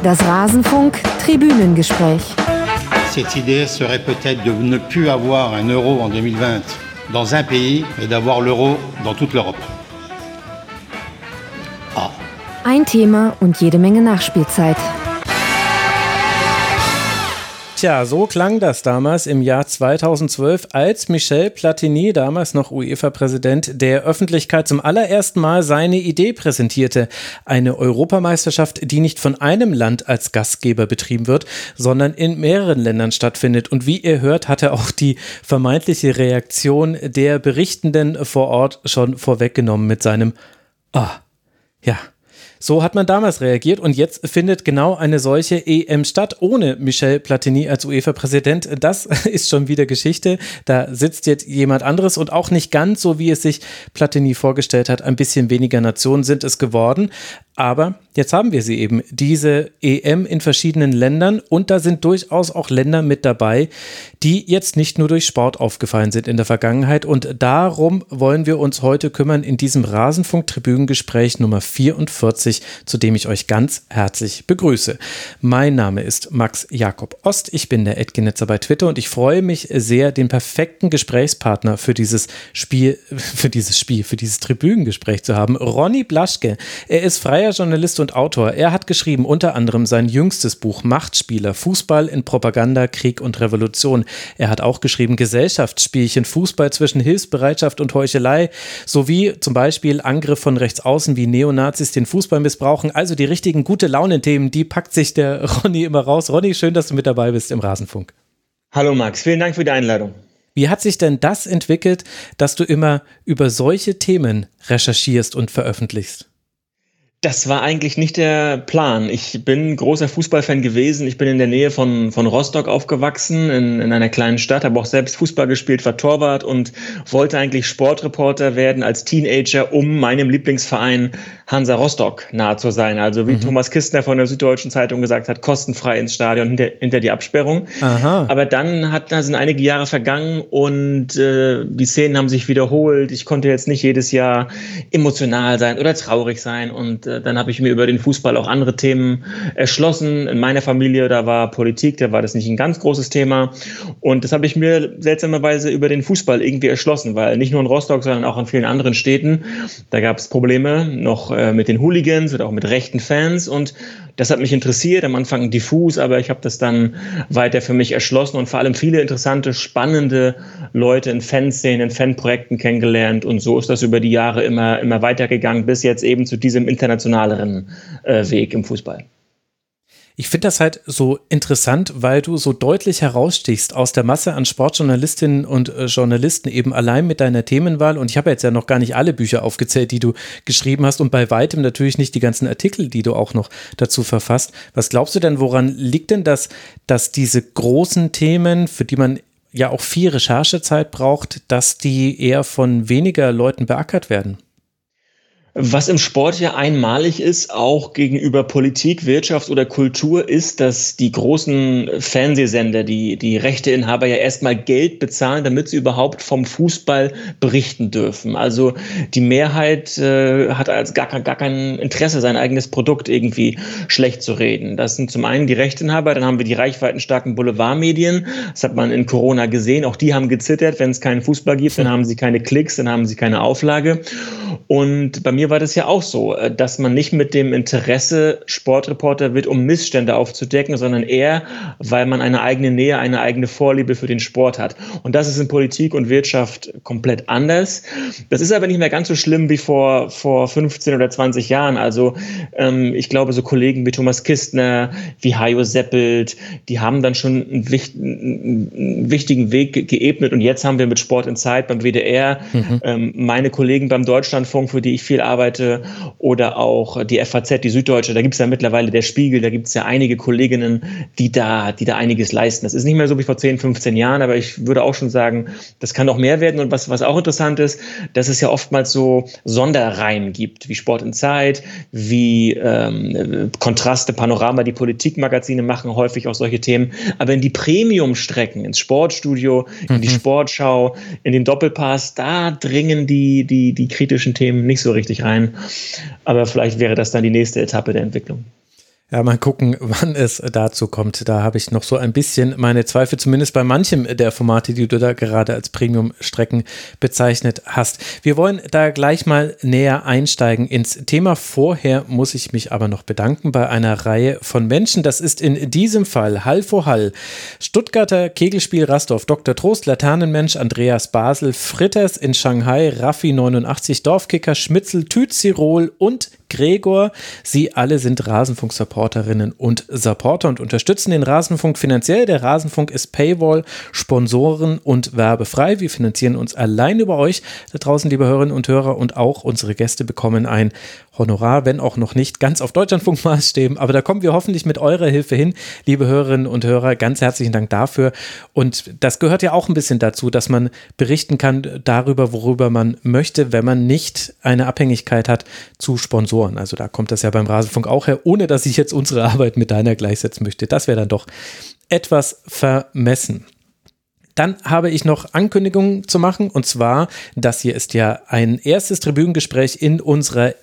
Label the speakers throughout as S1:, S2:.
S1: Das Rasenfunk-Tribünengespräch.
S2: Cette idée serait peut-être de ne plus avoir un euro en 2020 dans un pays, mais d'avoir l'euro dans toute l'Europe.
S1: Ein Thema und jede Menge Nachspielzeit.
S3: Tja, so klang das damals im Jahr 2012, als Michel Platini, damals noch UEFA-Präsident, der Öffentlichkeit zum allerersten Mal seine Idee präsentierte. Eine Europameisterschaft, die nicht von einem Land als Gastgeber betrieben wird, sondern in mehreren Ländern stattfindet. Und wie ihr hört, hat er auch die vermeintliche Reaktion der Berichtenden vor Ort schon vorweggenommen mit seinem ja. So hat man damals reagiert und jetzt findet genau eine solche EM statt, ohne Michel Platini als UEFA-Präsident. Das ist schon wieder Geschichte. Da sitzt jetzt jemand anderes und auch nicht ganz so, wie es sich Platini vorgestellt hat. Ein bisschen weniger Nationen sind es geworden. Aber jetzt haben wir sie eben, diese EM in verschiedenen Ländern, und da sind durchaus auch Länder mit dabei, die jetzt nicht nur durch Sport aufgefallen sind in der Vergangenheit, und darum wollen wir uns heute kümmern in diesem Rasenfunk-Tribünengespräch Nummer 44, zu dem ich euch ganz herzlich begrüße. Mein Name ist Max Jakob Ost, ich bin der @Genetzer bei Twitter und ich freue mich sehr, den perfekten Gesprächspartner für dieses Tribünengespräch zu haben, Ronny Blaschke. Er ist freier Journalist und Autor. Er hat geschrieben unter anderem sein jüngstes Buch Machtspieler, Fußball in Propaganda, Krieg und Revolution. Er hat auch geschrieben Gesellschaftsspielchen, Fußball zwischen Hilfsbereitschaft und Heuchelei, sowie zum Beispiel Angriff von Rechtsaußen, wie Neonazis den Fußball missbrauchen. Also die richtigen Gute-Laune-Themen, die packt sich der Ronny immer raus. Ronny, schön, dass du mit dabei bist im Rasenfunk.
S4: Hallo Max, vielen Dank für die Einladung.
S3: Wie hat sich denn das entwickelt, dass du immer über solche Themen recherchierst und veröffentlichst?
S4: Das war eigentlich nicht der Plan. Ich bin großer Fußballfan gewesen. Ich bin in der Nähe von Rostock aufgewachsen, in einer kleinen Stadt, habe auch selbst Fußball gespielt, war Torwart und wollte eigentlich Sportreporter werden als Teenager, um meinem Lieblingsverein Hansa Rostock nahe zu sein. Also wie Thomas Kistner von der Süddeutschen Zeitung gesagt hat, kostenfrei ins Stadion hinter die Absperrung. Aha. Aber dann sind einige Jahre vergangen und die Szenen haben sich wiederholt. Ich konnte jetzt nicht jedes Jahr emotional sein oder traurig sein, und dann habe ich mir über den Fußball auch andere Themen erschlossen. In meiner Familie, da war Politik, da war das nicht ein ganz großes Thema. Und das habe ich mir seltsamerweise über den Fußball irgendwie erschlossen, weil nicht nur in Rostock, sondern auch in vielen anderen Städten, da gab es Probleme noch mit den Hooligans oder auch mit rechten Fans. Und das hat mich interessiert, am Anfang diffus, aber ich habe das dann weiter für mich erschlossen und vor allem viele interessante, spannende Leute in Fanszenen, in Fanprojekten kennengelernt. Und so ist das über die Jahre immer weitergegangen, bis jetzt eben zu diesem internationaleren Weg im Fußball.
S3: Ich finde das halt so interessant, weil du so deutlich herausstichst aus der Masse an Sportjournalistinnen und Journalisten, eben allein mit deiner Themenwahl. Und ich habe jetzt ja noch gar nicht alle Bücher aufgezählt, die du geschrieben hast, und bei weitem natürlich nicht die ganzen Artikel, die du auch noch dazu verfasst. Was glaubst du denn, woran liegt denn das, dass diese großen Themen, für die man ja auch viel Recherchezeit braucht, dass die eher von weniger Leuten beackert werden?
S4: Was im Sport ja einmalig ist, auch gegenüber Politik, Wirtschaft oder Kultur, ist, dass die großen Fernsehsender, die Rechteinhaber ja erstmal Geld bezahlen, damit sie überhaupt vom Fußball berichten dürfen. Also die Mehrheit hat als gar kein Interesse, sein eigenes Produkt irgendwie schlecht zu reden. Das sind zum einen die Rechteinhaber, dann haben wir die reichweitenstarken Boulevardmedien. Das hat man in Corona gesehen. Auch die haben gezittert, wenn es keinen Fußball gibt, dann haben sie keine Klicks, dann haben sie keine Auflage. Und bei mir war das ja auch so, dass man nicht mit dem Interesse Sportreporter wird, um Missstände aufzudecken, sondern eher, weil man eine eigene Nähe, eine eigene Vorliebe für den Sport hat. Und das ist in Politik und Wirtschaft komplett anders. Das ist aber nicht mehr ganz so schlimm wie vor 15 oder 20 Jahren. Also ich glaube, so Kollegen wie Thomas Kistner, wie Hajo Seppelt, die haben dann schon einen wichtigen Weg geebnet. Und jetzt haben wir mit Sport in Zeit beim WDR, meine Kollegen beim Deutschlandfunk, für die ich viel arbeite, oder auch die FAZ, die Süddeutsche, da gibt es ja mittlerweile der Spiegel, da gibt es ja einige Kolleginnen, die da einiges leisten. Das ist nicht mehr so wie vor 10, 15 Jahren, aber ich würde auch schon sagen, das kann noch mehr werden. Und was auch interessant ist, dass es ja oftmals so Sonderreihen gibt, wie Sport in Zeit, wie Kontraste, Panorama, die Politikmagazine machen häufig auch solche Themen. Aber in die Premium-Strecken, ins Sportstudio, in die Sportschau, in den Doppelpass, da dringen die kritischen Themen nicht so richtig rein. Aber vielleicht wäre das dann die nächste Etappe der Entwicklung.
S3: Ja, mal gucken, wann es dazu kommt. Da habe ich noch so ein bisschen meine Zweifel, zumindest bei manchem der Formate, die du da gerade als Premium-Strecken bezeichnet hast. Wir wollen da gleich mal näher einsteigen ins Thema. Vorher muss ich mich aber noch bedanken bei einer Reihe von Menschen. Das ist in diesem Fall Hall vor Hall, Stuttgarter Kegelspiel Rastorf, Dr. Trost, Laternenmensch, Andreas Basel, Fritters in Shanghai, Raffi 89, Dorfkicker, Schmitzel, Tützirol und Gregor. Sie alle sind Rasenfunk-Supporterinnen und Supporter und unterstützen den Rasenfunk finanziell. Der Rasenfunk ist Paywall, Sponsoren und werbefrei. Wir finanzieren uns allein über euch da draußen, liebe Hörerinnen und Hörer, und auch unsere Gäste bekommen ein Honorar, wenn auch noch nicht ganz auf Deutschlandfunk-Maßstäben, aber da kommen wir hoffentlich mit eurer Hilfe hin, liebe Hörerinnen und Hörer. Ganz herzlichen Dank dafür. Und das gehört ja auch ein bisschen dazu, dass man berichten kann darüber, worüber man möchte, wenn man nicht eine Abhängigkeit hat zu Sponsoren. Also da kommt das ja beim Rasenfunk auch her, ohne dass ich jetzt unsere Arbeit mit deiner gleichsetzen möchte. Das wäre dann doch etwas vermessen. Dann habe ich noch Ankündigungen zu machen, und zwar, das hier ist ja ein erstes Tribünengespräch in unserer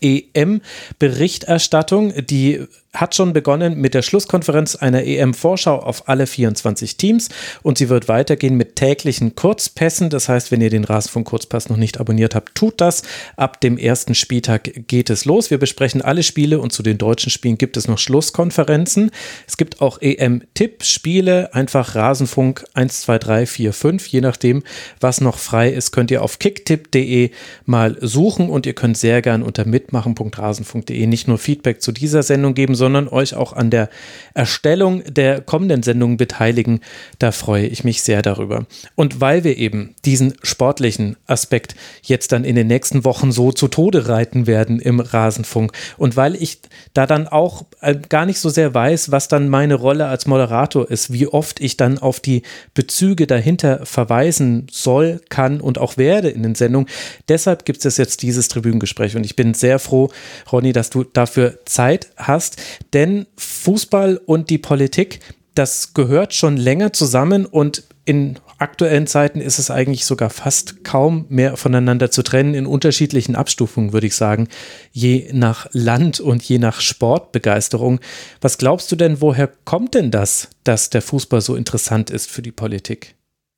S3: EM-Berichterstattung, die hat schon begonnen mit der Schlusskonferenz einer EM-Vorschau auf alle 24 Teams, und sie wird weitergehen mit täglichen Kurzpässen. Das heißt, wenn ihr den Rasenfunk-Kurzpass noch nicht abonniert habt, tut das. Ab dem ersten Spieltag geht es los. Wir besprechen alle Spiele, und zu den deutschen Spielen gibt es noch Schlusskonferenzen. Es gibt auch EM-Tipp-Spiele, einfach Rasenfunk 1, 2, 3, 4, 5, je nachdem, was noch frei ist, könnt ihr auf kicktipp.de mal suchen, und ihr könnt sehr gern unter mitmachen.rasenfunk.de nicht nur Feedback zu dieser Sendung geben, sondern euch auch an der Erstellung der kommenden Sendungen beteiligen. Da freue ich mich sehr darüber. Und weil wir eben diesen sportlichen Aspekt jetzt dann in den nächsten Wochen so zu Tode reiten werden im Rasenfunk, und weil ich da dann auch gar nicht so sehr weiß, was dann meine Rolle als Moderator ist, wie oft ich dann auf die Bezüge dahinter verweisen soll, kann und auch werde in den Sendungen. Deshalb gibt es jetzt dieses Tribünengespräch, und ich bin sehr froh, Ronny, dass du dafür Zeit hast. Denn Fußball und die Politik, das gehört schon länger zusammen, und in aktuellen Zeiten ist es eigentlich sogar fast kaum mehr voneinander zu trennen, in unterschiedlichen Abstufungen, würde ich sagen, je nach Land und je nach Sportbegeisterung. Was glaubst du denn, woher kommt denn das, dass der Fußball so interessant ist für die Politik?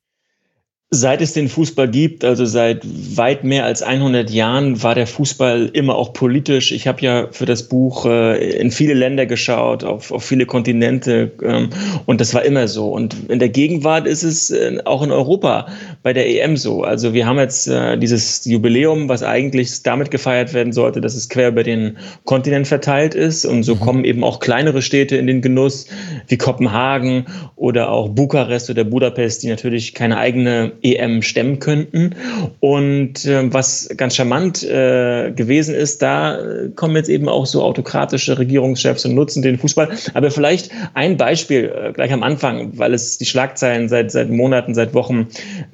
S4: Seit es den Fußball gibt, also seit weit mehr als 100 Jahren, war der Fußball immer auch politisch. Ich habe ja für das Buch in viele Länder geschaut, auf viele Kontinente, und das war immer so. Und in der Gegenwart ist es auch in Europa bei der EM so. Also wir haben jetzt dieses Jubiläum, was eigentlich damit gefeiert werden sollte, dass es quer über den Kontinent verteilt ist. Und so kommen eben auch kleinere Städte in den Genuss, wie Kopenhagen oder auch Bukarest oder Budapest, die natürlich keine eigene EM stemmen könnten. Und was ganz charmant gewesen ist, da kommen jetzt eben auch so autokratische Regierungschefs und nutzen den Fußball. Aber vielleicht ein Beispiel gleich am Anfang, weil es die Schlagzeilen seit Monaten, seit Wochen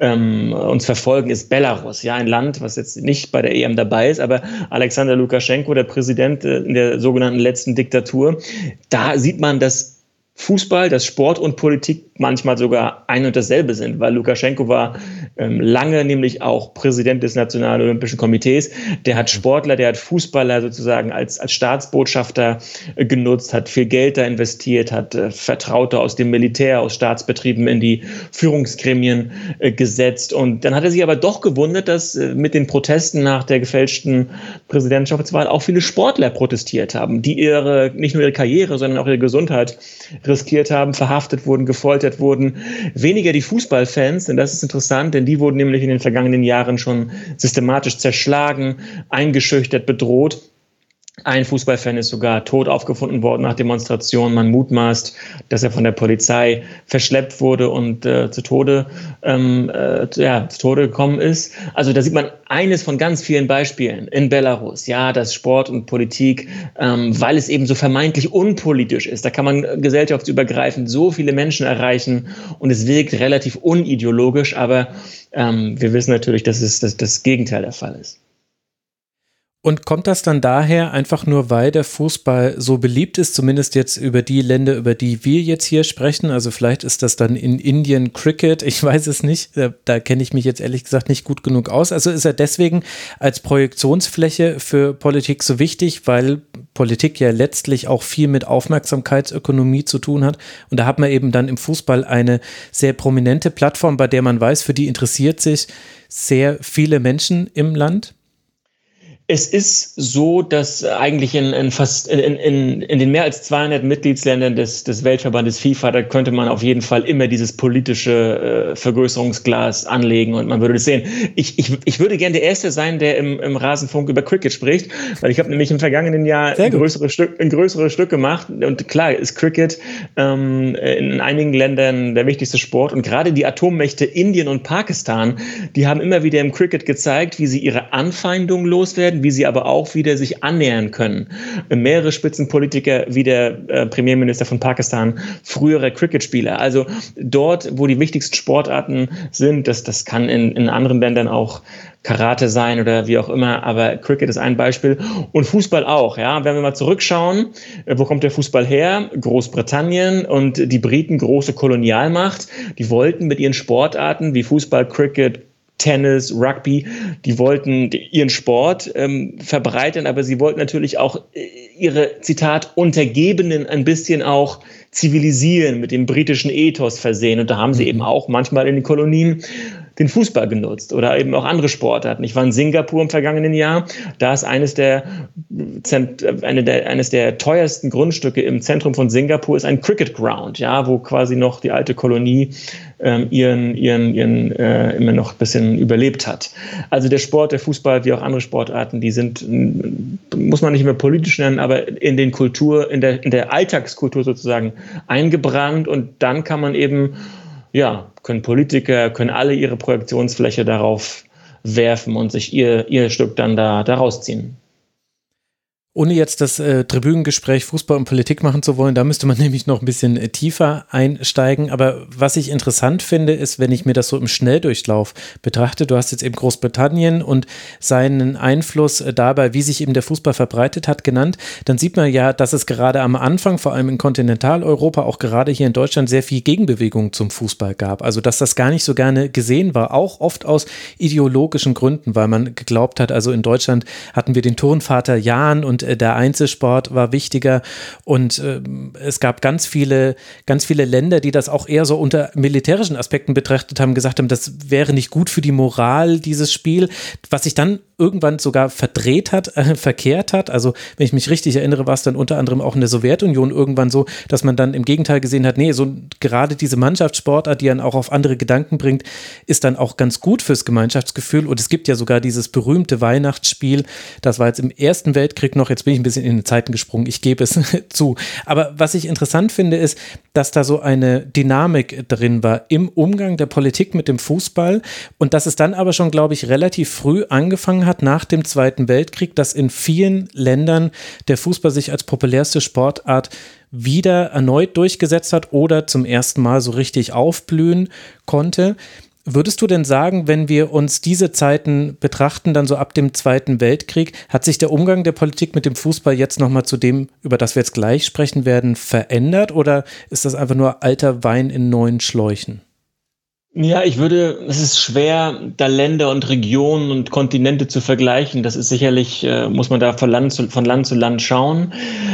S4: uns verfolgen, ist Belarus. Ja, ein Land, was jetzt nicht bei der EM dabei ist, aber Alexander Lukaschenko, der Präsident in der sogenannten letzten Diktatur, da sieht man, dass Fußball, dass Sport und Politik manchmal sogar ein und dasselbe sind, weil Lukaschenko war lange nämlich auch Präsident des Nationalen Olympischen Komitees. Der hat Sportler, der hat Fußballer sozusagen als Staatsbotschafter genutzt, hat viel Geld da investiert, hat Vertraute aus dem Militär, aus Staatsbetrieben in die Führungsgremien gesetzt. Und dann hat er sich aber doch gewundert, dass mit den Protesten nach der gefälschten Präsidentschaftswahl auch viele Sportler protestiert haben, die nicht nur ihre Karriere, sondern auch ihre Gesundheit riskiert haben, verhaftet wurden, gefoltert wurden. Weniger die Fußballfans, denn das ist interessant, denn die wurden nämlich in den vergangenen Jahren schon systematisch zerschlagen, eingeschüchtert, bedroht. Ein Fußballfan ist sogar tot aufgefunden worden nach Demonstrationen. Man mutmaßt, dass er von der Polizei verschleppt wurde und zu Tode gekommen ist. Also da sieht man eines von ganz vielen Beispielen in Belarus. Ja, dass Sport und Politik, weil es eben so vermeintlich unpolitisch ist, da kann man gesellschaftsübergreifend so viele Menschen erreichen, und es wirkt relativ unideologisch, aber wir wissen natürlich, dass es das Gegenteil der Fall ist.
S3: Und kommt das dann daher einfach nur, weil der Fußball so beliebt ist, zumindest jetzt über die Länder, über die wir jetzt hier sprechen? Also vielleicht ist das dann in Indien Cricket, ich weiß es nicht, da kenne ich mich jetzt ehrlich gesagt nicht gut genug aus. Also ist er deswegen als Projektionsfläche für Politik so wichtig, weil Politik ja letztlich auch viel mit Aufmerksamkeitsökonomie zu tun hat. Und da hat man eben dann im Fußball eine sehr prominente Plattform, bei der man weiß, für die interessiert sich sehr viele Menschen im Land.
S4: Es ist so, dass eigentlich in den mehr als 200 Mitgliedsländern des Weltverbandes FIFA, da könnte man auf jeden Fall immer dieses politische Vergrößerungsglas anlegen und man würde das sehen. Ich würde gerne der Erste sein, der im Rasenfunk über Cricket spricht, weil ich habe nämlich im vergangenen Jahr ein größeres Stück gemacht und klar ist Cricket in einigen Ländern der wichtigste Sport und gerade die Atommächte Indien und Pakistan, die haben immer wieder im Cricket gezeigt, wie sie ihre Anfeindungen loswerden, wie sie aber auch wieder sich annähern können. Mehrere Spitzenpolitiker wie der Premierminister von Pakistan, frühere Cricketspieler. Also dort, wo die wichtigsten Sportarten sind, das kann in anderen Ländern auch Karate sein oder wie auch immer, aber Cricket ist ein Beispiel und Fußball auch. Ja, wenn wir mal zurückschauen, wo kommt der Fußball her? Großbritannien und die Briten, große Kolonialmacht, die wollten mit ihren Sportarten wie Fußball, Cricket, Tennis, Rugby, die wollten ihren Sport verbreitern, aber sie wollten natürlich auch ihre, Zitat, Untergebenen ein bisschen auch zivilisieren, mit dem britischen Ethos versehen. Und da haben sie eben auch manchmal in den Kolonien den Fußball genutzt oder eben auch andere Sportarten. Ich war in Singapur im vergangenen Jahr. Da ist eines der teuersten Grundstücke im Zentrum von Singapur ist ein Cricket Ground, ja, wo quasi noch die alte Kolonie ihren immer noch ein bisschen überlebt hat. Also der Sport, der Fußball, wie auch andere Sportarten, die sind, muss man nicht mehr politisch nennen, aber in der Alltagskultur sozusagen eingebrannt und dann kann man eben, ja, können Politiker, können alle ihre Projektionsfläche darauf werfen und sich ihr Stück dann da rausziehen.
S3: Ohne jetzt das Tribünengespräch Fußball und Politik machen zu wollen, da müsste man nämlich noch ein bisschen tiefer einsteigen. Aber was ich interessant finde, ist, wenn ich mir das so im Schnelldurchlauf betrachte, du hast jetzt eben Großbritannien und seinen Einfluss dabei, wie sich eben der Fußball verbreitet hat, genannt, dann sieht man ja, dass es gerade am Anfang, vor allem in Kontinentaleuropa, auch gerade hier in Deutschland, sehr viel Gegenbewegung zum Fußball gab. Also dass das gar nicht so gerne gesehen war, auch oft aus ideologischen Gründen, weil man geglaubt hat, also in Deutschland hatten wir den Turnvater Jahn und der Einzelsport war wichtiger und es gab ganz viele Länder, die das auch eher so unter militärischen Aspekten betrachtet haben, gesagt haben, das wäre nicht gut für die Moral, dieses Spiel, was sich dann irgendwann sogar verkehrt hat. Also wenn ich mich richtig erinnere, war es dann unter anderem auch in der Sowjetunion irgendwann so, dass man dann im Gegenteil gesehen hat, nee, so gerade diese Mannschaftssportart, die dann auch auf andere Gedanken bringt, ist dann auch ganz gut fürs Gemeinschaftsgefühl und es gibt ja sogar dieses berühmte Weihnachtsspiel, das war jetzt im Ersten Weltkrieg noch, jetzt bin ich ein bisschen in den Zeiten gesprungen, ich gebe es zu. Aber was ich interessant finde, ist, dass da so eine Dynamik drin war im Umgang der Politik mit dem Fußball und dass es dann aber schon, glaube ich, relativ früh angefangen hat, nach dem Zweiten Weltkrieg, dass in vielen Ländern der Fußball sich als populärste Sportart wieder erneut durchgesetzt hat oder zum ersten Mal so richtig aufblühen konnte. Würdest du denn sagen, wenn wir uns diese Zeiten betrachten, dann so ab dem Zweiten Weltkrieg, hat sich der Umgang der Politik mit dem Fußball jetzt nochmal zu dem, über das wir jetzt gleich sprechen werden, verändert oder ist das einfach nur alter Wein in neuen Schläuchen?
S4: Ja, es ist schwer, da Länder und Regionen und Kontinente zu vergleichen. Das ist sicherlich, muss man da von Land zu Land schauen.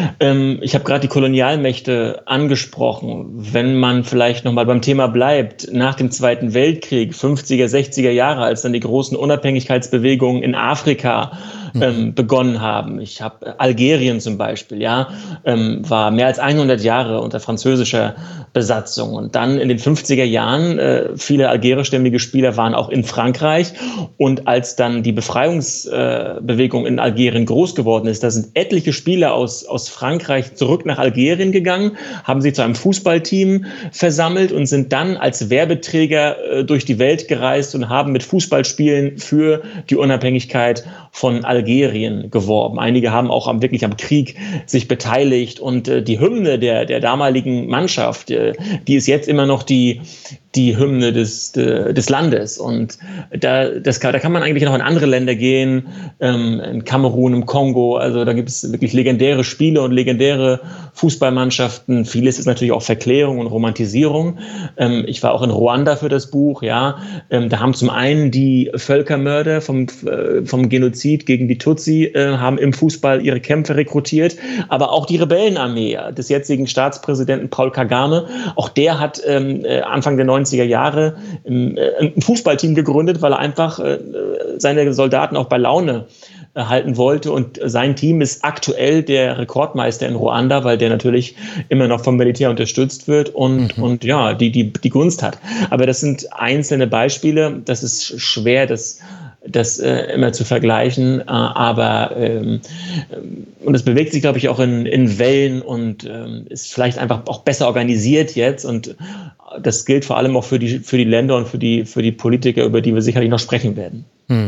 S4: Ich habe gerade die Kolonialmächte angesprochen. Wenn man vielleicht nochmal beim Thema bleibt, nach dem Zweiten Weltkrieg, 50er, 60er Jahre, als dann die großen Unabhängigkeitsbewegungen in Afrika begonnen haben. Ich habe Algerien zum Beispiel, ja, war mehr als 100 Jahre unter französischer Besatzung. Und dann in den 50er Jahren, viele algerischstämmige Spieler waren auch in Frankreich. Und als dann die Befreiungsbewegung in Algerien groß geworden ist, da sind etliche Spieler aus Frankreich zurück nach Algerien gegangen, haben sich zu einem Fußballteam versammelt und sind dann als Werbeträger durch die Welt gereist und haben mit Fußballspielen für die Unabhängigkeit von Algerien Algerien geworben. Einige haben auch wirklich am Krieg sich beteiligt und die Hymne der damaligen Mannschaft, die ist jetzt immer noch die Hymne des Landes. Und da kann man eigentlich noch in andere Länder gehen, in Kamerun, im Kongo. Also da gibt es wirklich legendäre Spiele und legendäre Fußballmannschaften. Vieles ist natürlich auch Verklärung und Romantisierung. Ich war auch in Ruanda für das Buch. Ja, da haben zum einen die Völkermörder vom Genozid gegen die Tutsi haben im Fußball ihre Kämpfer rekrutiert, aber auch die Rebellenarmee des jetzigen Staatspräsidenten Paul Kagame. Auch der hat Anfang der 90er Jahre ein Fußballteam gegründet, weil er einfach seine Soldaten auch bei Laune halten wollte. Und sein Team ist aktuell der Rekordmeister in Ruanda, weil der natürlich immer noch vom Militär unterstützt wird und ja, die Gunst hat. Aber das sind einzelne Beispiele. Das ist schwer, das immer zu vergleichen, aber und es bewegt sich, glaube ich, auch in Wellen und ist vielleicht einfach auch besser organisiert jetzt, und das gilt vor allem auch für die Länder und für die Politiker, über die wir sicherlich noch sprechen werden.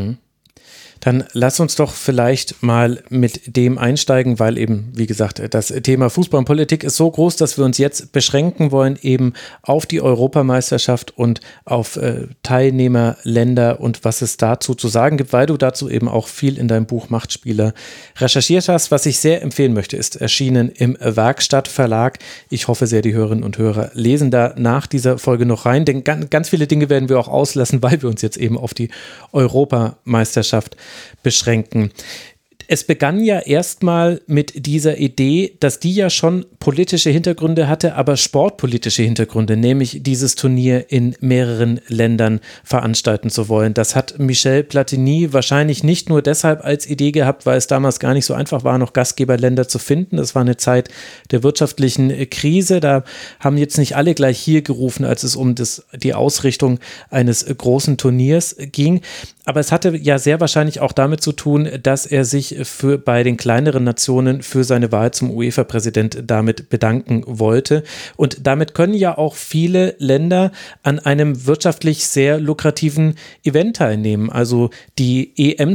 S3: Dann lass uns doch vielleicht mal mit dem einsteigen, weil eben, wie gesagt, das Thema Fußball und Politik ist so groß, dass wir uns jetzt beschränken wollen eben auf die Europameisterschaft und auf Teilnehmerländer und was es dazu zu sagen gibt, weil du dazu eben auch viel in deinem Buch Machtspieler recherchiert hast. Was ich sehr empfehlen möchte, ist erschienen im Werkstatt-Verlag. Ich hoffe sehr, die Hörerinnen und Hörer lesen da nach dieser Folge noch rein, denn ganz viele Dinge werden wir auch auslassen, weil wir uns jetzt eben auf die Europameisterschaft beschränken. Es begann ja erstmal mit dieser Idee, dass die ja schon politische Hintergründe hatte, aber sportpolitische Hintergründe, nämlich dieses Turnier in mehreren Ländern veranstalten zu wollen. Das hat Michel Platini wahrscheinlich nicht nur deshalb als Idee gehabt, weil es damals gar nicht so einfach war, noch Gastgeberländer zu finden. Das war eine Zeit der wirtschaftlichen Krise. Da haben jetzt nicht alle gleich hier gerufen, als es um die Ausrichtung eines großen Turniers ging. Aber es hatte ja sehr wahrscheinlich auch damit zu tun, dass er sich bei den kleineren Nationen für seine Wahl zum UEFA-Präsident damit bedanken wollte. Und damit können ja auch viele Länder an einem wirtschaftlich sehr lukrativen Event teilnehmen. Also die EM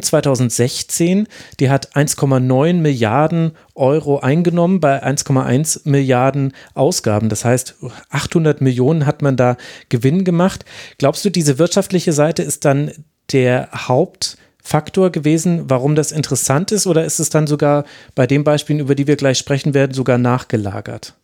S3: 2016, die hat 1,9 Milliarden Euro eingenommen bei 1,1 Milliarden Ausgaben. Das heißt, 800 Millionen hat man da Gewinn gemacht. Glaubst du, diese wirtschaftliche Seite ist dann der Hauptfaktor gewesen, warum das interessant ist, oder ist es dann sogar bei den Beispielen, über die wir gleich sprechen werden, sogar nachgelagert?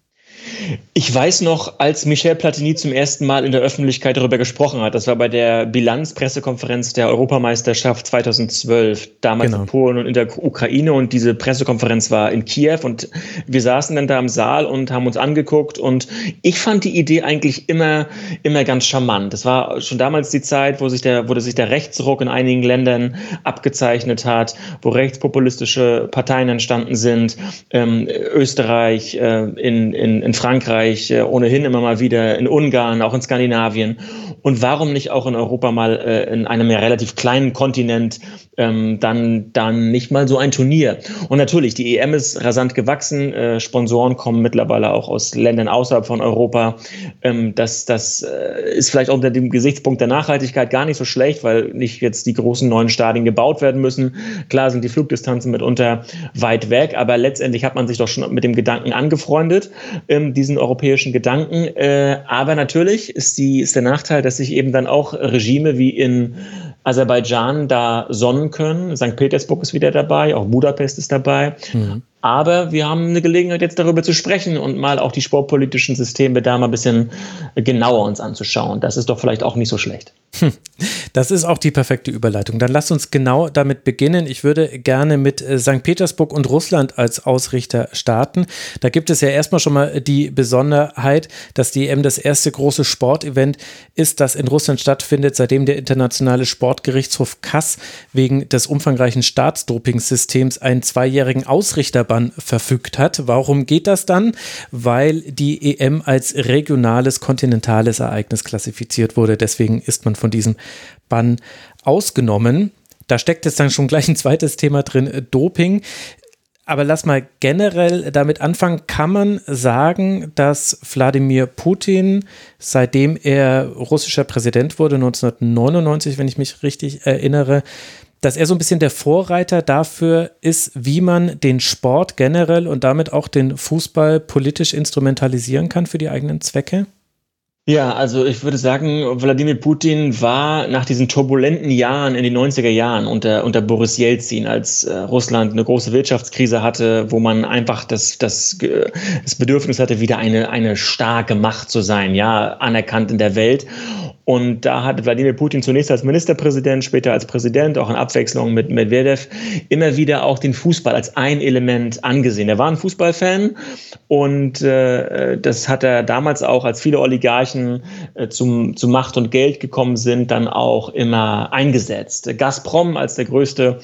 S4: Ich weiß noch, als Michel Platini zum ersten Mal in der Öffentlichkeit darüber gesprochen hat, das war bei der Bilanzpressekonferenz der Europameisterschaft 2012, damals in Polen und in der Ukraine, und diese Pressekonferenz war in Kiew und wir saßen dann da im Saal und haben uns angeguckt, und ich fand die Idee eigentlich immer ganz charmant. Das war schon damals die Zeit, wo sich der Rechtsruck in einigen Ländern abgezeichnet hat, wo rechtspopulistische Parteien entstanden sind, Österreich, in Frankreich, ohnehin immer mal wieder, in Ungarn, auch in Skandinavien. Und warum nicht auch in Europa mal in einem ja relativ kleinen Kontinent dann nicht mal so ein Turnier? Und natürlich, die EM ist rasant gewachsen. Sponsoren kommen mittlerweile auch aus Ländern außerhalb von Europa. Das ist vielleicht unter dem Gesichtspunkt der Nachhaltigkeit gar nicht so schlecht, weil nicht jetzt die großen neuen Stadien gebaut werden müssen. Klar sind die Flugdistanzen mitunter weit weg, aber letztendlich hat man sich doch schon mit dem Gedanken angefreundet, diesen europäischen Gedanken. Aber natürlich ist der Nachteil, dass sich eben dann auch Regime wie in Aserbaidschan da sonnen können. St. Petersburg ist wieder dabei, auch Budapest ist dabei. Aber wir haben eine Gelegenheit, jetzt darüber zu sprechen und mal auch die sportpolitischen Systeme da mal ein bisschen genauer uns anzuschauen. Das ist doch vielleicht auch nicht so schlecht.
S3: Das ist auch die perfekte Überleitung. Dann lasst uns genau damit beginnen. Ich würde gerne mit St. Petersburg und Russland als Ausrichter starten. Da gibt es ja erstmal schon mal die Besonderheit, dass die EM das erste große Sportevent ist, das in Russland stattfindet, seitdem der Internationale Sportgerichtshof CAS wegen des umfangreichen Staatsdopingsystems einen 2-jährigen Ausrichterbann verfügt hat. Warum geht das dann? Weil die EM als regionales, kontinentales Ereignis klassifiziert wurde. Deswegen ist man von diesem Bann ausgenommen. Da steckt jetzt dann schon gleich ein zweites Thema drin, Doping. Aber lass mal generell damit anfangen. Kann man sagen, dass Wladimir Putin, seitdem er russischer Präsident wurde, 1999, wenn ich mich richtig erinnere, dass er so ein bisschen der Vorreiter dafür ist, wie man den Sport generell und damit auch den Fußball politisch instrumentalisieren kann für die eigenen Zwecke?
S4: Ja, also ich würde sagen, Wladimir Putin war nach diesen turbulenten Jahren in den 90er Jahren unter Boris Jelzin, als Russland eine große Wirtschaftskrise hatte, wo man einfach das Bedürfnis hatte, wieder eine starke Macht zu sein, ja, anerkannt in der Welt. Und da hat Wladimir Putin zunächst als Ministerpräsident, später als Präsident, auch in Abwechslung mit Medvedev, immer wieder auch den Fußball als ein Element angesehen. Er war ein Fußballfan und das hat er damals auch, als viele Oligarchen zu Macht und Geld gekommen sind, dann auch immer eingesetzt. Gazprom als der größte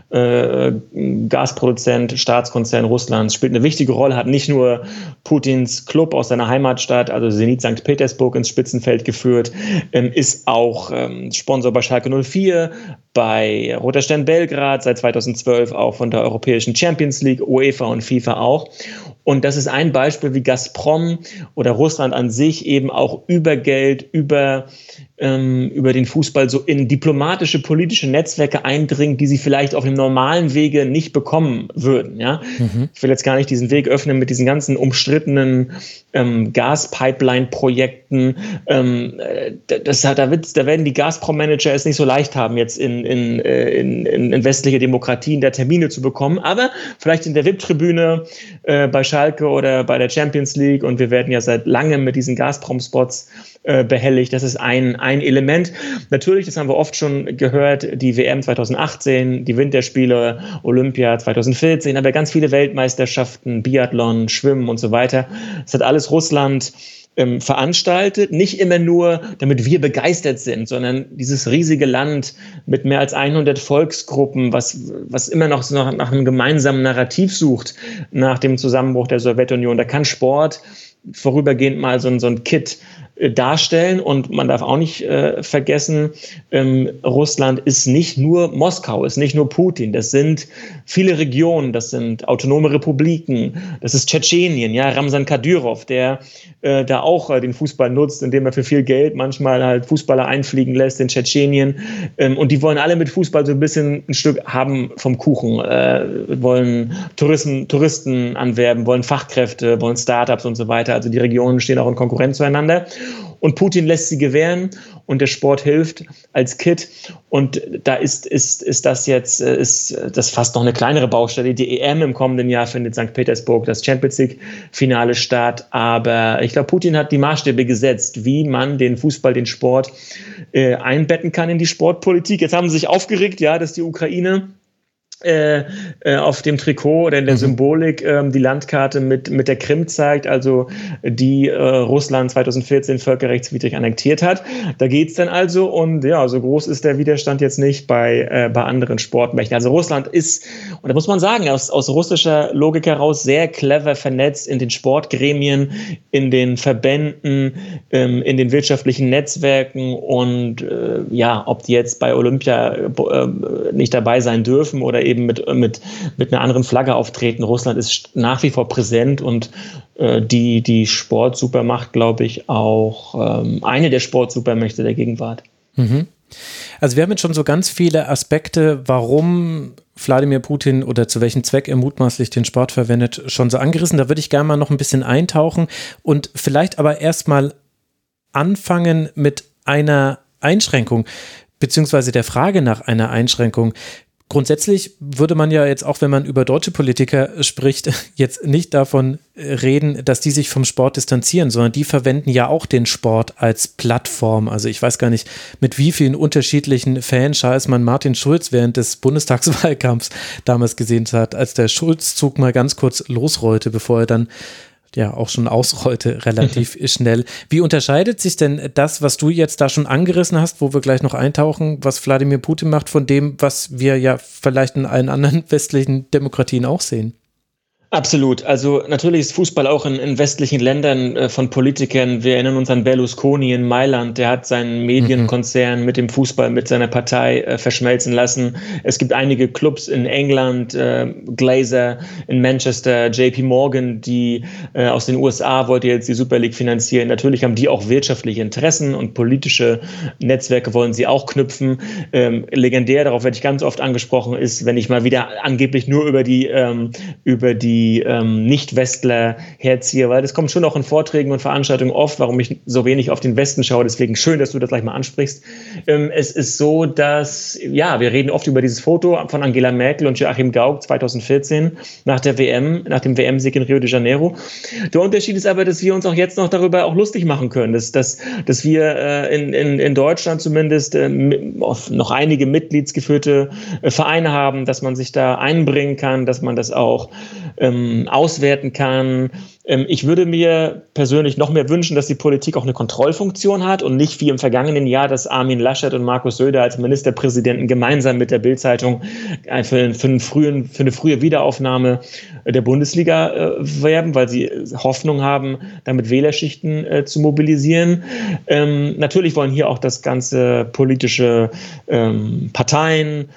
S4: Gasproduzent, Staatskonzern Russlands, spielt eine wichtige Rolle, hat nicht nur Putins Club aus seiner Heimatstadt, also Zenit St. Petersburg, ins Spitzenfeld geführt, ist auch Sponsor bei Schalke 04, bei Roter Stern Belgrad, seit 2012 auch von der Europäischen Champions League, UEFA und FIFA auch. Und das ist ein Beispiel, wie Gazprom oder Russland an sich eben auch über Geld, über den Fußball so in diplomatische, politische Netzwerke eindringt, die sie vielleicht auf dem normalen Wege nicht bekommen würden. Ja? Ich will jetzt gar nicht diesen Weg öffnen mit diesen ganzen umstrittenen Gaspipeline-Projekten. Da werden die Gazprom-Manager es nicht so leicht haben, jetzt in westliche Demokratien da Termine zu bekommen. Aber vielleicht in der VIP-Tribüne bei Schalke oder bei der Champions League, und wir werden ja seit langem mit diesen Gazprom-Spots behelligt. Das ist ein Element. Natürlich, das haben wir oft schon gehört, die WM 2018, die Winterspiele, Olympia 2014, aber ganz viele Weltmeisterschaften, Biathlon, Schwimmen und so weiter. Das hat alles Russland veranstaltet, nicht immer nur, damit wir begeistert sind, sondern dieses riesige Land mit mehr als 100 Volksgruppen, was immer noch nach einem gemeinsamen Narrativ sucht nach dem Zusammenbruch der Sowjetunion. Da kann Sport vorübergehend mal so ein Kit darstellen, und man darf auch nicht vergessen, Russland ist nicht nur Moskau, ist nicht nur Putin, das sind viele Regionen, das sind autonome Republiken, das ist Tschetschenien, ja, Ramsan Kadyrov, der da auch den Fußball nutzt, indem er für viel Geld manchmal halt Fußballer einfliegen lässt in Tschetschenien, und die wollen alle mit Fußball so ein bisschen ein Stück haben vom Kuchen, wollen Touristen anwerben, wollen Fachkräfte, wollen Startups und so weiter, also die Regionen stehen auch in Konkurrenz zueinander. Und Putin lässt sie gewähren und der Sport hilft als Kit. Und da ist das jetzt das fast noch eine kleinere Baustelle. Die EM im kommenden Jahr findet St. Petersburg das Champions League-Finale statt. Aber ich glaube, Putin hat die Maßstäbe gesetzt, wie man den Fußball, den Sport einbetten kann in die Sportpolitik. Jetzt haben sie sich aufgeregt, ja, dass die Ukraine auf dem Trikot oder in der Symbolik die Landkarte mit der Krim zeigt, also die Russland 2014 völkerrechtswidrig annektiert hat. Da geht's dann also, und ja, so groß ist der Widerstand jetzt nicht bei anderen Sportmächten. Also Russland ist, und da muss man sagen, aus russischer Logik heraus sehr clever vernetzt in den Sportgremien, in den Verbänden, in den wirtschaftlichen Netzwerken, und ob die jetzt bei Olympia nicht dabei sein dürfen oder eben mit einer anderen Flagge auftreten. Russland ist nach wie vor präsent, und die Sportsupermacht, glaube ich, auch eine der Sportsupermächte der Gegenwart.
S3: Also wir haben jetzt schon so ganz viele Aspekte, warum Wladimir Putin oder zu welchem Zweck er mutmaßlich den Sport verwendet, schon so angerissen. Da würde ich gerne mal noch ein bisschen eintauchen und vielleicht aber erstmal anfangen mit einer Einschränkung, beziehungsweise der Frage nach einer Einschränkung. Grundsätzlich würde man ja jetzt auch, wenn man über deutsche Politiker spricht, jetzt nicht davon reden, dass die sich vom Sport distanzieren, sondern die verwenden ja auch den Sport als Plattform. Also ich weiß gar nicht, mit wie vielen unterschiedlichen Fanschals man Martin Schulz während des Bundestagswahlkampfs damals gesehen hat, als der Schulz-Zug mal ganz kurz losrollte, bevor er dann ja auch schon ausrollte, relativ schnell. Wie unterscheidet sich denn das, was du jetzt da schon angerissen hast, wo wir gleich noch eintauchen, was Wladimir Putin macht, von dem, was wir ja vielleicht in allen anderen westlichen Demokratien auch sehen?
S4: Absolut. Also natürlich ist Fußball auch in westlichen Ländern von Politikern. Wir erinnern uns an Berlusconi in Mailand. Der hat seinen Medienkonzern mit dem Fußball, mit seiner Partei verschmelzen lassen. Es gibt einige Clubs in England, Glazer in Manchester, JP Morgan, die aus den USA wollte jetzt die Super League finanzieren. Natürlich haben die auch wirtschaftliche Interessen und politische Netzwerke wollen sie auch knüpfen. Legendär, darauf werde ich ganz oft angesprochen, ist, wenn ich mal wieder angeblich nur über die Nicht-Westler herziehe, weil das kommt schon auch in Vorträgen und Veranstaltungen oft, warum ich so wenig auf den Westen schaue. Deswegen schön, dass du das gleich mal ansprichst. Es ist so, dass, ja, wir reden oft über dieses Foto von Angela Merkel und Joachim Gauck 2014 nach dem WM-Sieg in Rio de Janeiro. Der Unterschied ist aber, dass wir uns auch jetzt noch darüber auch lustig machen können, dass wir in Deutschland zumindest noch einige mitgliedsgeführte Vereine haben, dass man sich da einbringen kann, dass man das auch auswerten kann. Ich würde mir persönlich noch mehr wünschen, dass die Politik auch eine Kontrollfunktion hat und nicht wie im vergangenen Jahr, dass Armin Laschet und Markus Söder als Ministerpräsidenten gemeinsam mit der Bild-Zeitung für eine frühe Wiederaufnahme der Bundesliga werben, weil sie Hoffnung haben, damit Wählerschichten zu mobilisieren. Natürlich wollen hier auch das ganze politische Parteien,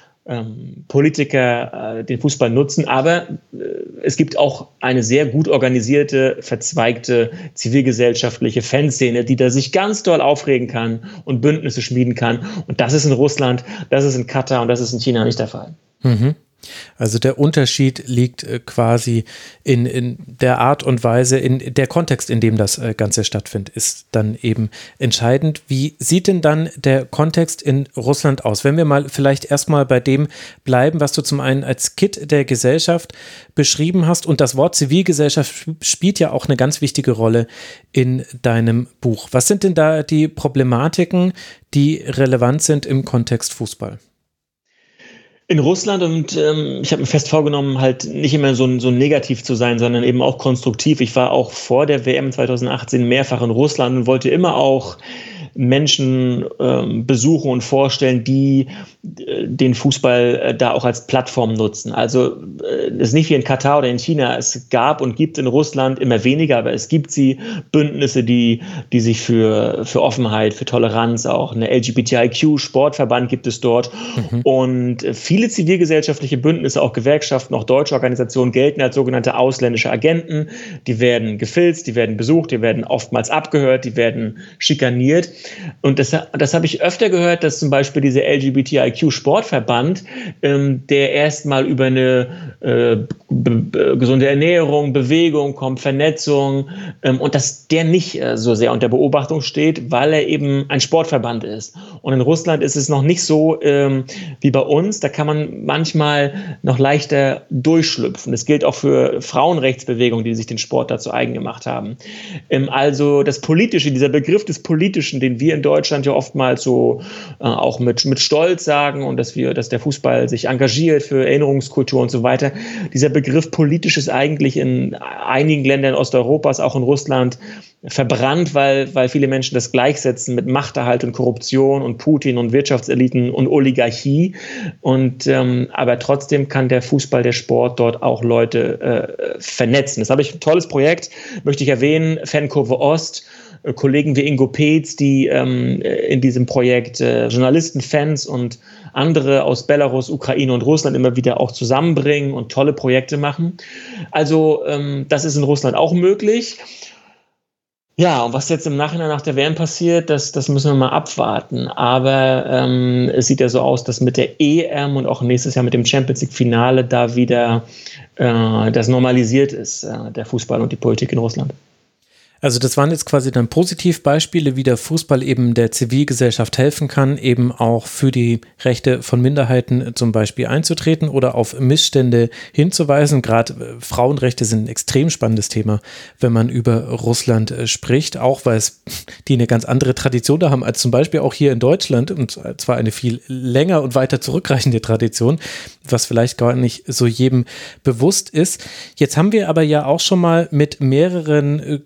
S4: Politiker den Fußball nutzen, aber es gibt auch eine sehr gut organisierte, verzweigte zivilgesellschaftliche Fanszene, die da sich ganz doll aufregen kann und Bündnisse schmieden kann. Und das ist in Russland, das ist in Katar und das ist in China nicht der Fall.
S3: Mhm. Also der Unterschied liegt quasi in der Art und Weise, in der Kontext, in dem das Ganze stattfindet, ist dann eben entscheidend. Wie sieht denn dann der Kontext in Russland aus? Wenn wir mal vielleicht erstmal bei dem bleiben, was du zum einen als Kit der Gesellschaft beschrieben hast, und das Wort Zivilgesellschaft spielt ja auch eine ganz wichtige Rolle in deinem Buch. Was sind denn da die Problematiken, die relevant sind im Kontext Fußball?
S4: In Russland, und ich habe mir fest vorgenommen, halt nicht immer so negativ zu sein, sondern eben auch konstruktiv. Ich war auch vor der WM 2018 mehrfach in Russland und wollte immer auch Menschen besuchen und vorstellen, die den Fußball da auch als Plattform nutzen. Also es ist nicht wie in Katar oder in China. Es gab und gibt in Russland immer weniger, aber es gibt Bündnisse, die sich für Offenheit, für Toleranz, auch eine LGBTIQ-Sportverband gibt es dort. Und viele zivilgesellschaftliche Bündnisse, auch Gewerkschaften, auch deutsche Organisationen gelten als sogenannte ausländische Agenten. Die werden gefilzt, die werden besucht, die werden oftmals abgehört, die werden schikaniert. Und das habe ich öfter gehört, dass zum Beispiel dieser LGBTIQ-Sportverband, der erstmal über eine gesunde Ernährung, Bewegung kommt, Vernetzung, und dass der nicht so sehr unter Beobachtung steht, weil er eben ein Sportverband ist. Und in Russland ist es noch nicht so wie bei uns. Da kann man manchmal noch leichter durchschlüpfen. Das gilt auch für Frauenrechtsbewegungen, die sich den Sport dazu eigen gemacht haben. Also das Politische, dieser Begriff des Politischen, den wir in Deutschland ja oftmals so auch mit Stolz sagen, und dass der Fußball sich engagiert für Erinnerungskultur und so weiter. Dieser Begriff politisch ist eigentlich in einigen Ländern Osteuropas, auch in Russland, verbrannt, weil viele Menschen das gleichsetzen mit Machterhalt und Korruption und Putin und Wirtschaftseliten und Oligarchie. Und aber trotzdem kann der Fußball, der Sport dort auch Leute vernetzen. Das habe ich ein tolles Projekt, möchte ich erwähnen, Fankurve Ost. Kollegen wie Ingo Peetz, die in diesem Projekt Journalisten, Fans und andere aus Belarus, Ukraine und Russland immer wieder auch zusammenbringen und tolle Projekte machen. Also das ist in Russland auch möglich. Ja, und was jetzt im Nachhinein nach der WM passiert, das müssen wir mal abwarten. Aber es sieht ja so aus, dass mit der EM und auch nächstes Jahr mit dem Champions League-Finale da wieder das normalisiert ist, der Fußball und die Politik in Russland.
S3: Also das waren jetzt quasi dann Positivbeispiele, wie der Fußball eben der Zivilgesellschaft helfen kann, eben auch für die Rechte von Minderheiten zum Beispiel einzutreten oder auf Missstände hinzuweisen. Gerade Frauenrechte sind ein extrem spannendes Thema, wenn man über Russland spricht, auch weil die eine ganz andere Tradition da haben als zum Beispiel auch hier in Deutschland, und zwar eine viel länger und weiter zurückreichende Tradition, was vielleicht gar nicht so jedem bewusst ist. Jetzt haben wir aber ja auch schon mal mit mehreren großer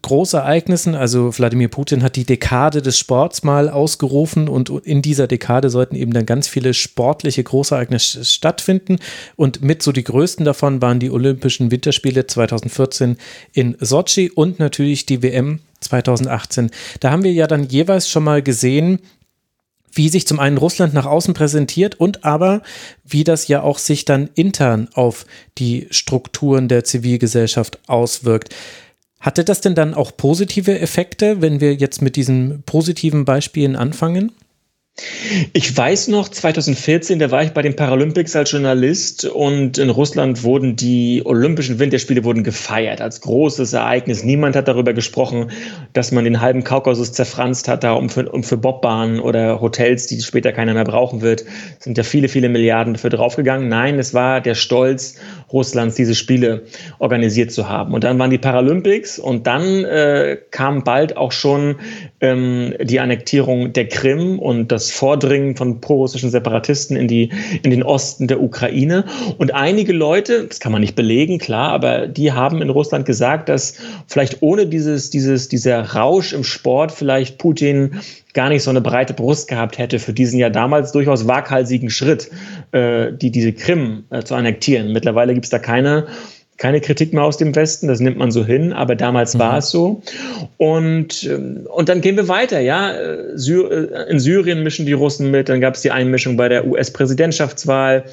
S3: Großereignissen. Also Wladimir Putin hat die Dekade des Sports mal ausgerufen und in dieser Dekade sollten eben dann ganz viele sportliche Großereignisse stattfinden. Und mit so die größten davon waren die Olympischen Winterspiele 2014 in Sotschi und natürlich die WM 2018. Da haben wir ja dann jeweils schon mal gesehen, wie sich zum einen Russland nach außen präsentiert und aber wie das ja auch sich dann intern auf die Strukturen der Zivilgesellschaft auswirkt. Hatte das denn dann auch positive Effekte, wenn wir jetzt mit diesen positiven Beispielen anfangen?
S4: Ich weiß noch, 2014, da war ich bei den Paralympics als Journalist und in Russland wurden die Olympischen Winterspiele gefeiert als großes Ereignis. Niemand hat darüber gesprochen, dass man den halben Kaukasus zerfranst hat, da um für Bobbahnen oder Hotels, die später keiner mehr brauchen wird, sind ja viele, viele Milliarden dafür draufgegangen. Nein, es war der Stolz Russlands, diese Spiele organisiert zu haben. Und dann waren die Paralympics und dann kam bald auch schon die Annektierung der Krim und das Vordringen von prorussischen Separatisten in den Osten der Ukraine. Und einige Leute, das kann man nicht belegen, klar, aber die haben in Russland gesagt, dass vielleicht ohne dieser Rausch im Sport vielleicht Putin gar nicht so eine breite Brust gehabt hätte für diesen ja damals durchaus waghalsigen Schritt, diese Krim zu annektieren. Mittlerweile gibt es da keine Kritik mehr aus dem Westen, das nimmt man so hin, aber damals war es so. Und dann gehen wir weiter, ja. In Syrien mischen die Russen mit, dann gab es die Einmischung bei der US-Präsidentschaftswahl,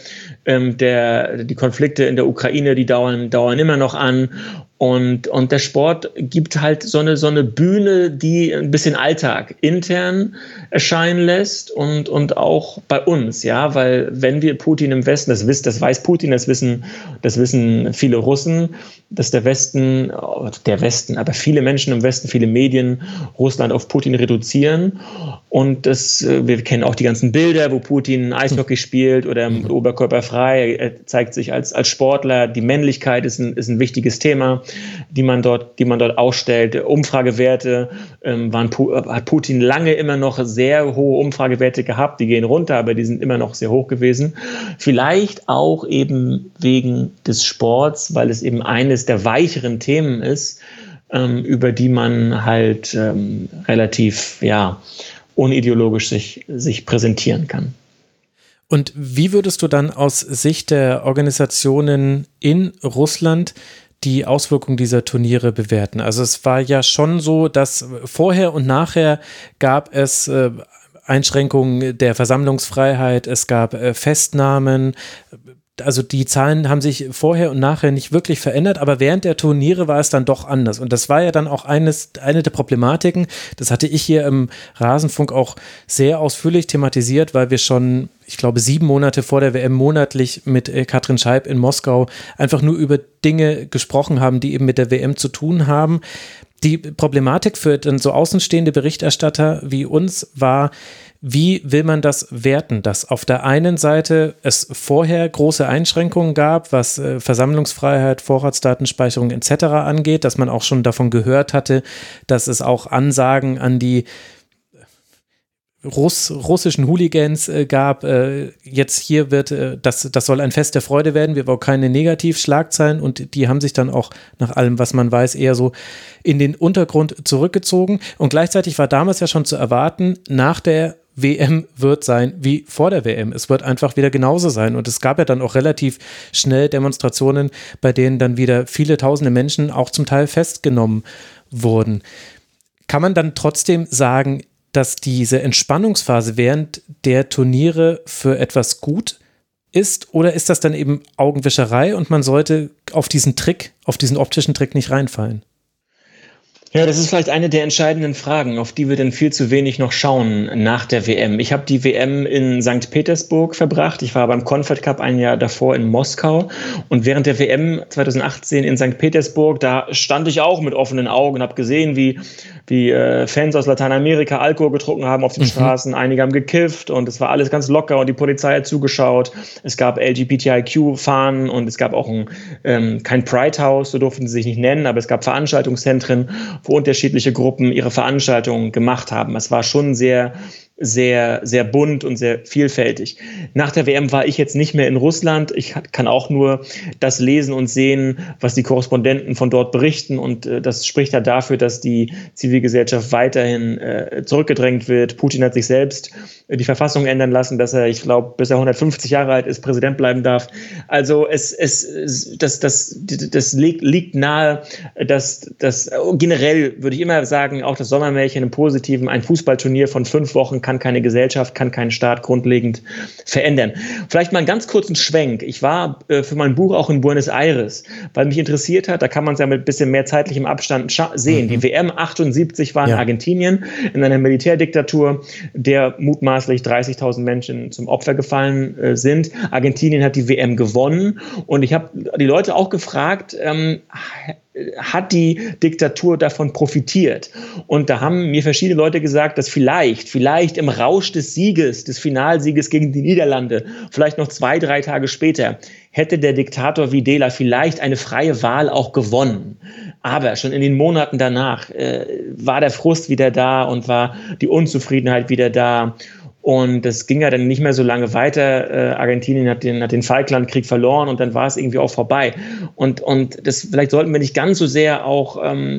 S4: die Konflikte in der Ukraine, die dauern immer noch an. Und der Sport gibt halt so eine Bühne, die ein bisschen Alltag intern erscheinen lässt und auch bei uns, ja, weil wenn wir Putin im Westen, das weiß Putin, das wissen viele Russen, dass der Westen, aber viele Menschen im Westen, viele Medien Russland auf Putin reduzieren und wir kennen auch die ganzen Bilder, wo Putin Eishockey spielt oder oberkörperfrei, er zeigt sich als Sportler, die Männlichkeit ist ein wichtiges Thema, die man dort ausstellt. Umfragewerte hat Putin lange immer noch sehr hohe Umfragewerte gehabt. Die gehen runter, aber die sind immer noch sehr hoch gewesen. Vielleicht auch eben wegen des Sports, weil es eben eines der weicheren Themen ist, über die man halt relativ unideologisch sich präsentieren kann.
S3: Und wie würdest du dann aus Sicht der Organisationen in Russland die Auswirkungen dieser Turniere bewerten? Also es war ja schon so, dass vorher und nachher gab es Einschränkungen der Versammlungsfreiheit, es gab Festnahmen, also die Zahlen haben sich vorher und nachher nicht wirklich verändert, aber während der Turniere war es dann doch anders. Und das war ja dann auch eine der Problematiken, das hatte ich hier im Rasenfunk auch sehr ausführlich thematisiert, weil wir schon, ich glaube, 7 Monate vor der WM monatlich mit Katrin Scheib in Moskau einfach nur über Dinge gesprochen haben, die eben mit der WM zu tun haben. Die Problematik für dann so außenstehende Berichterstatter wie uns war, wie will man das werten, dass auf der einen Seite es vorher große Einschränkungen gab, was Versammlungsfreiheit, Vorratsdatenspeicherung etc. angeht, dass man auch schon davon gehört hatte, dass es auch Ansagen an die russischen Hooligans gab, jetzt hier wird, das soll ein Fest der Freude werden, wir wollen keine Negativschlagzeilen und die haben sich dann auch nach allem, was man weiß, eher so in den Untergrund zurückgezogen und gleichzeitig war damals ja schon zu erwarten, nach der WM wird sein wie vor der WM. Es wird einfach wieder genauso sein. Und es gab ja dann auch relativ schnell Demonstrationen, bei denen dann wieder viele tausende Menschen auch zum Teil festgenommen wurden. Kann man dann trotzdem sagen, dass diese Entspannungsphase während der Turniere für etwas gut ist? Oder ist das dann eben Augenwischerei und man sollte auf diesen optischen Trick nicht reinfallen?
S4: Ja, das ist vielleicht eine der entscheidenden Fragen, auf die wir dann viel zu wenig noch schauen nach der WM. Ich habe die WM in St. Petersburg verbracht. Ich war beim Confed Cup ein Jahr davor in Moskau. Und während der WM 2018 in St. Petersburg, da stand ich auch mit offenen Augen und habe gesehen, wie Fans aus Lateinamerika Alkohol getrunken haben auf den Straßen. Einige haben gekifft und es war alles ganz locker und die Polizei hat zugeschaut. Es gab LGBTIQ-Fahnen und es gab auch kein Pride House, so durften sie sich nicht nennen, aber es gab Veranstaltungszentren, wo unterschiedliche Gruppen ihre Veranstaltungen gemacht haben. Es war schon sehr sehr, sehr bunt und sehr vielfältig. Nach der WM war ich jetzt nicht mehr in Russland. Ich kann auch nur das lesen und sehen, was die Korrespondenten von dort berichten. Und das spricht ja dafür, dass die Zivilgesellschaft weiterhin zurückgedrängt wird. Putin hat sich selbst die Verfassung ändern lassen, dass er, ich glaube, bis er 150 Jahre alt ist, Präsident bleiben darf. Also das liegt nahe, dass generell, würde ich immer sagen, auch das Sommermärchen im Positiven, ein Fußballturnier von 5 Wochen kann keine Gesellschaft, kann keinen Staat grundlegend verändern. Vielleicht mal einen ganz kurzen Schwenk. Ich war für mein Buch auch in Buenos Aires, weil mich interessiert hat, da kann man es ja mit ein bisschen mehr zeitlichem Abstand sehen. Die WM 78 war in Argentinien, in einer Militärdiktatur, der mutmaßlich 30.000 Menschen zum Opfer gefallen sind. Argentinien hat die WM gewonnen und ich habe die Leute auch gefragt, hat die Diktatur davon profitiert? Und da haben mir verschiedene Leute gesagt, dass vielleicht im Rausch des Sieges, des Finalsieges gegen die Niederlande, vielleicht noch 2-3 Tage später, hätte der Diktator Videla vielleicht eine freie Wahl auch gewonnen. Aber schon in den Monaten danach war der Frust wieder da und war die Unzufriedenheit wieder da. Und das ging ja dann nicht mehr so lange weiter. Argentinien hat den Falklandkrieg verloren und dann war es irgendwie auch vorbei. Und das vielleicht sollten wir nicht ganz so sehr auch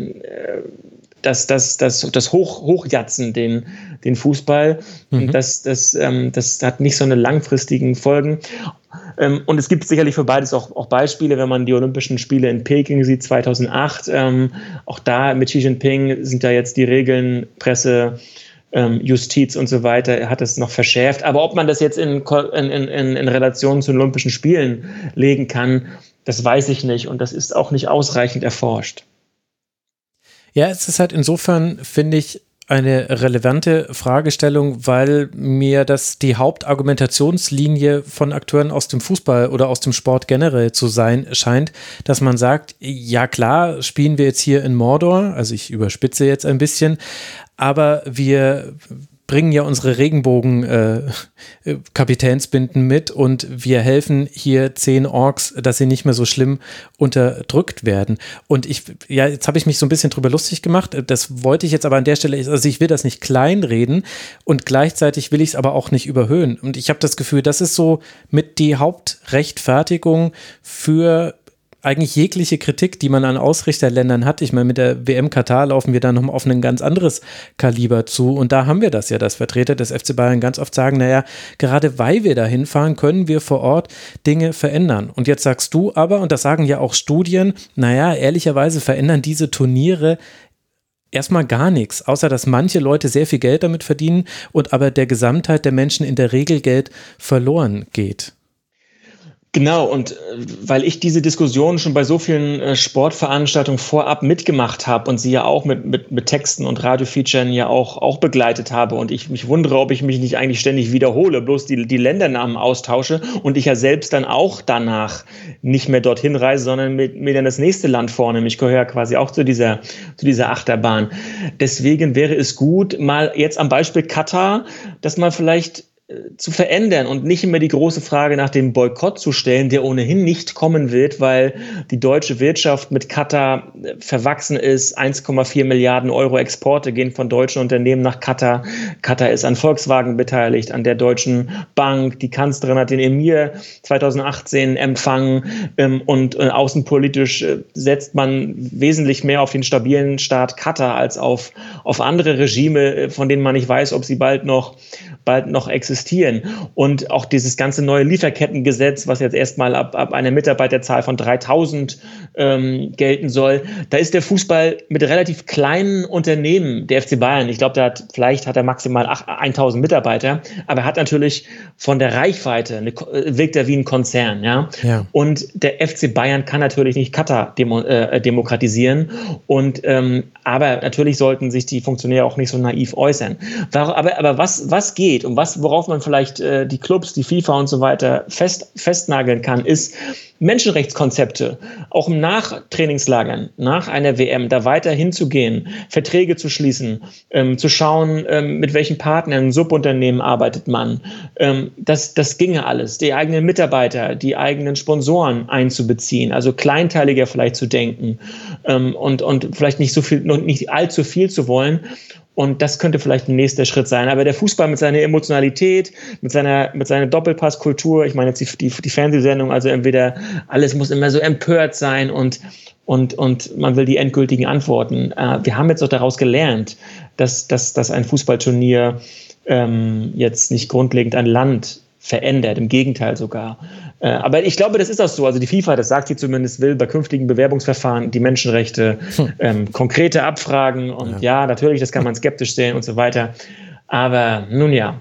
S4: das Hochjatzen, den Fußball. Mhm. Das hat nicht so eine langfristigen Folgen. Und es gibt sicherlich für beides auch Beispiele, wenn man die Olympischen Spiele in Peking sieht, 2008. Auch da mit Xi Jinping sind da jetzt die Regeln, Presse, Justiz und so weiter, hat es noch verschärft. Aber ob man das jetzt in Relation zu den Olympischen Spielen legen kann, das weiß ich nicht. Und das ist auch nicht ausreichend erforscht.
S3: Ja, es ist halt insofern, finde ich, eine relevante Fragestellung, weil mir das die Hauptargumentationslinie von Akteuren aus dem Fußball oder aus dem Sport generell zu sein scheint, dass man sagt, ja klar, spielen wir jetzt hier in Mordor, also ich überspitze jetzt ein bisschen, aber wir bringen ja unsere Regenbogen-Kapitänsbinden mit und wir helfen hier 10 Orks, dass sie nicht mehr so schlimm unterdrückt werden. Und jetzt habe ich mich so ein bisschen drüber lustig gemacht, das wollte ich jetzt aber an der Stelle, also ich will das nicht kleinreden und gleichzeitig will ich es aber auch nicht überhöhen. Und ich habe das Gefühl, das ist so mit die Hauptrechtfertigung für eigentlich jegliche Kritik, die man an Ausrichterländern hat. Ich meine, mit der WM Katar laufen wir da noch auf ein ganz anderes Kaliber zu und da haben wir das ja, dass Vertreter des FC Bayern ganz oft sagen, naja, gerade weil wir da hinfahren, können wir vor Ort Dinge verändern. Und jetzt sagst du aber, und das sagen ja auch Studien, naja, ehrlicherweise verändern diese Turniere erstmal gar nichts, außer dass manche Leute sehr viel Geld damit verdienen und aber der Gesamtheit der Menschen in der Regel Geld verloren geht.
S4: Genau, und weil ich diese Diskussion schon bei so vielen Sportveranstaltungen vorab mitgemacht habe und sie ja auch mit Texten und Radiofeaturen ja auch begleitet habe und ich mich wundere, ob ich mich nicht eigentlich ständig wiederhole, bloß die Ländernamen austausche und ich ja selbst dann auch danach nicht mehr dorthin reise, sondern mir dann das nächste Land vornehme. Ich gehöre ja quasi auch zu dieser Achterbahn. Deswegen wäre es gut, mal jetzt am Beispiel Katar, dass man vielleicht zu verändern und nicht immer die große Frage nach dem Boykott zu stellen, der ohnehin nicht kommen wird, weil die deutsche Wirtschaft mit Katar verwachsen ist. 1,4 Milliarden Euro Exporte gehen von deutschen Unternehmen nach Katar. Katar ist an Volkswagen beteiligt, an der Deutschen Bank. Die Kanzlerin hat den Emir 2018 empfangen und außenpolitisch setzt man wesentlich mehr auf den stabilen Staat Katar als auf andere Regime, von denen man nicht weiß, ob sie bald noch existieren. Und auch dieses ganze neue Lieferkettengesetz, was jetzt erstmal ab einer Mitarbeiterzahl von 3.000 gelten soll, da ist der Fußball mit relativ kleinen Unternehmen, der FC Bayern, ich glaube, vielleicht hat er maximal 1.000 Mitarbeiter, aber er hat natürlich von der Reichweite, wirkt er wie ein Konzern. Ja? Und der FC Bayern kann natürlich nicht Katar demokratisieren. Aber natürlich sollten sich die Funktionäre auch nicht so naiv äußern. Aber was geht und worauf man vielleicht die Clubs, die FIFA und so weiter festnageln kann, ist Menschenrechtskonzepte, auch im Nachtrainingslagern, nach einer WM, da weiter hinzugehen, Verträge zu schließen, zu schauen, mit welchen Partnern, Subunternehmen arbeitet man. Das ginge alles. Die eigenen Mitarbeiter, die eigenen Sponsoren einzubeziehen, also kleinteiliger vielleicht zu denken und vielleicht nicht allzu viel zu wollen. Und das könnte vielleicht ein nächster Schritt sein. Aber der Fußball mit seiner Emotionalität, mit seiner Doppelpasskultur, ich meine jetzt die Fernsehsendung, also entweder alles muss immer so empört sein und man will die endgültigen Antworten. Wir haben jetzt auch daraus gelernt, dass ein Fußballturnier jetzt nicht grundlegend ein Land verändert, im Gegenteil sogar. Aber ich glaube, das ist auch so. Also die FIFA, das sagt sie zumindest, will bei künftigen Bewerbungsverfahren die Menschenrechte konkrete abfragen. Und ja, natürlich, das kann man skeptisch sehen und so weiter. Aber nun ja.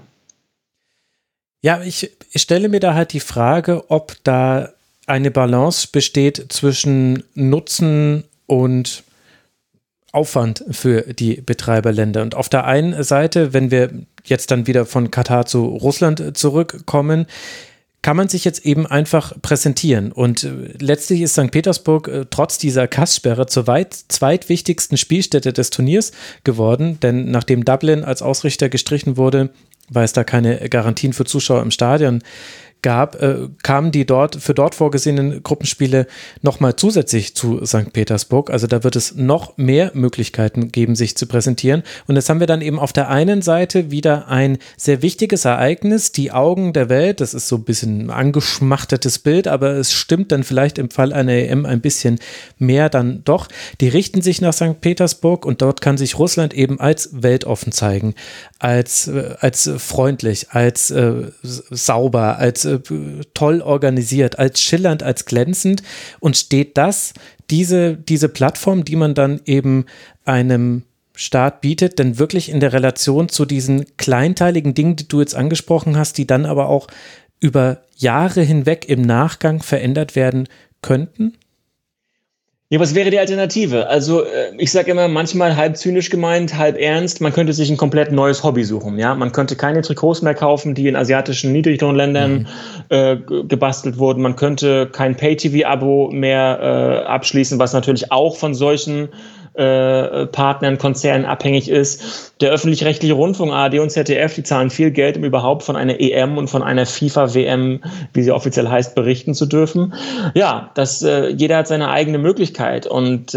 S3: Ja, ich stelle mir da halt die Frage, ob da eine Balance besteht zwischen Nutzen und Aufwand für die Betreiberländer. Und auf der einen Seite, wenn wir jetzt dann wieder von Katar zu Russland zurückkommen, kann man sich jetzt eben einfach präsentieren. Und letztlich ist St. Petersburg trotz dieser Kasssperre zur zweitwichtigsten Spielstätte des Turniers geworden, denn nachdem Dublin als Ausrichter gestrichen wurde, weil es da keine Garantien für Zuschauer im Stadion gab, kamen die für dort vorgesehenen Gruppenspiele nochmal zusätzlich zu St. Petersburg. Also da wird es noch mehr Möglichkeiten geben, sich zu präsentieren. Und jetzt haben wir dann eben auf der einen Seite wieder ein sehr wichtiges Ereignis, die Augen der Welt. Das ist so ein bisschen ein angeschmachtetes Bild, aber es stimmt dann vielleicht im Fall einer EM ein bisschen mehr dann doch. Die richten sich nach St. Petersburg und dort kann sich Russland eben als weltoffen zeigen, als freundlich, als sauber, als toll organisiert, als schillernd, als glänzend, und steht diese Plattform, die man dann eben einem Staat bietet, denn wirklich in der Relation zu diesen kleinteiligen Dingen, die du jetzt angesprochen hast, die dann aber auch über Jahre hinweg im Nachgang verändert werden könnten?
S4: Ja, was wäre die Alternative? Also ich sage immer, manchmal halb zynisch gemeint, halb ernst, man könnte sich ein komplett neues Hobby suchen. Ja? Man könnte keine Trikots mehr kaufen, die in asiatischen Niedriglohnländern gebastelt wurden. Man könnte kein Pay-TV-Abo mehr abschließen, was natürlich auch von solchen Partnern, Konzernen abhängig ist. Der öffentlich-rechtliche Rundfunk, ARD und ZDF, die zahlen viel Geld, um überhaupt von einer EM und von einer FIFA-WM, wie sie offiziell heißt, berichten zu dürfen. Ja, jeder hat seine eigene Möglichkeit, und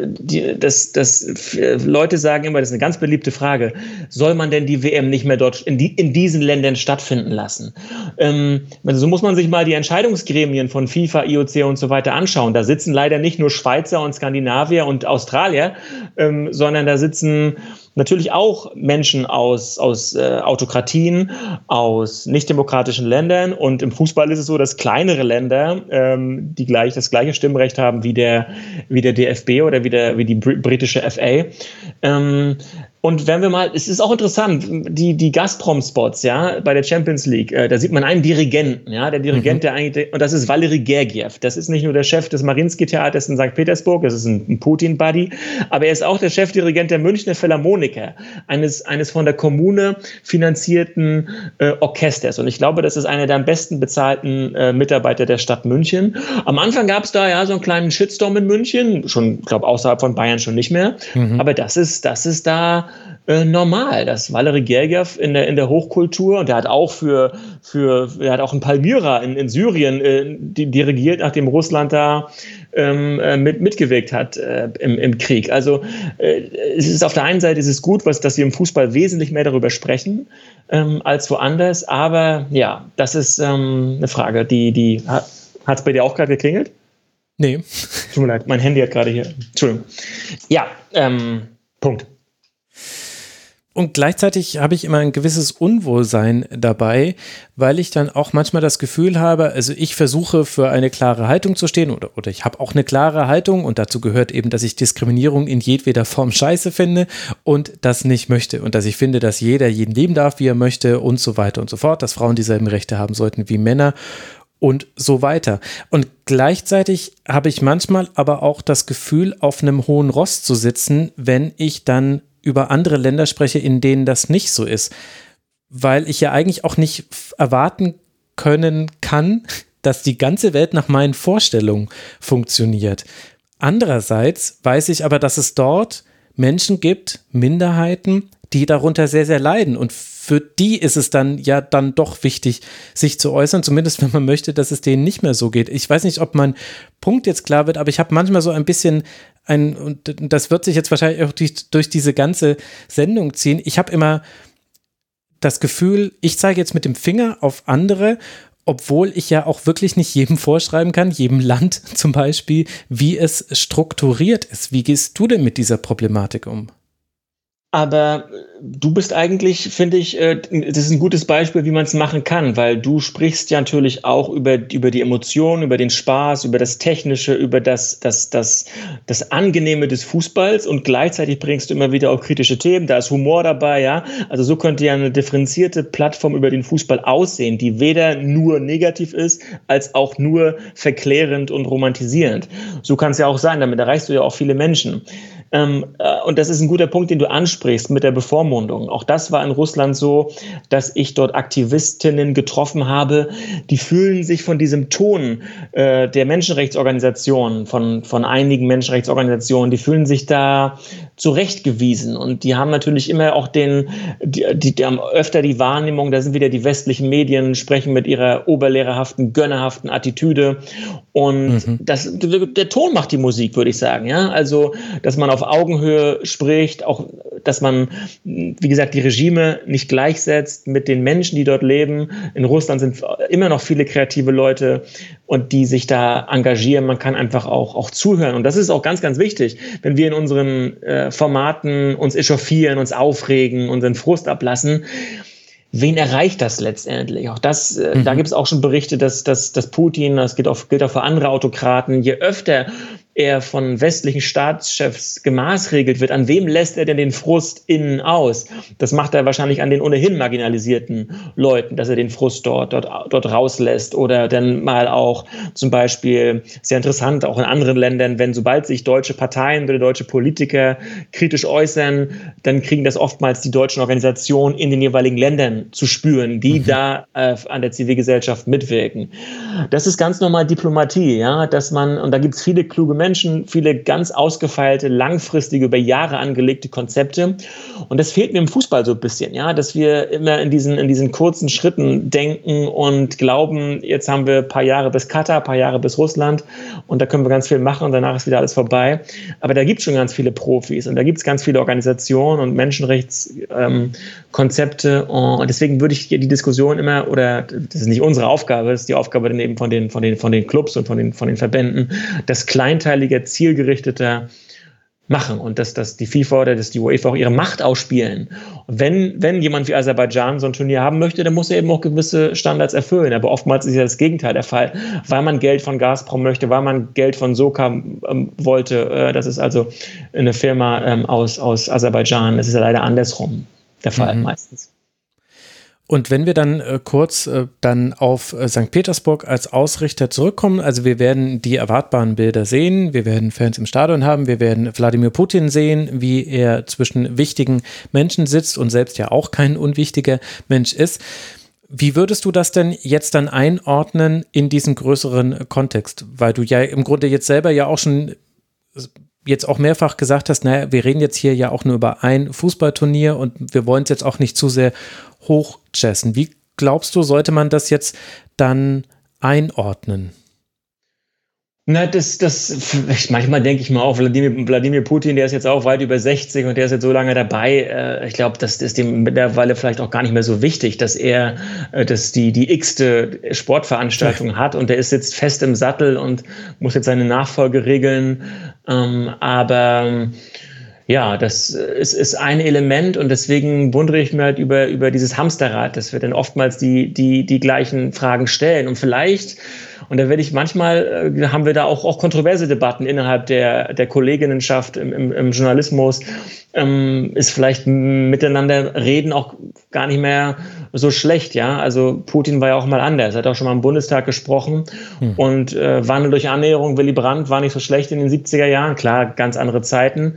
S4: Leute sagen immer, das ist eine ganz beliebte Frage, soll man denn die WM nicht mehr dort in diesen Ländern stattfinden lassen? So muss man sich mal die Entscheidungsgremien von FIFA, IOC und so weiter anschauen. Da sitzen leider nicht nur Schweizer und Skandinavier und Australier, sondern da sitzen natürlich auch Menschen aus Autokratien, aus nicht-demokratischen Ländern, und im Fußball ist es so, dass kleinere Länder, die das gleiche Stimmrecht haben wie der DFB oder wie die britische FA. Und wenn wir mal, es ist auch interessant, die Gazprom-Spots, ja, bei der Champions League, da sieht man einen Dirigenten, ja, der Dirigent, und das ist Valery Gergiev. Das ist nicht nur der Chef des Mariinsky-Theaters in St. Petersburg, das ist ein Putin-Buddy, aber er ist auch der Chefdirigent der Münchner Philharmoniker, eines von der Kommune finanzierten Orchesters. Und ich glaube, das ist einer der am besten bezahlten Mitarbeiter der Stadt München. Am Anfang gab es da ja so einen kleinen Shitstorm in München, schon, ich glaube, außerhalb von Bayern schon nicht mehr, aber das ist da normal, dass Valery Gergiev in der Hochkultur, und der hat auch er hat auch in Palmyra in Syrien dirigiert, nachdem Russland da mitgewirkt hat im Krieg. Also es ist auf der einen Seite ist es gut, dass wir im Fußball wesentlich mehr darüber sprechen als woanders, aber ja, das ist eine Frage, die hat es bei dir auch gerade geklingelt?
S3: Nee.
S4: Tut mir leid, mein Handy hat gerade hier, Entschuldigung. Ja, Punkt.
S3: Und gleichzeitig habe ich immer ein gewisses Unwohlsein dabei, weil ich dann auch manchmal das Gefühl habe, also ich versuche für eine klare Haltung zu stehen oder ich habe auch eine klare Haltung, und dazu gehört eben, dass ich Diskriminierung in jedweder Form scheiße finde und das nicht möchte, und dass ich finde, dass jeder jeden lieben darf, wie er möchte, und so weiter und so fort, dass Frauen dieselben Rechte haben sollten wie Männer und so weiter. Und gleichzeitig habe ich manchmal aber auch das Gefühl, auf einem hohen Ross zu sitzen, wenn ich dann über andere Länder spreche, in denen das nicht so ist. Weil ich ja eigentlich auch nicht erwarten können kann, dass die ganze Welt nach meinen Vorstellungen funktioniert. Andererseits weiß ich aber, dass es dort Menschen gibt, Minderheiten, die darunter sehr, sehr leiden. Und für die ist es dann ja dann doch wichtig, sich zu äußern, zumindest wenn man möchte, dass es denen nicht mehr so geht. Ich weiß nicht, ob mein Punkt jetzt klar wird, aber ich habe manchmal so ein bisschen und das wird sich jetzt wahrscheinlich auch durch diese ganze Sendung ziehen. Ich habe immer das Gefühl, ich zeige jetzt mit dem Finger auf andere, obwohl ich ja auch wirklich nicht jedem vorschreiben kann, jedem Land zum Beispiel, wie es strukturiert ist. Wie gehst du denn mit dieser Problematik um?
S4: Aber du bist eigentlich, finde ich, das ist ein gutes Beispiel, wie man es machen kann, weil du sprichst ja natürlich auch über die Emotionen, über den Spaß, über das Technische, über das Angenehme des Fußballs und gleichzeitig bringst du immer wieder auch kritische Themen, da ist Humor dabei, ja. Also so könnte ja eine differenzierte Plattform über den Fußball aussehen, die weder nur negativ ist, als auch nur verklärend und romantisierend. So kann es ja auch sein, damit erreichst du ja auch viele Menschen. Und das ist ein guter Punkt, den du ansprichst mit der Bevormundung. Auch das war in Russland so, dass ich dort Aktivistinnen getroffen habe, die fühlen sich von diesem Ton der Menschenrechtsorganisationen, von einigen Menschenrechtsorganisationen, die fühlen sich da zurechtgewiesen. Und die haben natürlich immer auch die haben öfter die Wahrnehmung, da sind wieder die westlichen Medien, sprechen mit ihrer oberlehrerhaften, gönnerhaften Attitüde. Und der Ton macht die Musik, würde ich sagen. Ja? Also, dass man auf Augenhöhe spricht, auch, dass man, wie gesagt, die Regime nicht gleichsetzt mit den Menschen, die dort leben. In Russland sind immer noch viele kreative Leute und die sich da engagieren. Man kann einfach auch zuhören. Und das ist auch ganz, ganz wichtig, wenn wir in unseren Formaten uns echauffieren, uns aufregen, unseren Frust ablassen. Wen erreicht das letztendlich? Auch das, da gibt es auch schon Berichte, dass Putin, das gilt auch für andere Autokraten, je öfter er von westlichen Staatschefs gemaßregelt wird, an wem lässt er denn den Frust innen aus? Das macht er wahrscheinlich an den ohnehin marginalisierten Leuten, dass er den Frust dort rauslässt oder dann mal auch zum Beispiel, sehr interessant, auch in anderen Ländern, sobald sich deutsche Parteien oder deutsche Politiker kritisch äußern, dann kriegen das oftmals die deutschen Organisationen in den jeweiligen Ländern zu spüren, die da an der Zivilgesellschaft mitwirken. Das ist ganz normal Diplomatie, ja, dass man, und da gibt es viele kluge Menschen, viele ganz ausgefeilte, langfristige, über Jahre angelegte Konzepte. Und das fehlt mir im Fußball so ein bisschen, ja, dass wir immer in diesen kurzen Schritten denken und glauben, jetzt haben wir ein paar Jahre bis Katar, ein paar Jahre bis Russland und da können wir ganz viel machen und danach ist wieder alles vorbei. Aber da gibt es schon ganz viele Profis und da gibt es ganz viele Organisationen und Menschenrechtskonzepte und deswegen würde ich die Diskussion immer, oder das ist nicht unsere Aufgabe, das ist die Aufgabe dann eben von den Clubs und von den Verbänden, das kleinteiliger, zielgerichteter machen und dass die FIFA oder dass die UEFA auch ihre Macht ausspielen. Und wenn jemand wie Aserbaidschan so ein Turnier haben möchte, dann muss er eben auch gewisse Standards erfüllen. Aber oftmals ist ja das Gegenteil der Fall, weil man Geld von Gazprom möchte, weil man Geld von Soka wollte. Das ist also eine Firma aus Aserbaidschan. Das ist ja leider andersrum der Fall meistens.
S3: Und wenn wir dann kurz dann auf St. Petersburg als Ausrichter zurückkommen, also wir werden die erwartbaren Bilder sehen, wir werden Fans im Stadion haben, wir werden Wladimir Putin sehen, wie er zwischen wichtigen Menschen sitzt und selbst ja auch kein unwichtiger Mensch ist. Wie würdest du das denn jetzt dann einordnen in diesen größeren Kontext? Weil du ja im Grunde jetzt selber ja auch schon jetzt auch mehrfach gesagt hast, naja, wir reden jetzt hier ja auch nur über ein Fußballturnier und wir wollen es jetzt auch nicht zu sehr hochjazzen. Wie glaubst du, sollte man das jetzt dann einordnen?
S4: Na, manchmal denke ich mal auch, Wladimir Putin, der ist jetzt auch weit über 60 und der ist jetzt so lange dabei. Ich glaube, das ist dem mittlerweile vielleicht auch gar nicht mehr so wichtig, dass er die x-te Sportveranstaltung hat und der sitzt fest im Sattel und muss jetzt seine Nachfolge regeln. Aber ja, das ist ein Element und deswegen wundere ich mich halt über dieses Hamsterrad, dass wir dann oftmals die gleichen Fragen stellen und vielleicht, und da werde ich manchmal, haben wir da auch kontroverse Debatten innerhalb der Kolleginnenschaft im Journalismus, ist vielleicht miteinander reden auch gar nicht mehr so schlecht, ja. Also Putin war ja auch mal anders, hat auch schon mal im Bundestag gesprochen und Wandel durch Annäherung, Willy Brandt war nicht so schlecht in den 70er Jahren, klar, ganz andere Zeiten,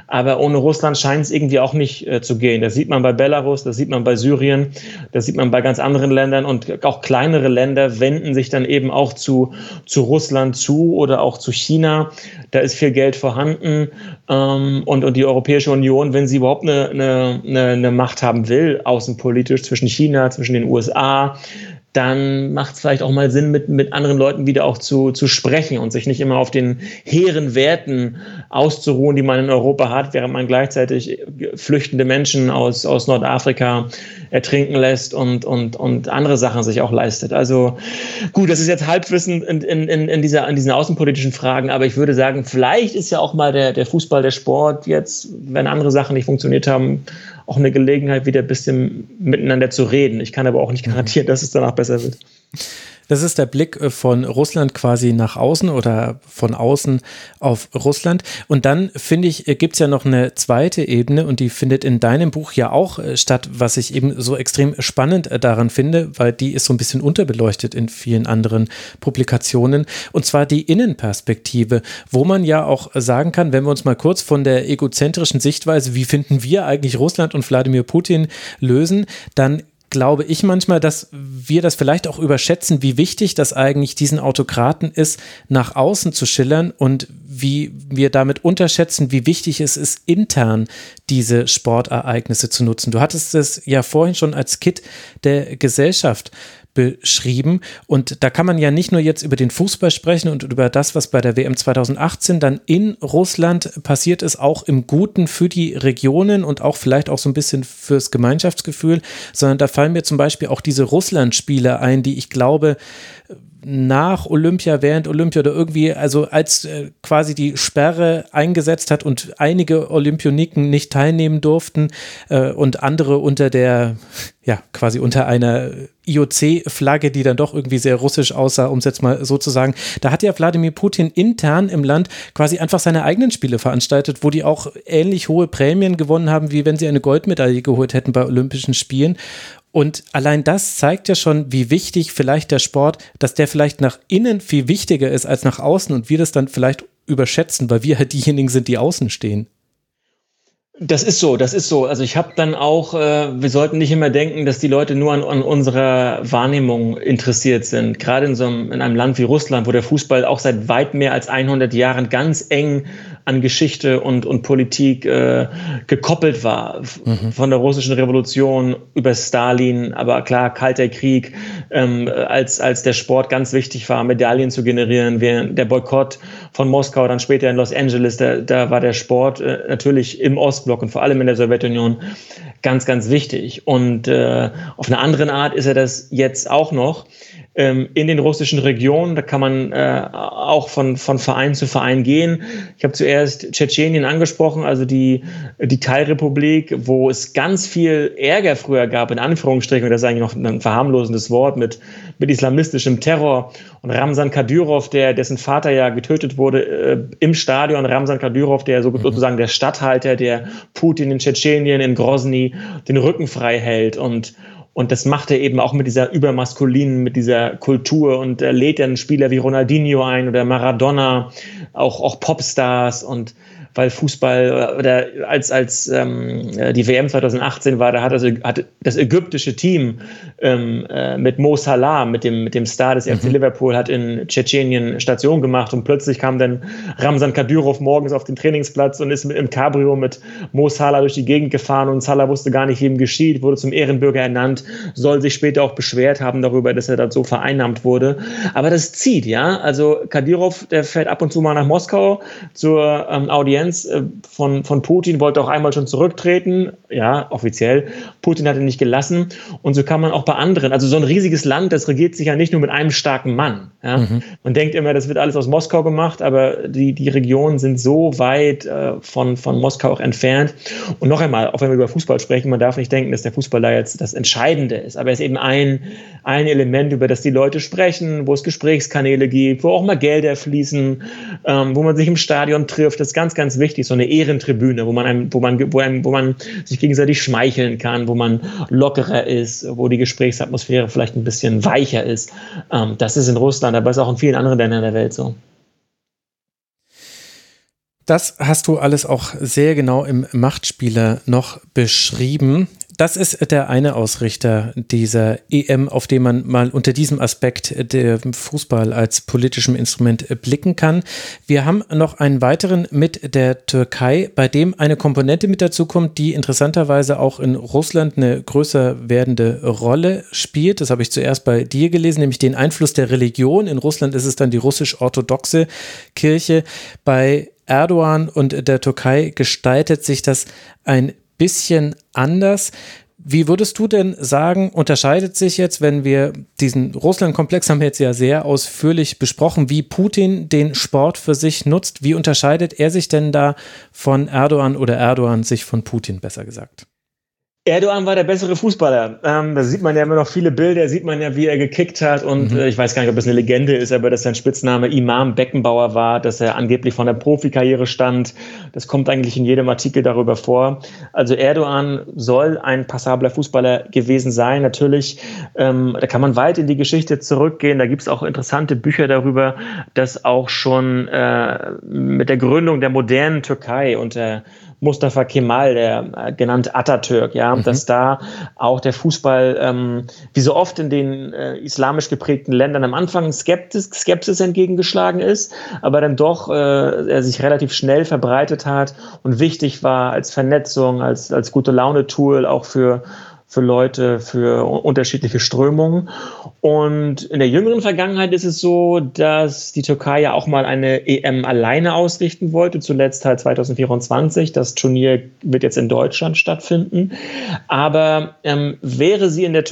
S4: Aber ohne Russland scheint es irgendwie auch nicht zu gehen. Das sieht man bei Belarus, das sieht man bei Syrien, das sieht man bei ganz anderen Ländern und auch kleinere Länder wenden sich dann eben auch zu Russland zu oder auch zu China. Da ist viel Geld vorhanden und die Europäische Union, wenn sie überhaupt eine Macht haben will, außenpolitisch zwischen China, zwischen den USA, dann macht es vielleicht auch mal Sinn, mit anderen Leuten wieder auch zu sprechen und sich nicht immer auf den hehren Werten auszuruhen, die man in Europa hat, während man gleichzeitig flüchtende Menschen aus Nordafrika ertrinken lässt und andere Sachen sich auch leistet. Also gut, das ist jetzt Halbwissen in diesen außenpolitischen Fragen, aber ich würde sagen, vielleicht ist ja auch mal der Fußball, der Sport jetzt, wenn andere Sachen nicht funktioniert haben, auch eine Gelegenheit, wieder ein bisschen miteinander zu reden. Ich kann aber auch nicht garantieren, dass es danach besser wird.
S3: Das ist der Blick von Russland quasi nach außen oder von außen auf Russland. Und dann, finde ich, gibt es ja noch eine zweite Ebene und die findet in deinem Buch ja auch statt, was ich eben so extrem spannend daran finde, weil die ist so ein bisschen unterbeleuchtet in vielen anderen Publikationen. Und zwar die Innenperspektive, wo man ja auch sagen kann, wenn wir uns mal kurz von der egozentrischen Sichtweise, wie finden wir eigentlich Russland und Wladimir Putin lösen, dann glaube ich manchmal, dass wir das vielleicht auch überschätzen, wie wichtig das eigentlich diesen Autokraten ist, nach außen zu schillern und wie wir damit unterschätzen, wie wichtig es ist, intern diese Sportereignisse zu nutzen. Du hattest es ja vorhin schon als Kit der Gesellschaft beschrieben und da kann man ja nicht nur jetzt über den Fußball sprechen und über das, was bei der WM 2018 dann in Russland passiert ist, auch im Guten für die Regionen und auch vielleicht auch so ein bisschen fürs Gemeinschaftsgefühl, sondern da fallen mir zum Beispiel auch diese Russland-Spiele ein, die ich glaube, nach Olympia, während Olympia oder irgendwie, also als quasi die Sperre eingesetzt hat und einige Olympioniken nicht teilnehmen durften und andere unter quasi unter einer IOC-Flagge, die dann doch irgendwie sehr russisch aussah, um es jetzt mal so zu sagen. Da hat ja Wladimir Putin intern im Land quasi einfach seine eigenen Spiele veranstaltet, wo die auch ähnlich hohe Prämien gewonnen haben, wie wenn sie eine Goldmedaille geholt hätten bei Olympischen Spielen. Und allein das zeigt ja schon, wie wichtig vielleicht der Sport, dass der vielleicht nach innen viel wichtiger ist als nach außen und wir das dann vielleicht überschätzen, weil wir halt diejenigen sind, die außen stehen.
S4: Das ist so. Also ich habe dann auch, wir sollten nicht immer denken, dass die Leute nur an unserer Wahrnehmung interessiert sind. Gerade in einem Land wie Russland, wo der Fußball auch seit weit mehr als 100 Jahren ganz eng an Geschichte und Politik gekoppelt war. Von der russischen Revolution über Stalin, aber klar, Kalter Krieg, als der Sport ganz wichtig war, Medaillen zu generieren, während der Boykott von Moskau, dann später in Los Angeles, da war der Sport natürlich im Ostblock und vor allem in der Sowjetunion ganz, ganz wichtig. Und auf eine andere Art ist er das jetzt auch noch. In den russischen Regionen, da kann man auch von Verein zu Verein gehen. Ich habe zuerst Tschetschenien angesprochen, also die Teilrepublik, wo es ganz viel Ärger früher gab, in Anführungsstrichen, und das ist eigentlich noch ein verharmlosendes Wort, mit islamistischem Terror. Und Ramzan Kadyrov, dessen Vater ja getötet wurde im Stadion, Ramzan Kadyrov, der sozusagen der Statthalter, der Putin in Tschetschenien, in Grozny den Rücken frei hält. Und das macht er eben auch mit dieser übermaskulinen, mit dieser Kultur und lädt dann Spieler wie Ronaldinho ein oder Maradona, auch Popstars und weil Fußball oder als die WM 2018 war, da hat das ägyptische Team mit Mo Salah, mit dem Star des FC Liverpool, hat in Tschetschenien Station gemacht und plötzlich kam dann Ramzan Kadyrov morgens auf den Trainingsplatz und ist im Cabrio mit Mo Salah durch die Gegend gefahren und Salah wusste gar nicht, wie ihm geschieht, wurde zum Ehrenbürger ernannt, soll sich später auch beschwert haben darüber, dass er da so vereinnahmt wurde. Aber das zieht, ja. Also Kadyrov, der fährt ab und zu mal nach Moskau zur Audienz von Putin, wollte auch einmal schon zurücktreten, ja, offiziell. Putin hat ihn nicht gelassen. Und so kann man auch bei anderen, also so ein riesiges Land, das regiert sich ja nicht nur mit einem starken Mann. Ja. Man denkt immer, das wird alles aus Moskau gemacht, aber die Regionen sind so weit von Moskau auch entfernt. Und noch einmal, auch wenn wir über Fußball sprechen, man darf nicht denken, dass der Fußball da jetzt das Entscheidende ist. Aber er ist eben ein Element, über das die Leute sprechen, wo es Gesprächskanäle gibt, wo auch mal Gelder fließen, wo man sich im Stadion trifft. Das ist ganz, ganz wichtig, so eine Ehrentribüne, wo man sich gegenseitig schmeicheln kann, wo man lockerer ist, wo die Gesprächsatmosphäre vielleicht ein bisschen weicher ist. Das ist in Russland, aber ist auch in vielen anderen Ländern der Welt so.
S3: Das hast du alles auch sehr genau im Machtspieler noch beschrieben. Das ist der eine Ausrichter dieser EM, auf den man mal unter diesem Aspekt der Fußball als politischem Instrument blicken kann. Wir haben noch einen weiteren mit der Türkei, bei dem eine Komponente mit dazu kommt, die interessanterweise auch in Russland eine größer werdende Rolle spielt. Das habe ich zuerst bei dir gelesen, nämlich den Einfluss der Religion. In Russland ist es dann die russisch-orthodoxe Kirche. Bei Erdogan und der Türkei gestaltet sich das ein bisschen anders. Wie würdest du denn sagen, unterscheidet sich jetzt, wenn wir diesen Russland-Komplex haben wir jetzt ja sehr ausführlich besprochen, wie Putin den Sport für sich nutzt, wie unterscheidet er sich denn da von Erdogan oder Erdogan sich von Putin, besser gesagt?
S4: Erdogan war der bessere Fußballer. Da sieht man ja immer noch viele Bilder, sieht man ja, wie er gekickt hat. Und ich weiß gar nicht, ob es eine Legende ist, aber dass sein Spitzname Imam Beckenbauer war, dass er angeblich von der Profikarriere stand. Das kommt eigentlich in jedem Artikel darüber vor. Also Erdogan soll ein passabler Fußballer gewesen sein. Natürlich, da kann man weit in die Geschichte zurückgehen. Da gibt es auch interessante Bücher darüber, dass auch schon mit der Gründung der modernen Türkei unter Mustafa Kemal, der genannte Atatürk, dass da auch der Fußball, wie so oft in den islamisch geprägten Ländern am Anfang Skepsis entgegengeschlagen ist, aber dann doch er sich relativ schnell verbreitet hat und wichtig war als Vernetzung, als Gute-Laune-Tool auch für Leute, für unterschiedliche Strömungen. Und in der jüngeren Vergangenheit ist es so, dass die Türkei ja auch mal eine EM alleine ausrichten wollte, zuletzt halt 2024. Das Turnier wird jetzt in Deutschland stattfinden. Aber hätte sie in der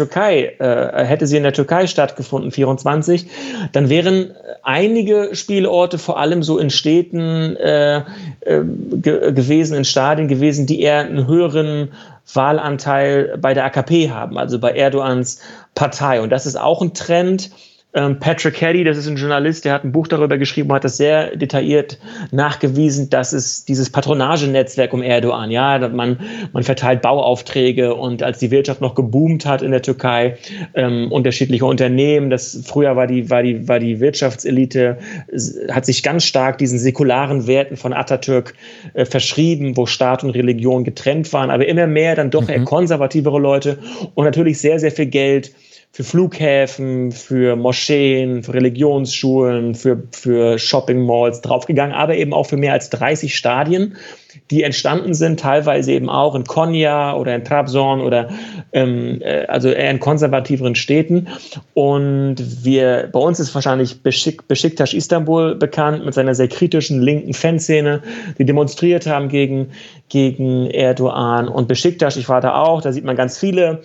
S4: Türkei stattgefunden, 24, dann wären einige Spielorte, vor allem so in Städten gewesen, in Stadien gewesen, die eher einen höheren Wahlanteil bei der AKP haben, also bei Erdogans Partei. Und das ist auch ein Trend. Patrick Caddy, das ist ein Journalist, der hat ein Buch darüber geschrieben, hat das sehr detailliert nachgewiesen, dass es dieses Patronagenetzwerk um Erdogan, man verteilt Bauaufträge und als die Wirtschaft noch geboomt hat in der Türkei, unterschiedliche Unternehmen, früher war die Wirtschaftselite, hat sich ganz stark diesen säkularen Werten von Atatürk verschrieben, wo Staat und Religion getrennt waren, aber immer mehr dann doch eher konservativere Leute und natürlich sehr, sehr viel Geld für Flughäfen, für Moscheen, für Religionsschulen, für Shopping-Malls draufgegangen, aber eben auch für mehr als 30 Stadien, die entstanden sind, teilweise eben auch in Konya oder in Trabzon oder also eher in konservativeren Städten. Und bei uns ist wahrscheinlich Beşiktaş Istanbul bekannt mit seiner sehr kritischen linken Fanszene, die demonstriert haben gegen Erdogan. Und Beşiktaş, ich war da auch, da sieht man ganz viele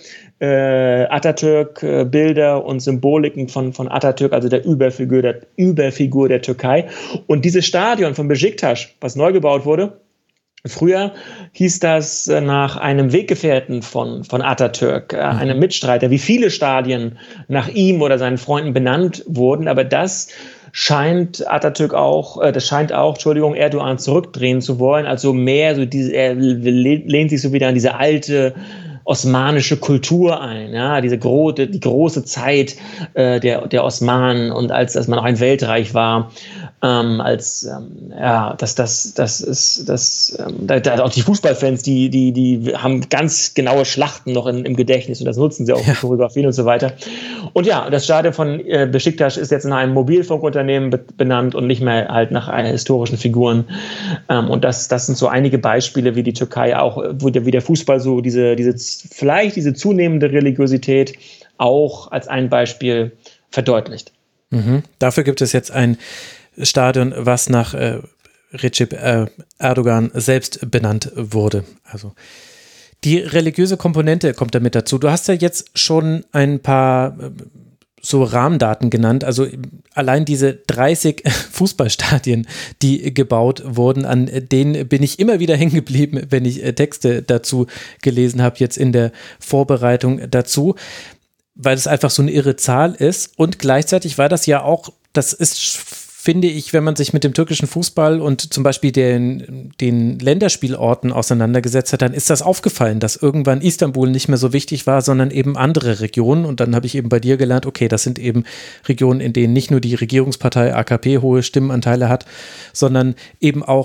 S4: Atatürk-Bilder und Symboliken von Atatürk, also der Überfigur der Türkei. Und dieses Stadion von Beşiktaş, was neu gebaut wurde, früher hieß das nach einem Weggefährten von Atatürk, einem Mitstreiter, wie viele Stadien nach ihm oder seinen Freunden benannt wurden, aber das scheint Erdogan zurückdrehen zu wollen, also mehr so er lehnt sich so wieder an diese alte osmanische Kultur ein, die große Zeit der Osmanen und als man auch ein Weltreich war, auch die Fußballfans, die haben ganz genaue Schlachten noch im Gedächtnis und das nutzen sie auch für Choreografien und so weiter. Und das Stadion von Beşiktaş ist jetzt nach einem Mobilfunkunternehmen benannt und nicht mehr halt nach historischen Figuren. Und das sind so einige Beispiele, wie die Türkei auch, wie der Fußball so diese zunehmende Religiosität auch als ein Beispiel verdeutlicht.
S3: Dafür gibt es jetzt ein Stadion, was nach Recep Erdogan selbst benannt wurde. Also die religiöse Komponente kommt damit dazu. Du hast ja jetzt schon ein paar so Rahmendaten genannt, also allein diese 30 Fußballstadien, die gebaut wurden, an denen bin ich immer wieder hängen geblieben, wenn ich Texte dazu gelesen habe, jetzt in der Vorbereitung dazu, weil es einfach so eine irre Zahl ist und gleichzeitig war das ja auch, das ist, finde ich, wenn man sich mit dem türkischen Fußball und zum Beispiel den Länderspielorten auseinandergesetzt hat, dann ist das aufgefallen, dass irgendwann Istanbul nicht mehr so wichtig war, sondern eben andere Regionen. Und dann habe ich eben bei dir gelernt, okay, das sind eben Regionen, in denen nicht nur die Regierungspartei AKP hohe Stimmenanteile hat, sondern eben auch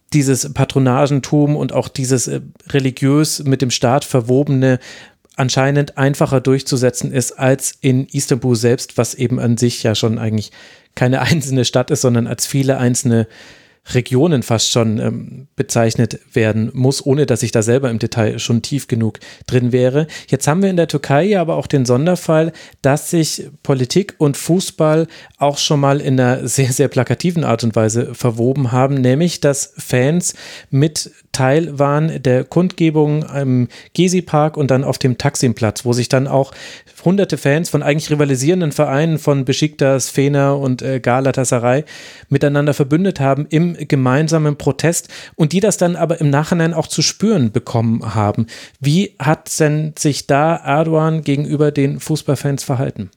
S3: dieses Patronagentum und auch dieses religiös mit dem Staat verwobene anscheinend einfacher durchzusetzen ist als in Istanbul selbst, was eben an sich ja schon eigentlich keine einzelne Stadt ist, sondern als viele einzelne Regionen fast schon bezeichnet werden muss, ohne dass ich da selber im Detail schon tief genug drin wäre. Jetzt haben wir in der Türkei ja aber auch den Sonderfall, dass sich Politik und Fußball auch schon mal in einer sehr, sehr plakativen Art und Weise verwoben haben, nämlich dass Fans mit Teil waren der Kundgebung im Gezi-Park und dann auf dem Taksimplatz, wo sich dann auch hunderte Fans von eigentlich rivalisierenden Vereinen von Beşiktaş, Fener und Galatasaray miteinander verbündet haben im gemeinsamen Protest und die das dann aber im Nachhinein auch zu spüren bekommen haben. Wie hat denn sich da Erdoğan gegenüber den Fußballfans verhalten?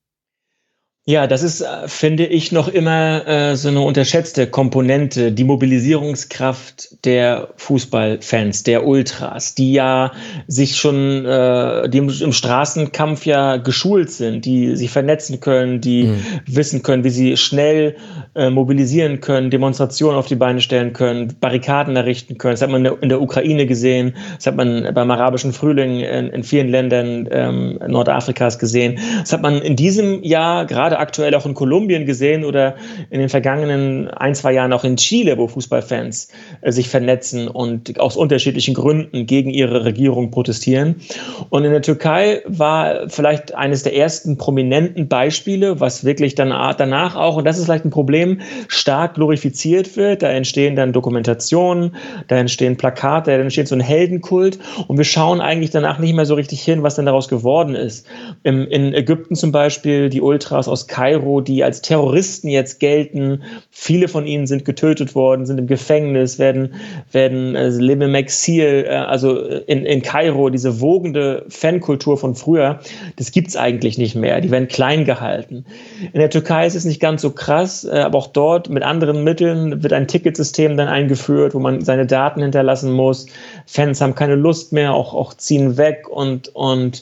S4: Ja, das ist, finde ich, noch immer so eine unterschätzte Komponente, die Mobilisierungskraft der Fußballfans, der Ultras, die ja sich schon, die im Straßenkampf ja geschult sind, die sich vernetzen können, die wissen können, wie sie schnell mobilisieren können, Demonstrationen auf die Beine stellen können, Barrikaden errichten können. Das hat man in der Ukraine gesehen, das hat man beim arabischen Frühling in vielen Ländern Nordafrikas gesehen. Das hat man in diesem Jahr gerade aktuell auch in Kolumbien gesehen oder in den vergangenen 1-2 Jahren auch in Chile, wo Fußballfans sich vernetzen und aus unterschiedlichen Gründen gegen ihre Regierung protestieren. Und in der Türkei war vielleicht eines der ersten prominenten Beispiele, was wirklich danach auch, und das ist vielleicht ein Problem, stark glorifiziert wird. Da entstehen dann Dokumentationen, da entstehen Plakate, da entsteht so ein Heldenkult und wir schauen eigentlich danach nicht mehr so richtig hin, was denn daraus geworden ist. In Ägypten zum Beispiel die Ultras aus Kairo, die als Terroristen jetzt gelten. Viele von ihnen sind getötet worden, sind im Gefängnis, leben im Exil. Also in Kairo, diese wogende Fankultur von früher, das gibt's eigentlich nicht mehr. Die werden klein gehalten. In der Türkei ist es nicht ganz so krass, aber auch dort mit anderen Mitteln wird ein Ticketsystem dann eingeführt, wo man seine Daten hinterlassen muss. Fans haben keine Lust mehr, auch ziehen weg und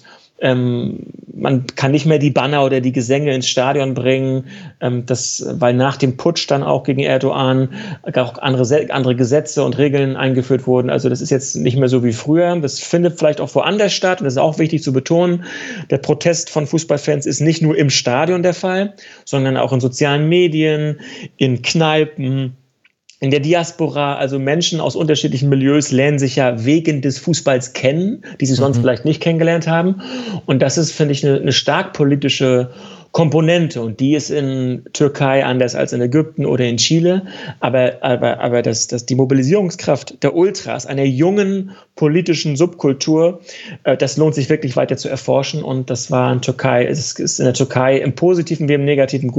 S4: man kann nicht mehr die Banner oder die Gesänge ins Stadion bringen, weil nach dem Putsch dann auch gegen Erdoğan auch andere Gesetze und Regeln eingeführt wurden. Also das ist jetzt nicht mehr so wie früher. Das findet vielleicht auch woanders statt und das ist auch wichtig zu betonen. Der Protest von Fußballfans ist nicht nur im Stadion der Fall, sondern auch in sozialen Medien, in Kneipen, in der Diaspora, also Menschen aus unterschiedlichen Milieus lernen sich ja wegen des Fußballs kennen, die sie sonst vielleicht nicht kennengelernt haben. Und das ist, finde ich, eine stark politische Komponente. Und die ist in Türkei anders als in Ägypten oder in Chile. Aber die Mobilisierungskraft der Ultras, einer jungen politischen Subkultur, das lohnt sich wirklich weiter zu erforschen. Und das war in der Türkei im Positiven wie im Negativen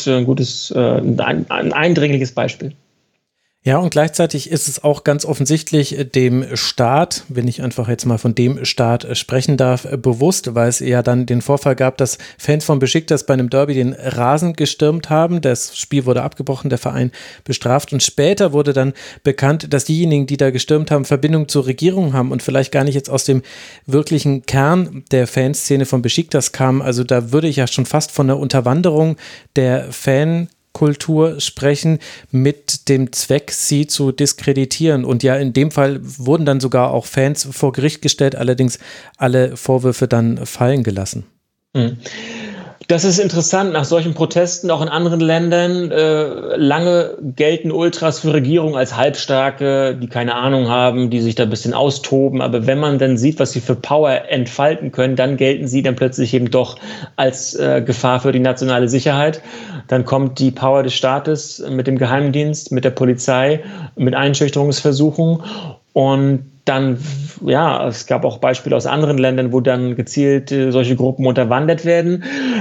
S4: ein eindringliches Beispiel.
S3: Ja, und gleichzeitig ist es auch ganz offensichtlich dem Staat, wenn ich einfach jetzt mal von dem Staat sprechen darf, bewusst, weil es ja dann den Vorfall gab, dass Fans von Beşiktaş bei einem Derby den Rasen gestürmt haben. Das Spiel wurde abgebrochen, der Verein bestraft und später wurde dann bekannt, dass diejenigen, die da gestürmt haben, Verbindung zur Regierung haben und vielleicht gar nicht jetzt aus dem wirklichen Kern der Fanszene von Beşiktaş kamen. Also da würde ich ja schon fast von einer Unterwanderung der Fankultur sprechen, mit dem Zweck, sie zu diskreditieren. Und ja, in dem Fall wurden dann sogar auch Fans vor Gericht gestellt, allerdings alle Vorwürfe dann fallen gelassen.
S4: Das ist interessant, nach solchen Protesten auch in anderen Ländern, lange gelten Ultras für Regierungen als Halbstarke, die keine Ahnung haben, die sich da ein bisschen austoben, aber wenn man dann sieht, was sie für Power entfalten können, dann gelten sie dann plötzlich eben doch als Gefahr für die nationale Sicherheit. Dann kommt die Power des Staates mit dem Geheimdienst, mit der Polizei, mit Einschüchterungsversuchen und dann, ja, es gab auch Beispiele aus anderen Ländern, wo dann gezielt solche Gruppen unterwandert werden.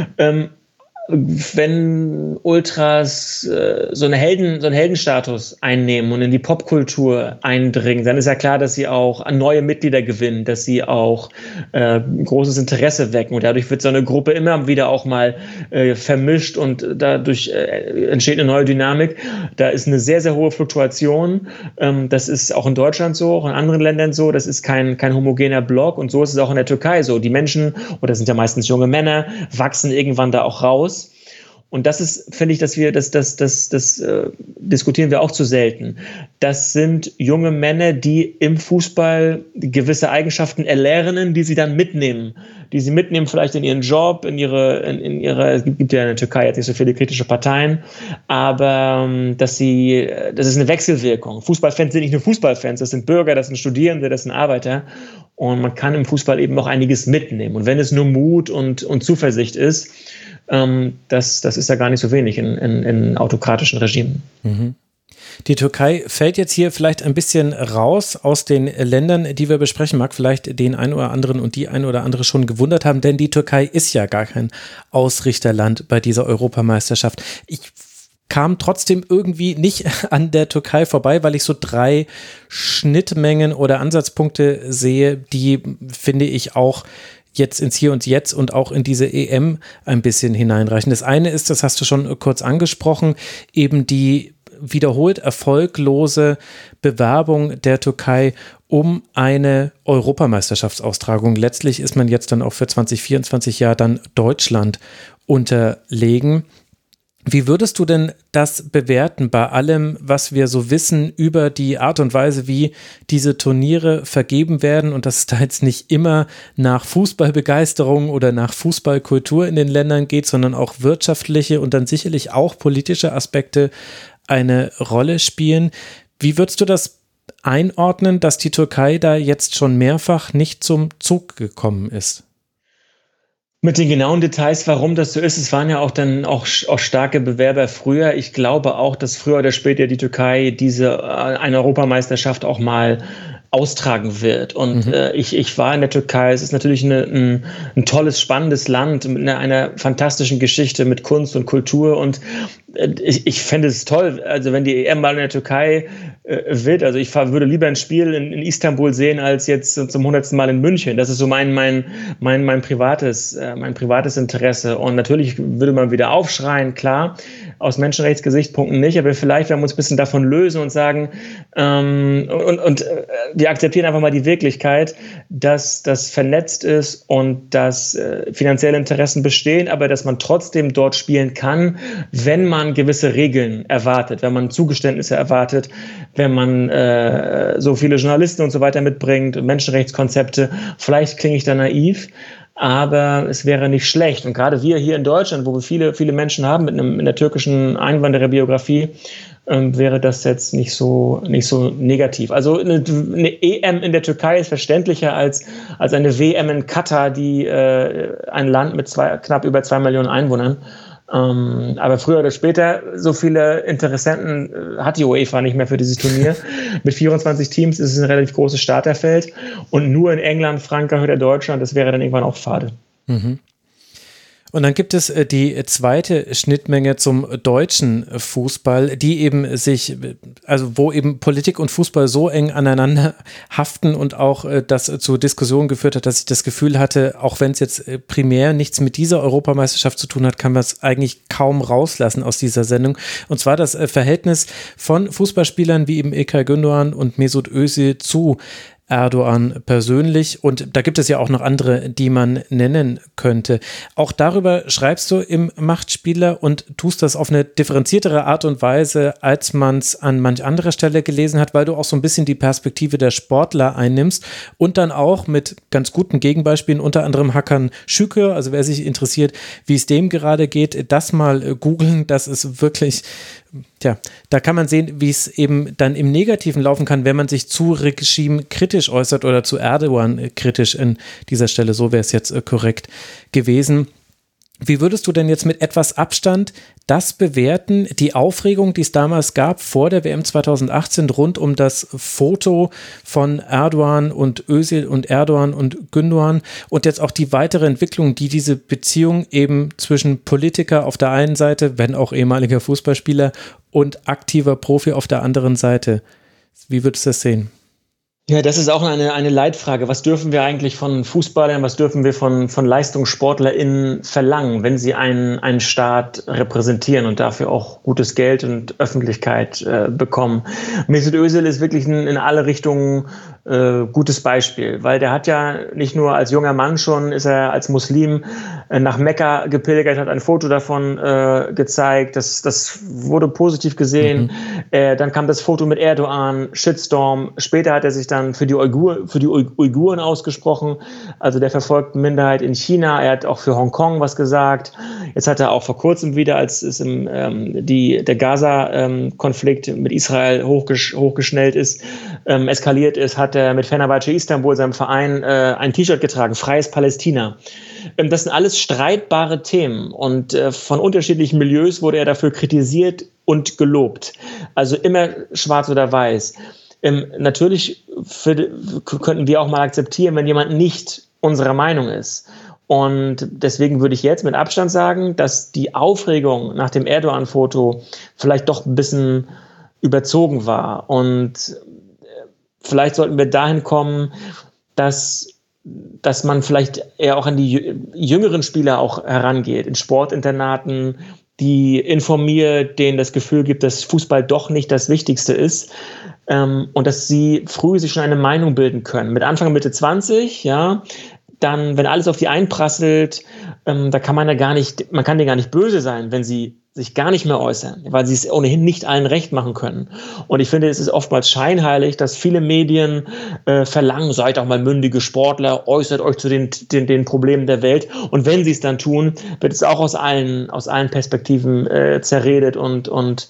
S4: Wenn Ultras so einen Heldenstatus einnehmen und in die Popkultur eindringen, dann ist ja klar, dass sie auch neue Mitglieder gewinnen, dass sie auch großes Interesse wecken. Und dadurch wird so eine Gruppe immer wieder auch mal vermischt und dadurch entsteht eine neue Dynamik. Da ist eine sehr, sehr hohe Fluktuation. Das ist auch in Deutschland so, auch in anderen Ländern so. Das ist kein homogener Block und so ist es auch in der Türkei so. Die Menschen, oder das sind ja meistens junge Männer, wachsen irgendwann da auch raus. Und das ist, finde ich, das diskutieren wir auch zu selten. Das sind junge Männer, die im Fußball gewisse Eigenschaften erlernen, die sie dann mitnehmen. Die sie mitnehmen vielleicht in ihren Job, in ihre, es gibt ja in der Türkei jetzt nicht so viele kritische Parteien, aber das ist eine Wechselwirkung. Fußballfans sind nicht nur Fußballfans, das sind Bürger, das sind Studierende, das sind Arbeiter. Und man kann im Fußball eben auch einiges mitnehmen. Und wenn es nur Mut und Zuversicht ist, das ist ja gar nicht so wenig in autokratischen Regimen.
S3: Mhm. Die Türkei fällt jetzt hier vielleicht ein bisschen raus aus den Ländern, die wir besprechen. Mag vielleicht den einen oder anderen und die ein oder andere schon gewundert haben, denn die Türkei ist ja gar kein Ausrichterland bei dieser Europameisterschaft. Ich kam trotzdem irgendwie nicht an der Türkei vorbei, weil ich so 3 Schnittmengen oder Ansatzpunkte sehe, die, finde ich, auch jetzt ins Hier und Jetzt und auch in diese EM ein bisschen hineinreichen. Das eine ist, das hast du schon kurz angesprochen, eben die wiederholt erfolglose Bewerbung der Türkei um eine Europameisterschaftsaustragung. Letztlich ist man jetzt dann auch für 2024 ja dann Deutschland unterlegen. Wie würdest du denn das bewerten bei allem, was wir so wissen über die Art und Weise, wie diese Turniere vergeben werden und dass es da jetzt nicht immer nach Fußballbegeisterung oder nach Fußballkultur in den Ländern geht, sondern auch wirtschaftliche und dann sicherlich auch politische Aspekte eine Rolle spielen. Wie würdest du das einordnen, dass die Türkei da jetzt schon mehrfach nicht zum Zug gekommen ist?
S4: Mit den genauen Details, warum das so ist, es waren ja auch dann auch starke Bewerber früher. Ich glaube auch, dass früher oder später die Türkei eine Europameisterschaft auch mal austragen wird. Und ich war in der Türkei. Es ist natürlich ein tolles, spannendes Land mit einer fantastischen Geschichte, mit Kunst und Kultur. Und ich fände es toll, also wenn die EM mal in der Türkei wird. Also ich würde lieber ein Spiel in Istanbul sehen, als jetzt zum 100. Mal in München. Das ist so mein privates Interesse. Und natürlich würde man wieder aufschreien, klar, aus Menschenrechtsgesichtspunkten nicht, aber vielleicht werden wir uns ein bisschen davon lösen und sagen, wir akzeptieren einfach mal die Wirklichkeit, dass das vernetzt ist und dass finanzielle Interessen bestehen, aber dass man trotzdem dort spielen kann, wenn man gewisse Regeln erwartet, wenn man Zugeständnisse erwartet, wenn man so viele Journalisten und so weiter mitbringt, Menschenrechtskonzepte. Vielleicht klinge ich da naiv, aber es wäre nicht schlecht. Und gerade wir hier in Deutschland, wo wir viele, viele Menschen haben mit einer türkischen Einwandererbiografie, wäre das jetzt nicht so negativ. Also eine EM in der Türkei ist verständlicher als eine WM in Katar, die ein Land mit knapp über 2 Millionen Einwohnern. Aber früher oder später, so viele Interessenten hat die UEFA nicht mehr für dieses Turnier. Mit 24 Teams ist es ein relativ großes Starterfeld und nur in England, Frankreich oder Deutschland, das wäre dann irgendwann auch fade.
S3: Mhm. Und dann gibt es die zweite Schnittmenge zum deutschen Fußball, die eben wo eben Politik und Fußball so eng aneinander haften und auch das zu Diskussionen geführt hat, dass ich das Gefühl hatte, auch wenn es jetzt primär nichts mit dieser Europameisterschaft zu tun hat, kann man es eigentlich kaum rauslassen aus dieser Sendung. Und zwar das Verhältnis von Fußballspielern wie eben İlkay Gündoğan und Mesut Özil zu Erdoğan persönlich, und da gibt es ja auch noch andere, die man nennen könnte. Auch darüber schreibst du im Machtspieler und tust das auf eine differenziertere Art und Weise, als man es an manch anderer Stelle gelesen hat, weil du auch so ein bisschen die Perspektive der Sportler einnimmst und dann auch mit ganz guten Gegenbeispielen, unter anderem Hakan Şükür, also wer sich interessiert, wie es dem gerade geht, das mal googeln, das ist wirklich, da kann man sehen, wie es eben dann im Negativen laufen kann, wenn man sich zu Regime kritisch äußert oder zu Erdoğan kritisch an dieser Stelle. So wäre es jetzt korrekt gewesen. Wie würdest du denn jetzt mit etwas Abstand das bewerten, die Aufregung, die es damals gab vor der WM 2018 rund um das Foto von Erdoğan und Özil und Erdoğan und Gündoğan und jetzt auch die weitere Entwicklung, die diese Beziehung eben zwischen Politiker auf der einen Seite, wenn auch ehemaliger Fußballspieler, und aktiver Profi auf der anderen Seite. Wie würdest du das sehen?
S4: Ja, das ist auch eine Leitfrage. Was dürfen wir eigentlich von Fußballern, was dürfen wir von LeistungssportlerInnen verlangen, wenn sie einen Staat repräsentieren und dafür auch gutes Geld und Öffentlichkeit bekommen? Mesut Özil ist wirklich in alle Richtungen gutes Beispiel, weil der hat ja nicht nur als junger Mann schon, ist er als Muslim nach Mekka gepilgert, hat ein Foto davon gezeigt, das wurde positiv gesehen. Dann kam das Foto mit Erdogan, Shitstorm. Später hat er sich dann für die Uiguren ausgesprochen, also der verfolgten Minderheit in China. Er hat auch für Hongkong was gesagt. Jetzt hat er auch vor kurzem wieder, als es der Gaza-Konflikt mit Israel hochgeschnellt ist, eskaliert ist, hat er mit Fenerbahce Istanbul, seinem Verein, ein T-Shirt getragen, Freies Palästina. Das sind alles streitbare Themen und von unterschiedlichen Milieus wurde er dafür kritisiert und gelobt. Also immer schwarz oder weiß. Natürlich könnten wir auch mal akzeptieren, wenn jemand nicht unserer Meinung ist. Und deswegen würde ich jetzt mit Abstand sagen, dass die Aufregung nach dem Erdogan-Foto vielleicht doch ein bisschen überzogen war. Und vielleicht sollten wir dahin kommen, dass man vielleicht eher auch an die jüngeren Spieler auch herangeht, in Sportinternaten, die informiert, denen das Gefühl gibt, dass Fußball doch nicht das Wichtigste ist, und dass sie früh sich schon eine Meinung bilden können. Mit Anfang, Mitte 20, ja, dann, wenn alles auf die einprasselt, da kann man kann denen gar nicht böse sein, wenn sie sich gar nicht mehr äußern, weil sie es ohnehin nicht allen recht machen können. Und ich finde, es ist oftmals scheinheilig, dass viele Medien verlangen, seid auch mal mündige Sportler, äußert euch zu den Problemen der Welt. Und wenn sie es dann tun, wird es auch aus allen Perspektiven zerredet und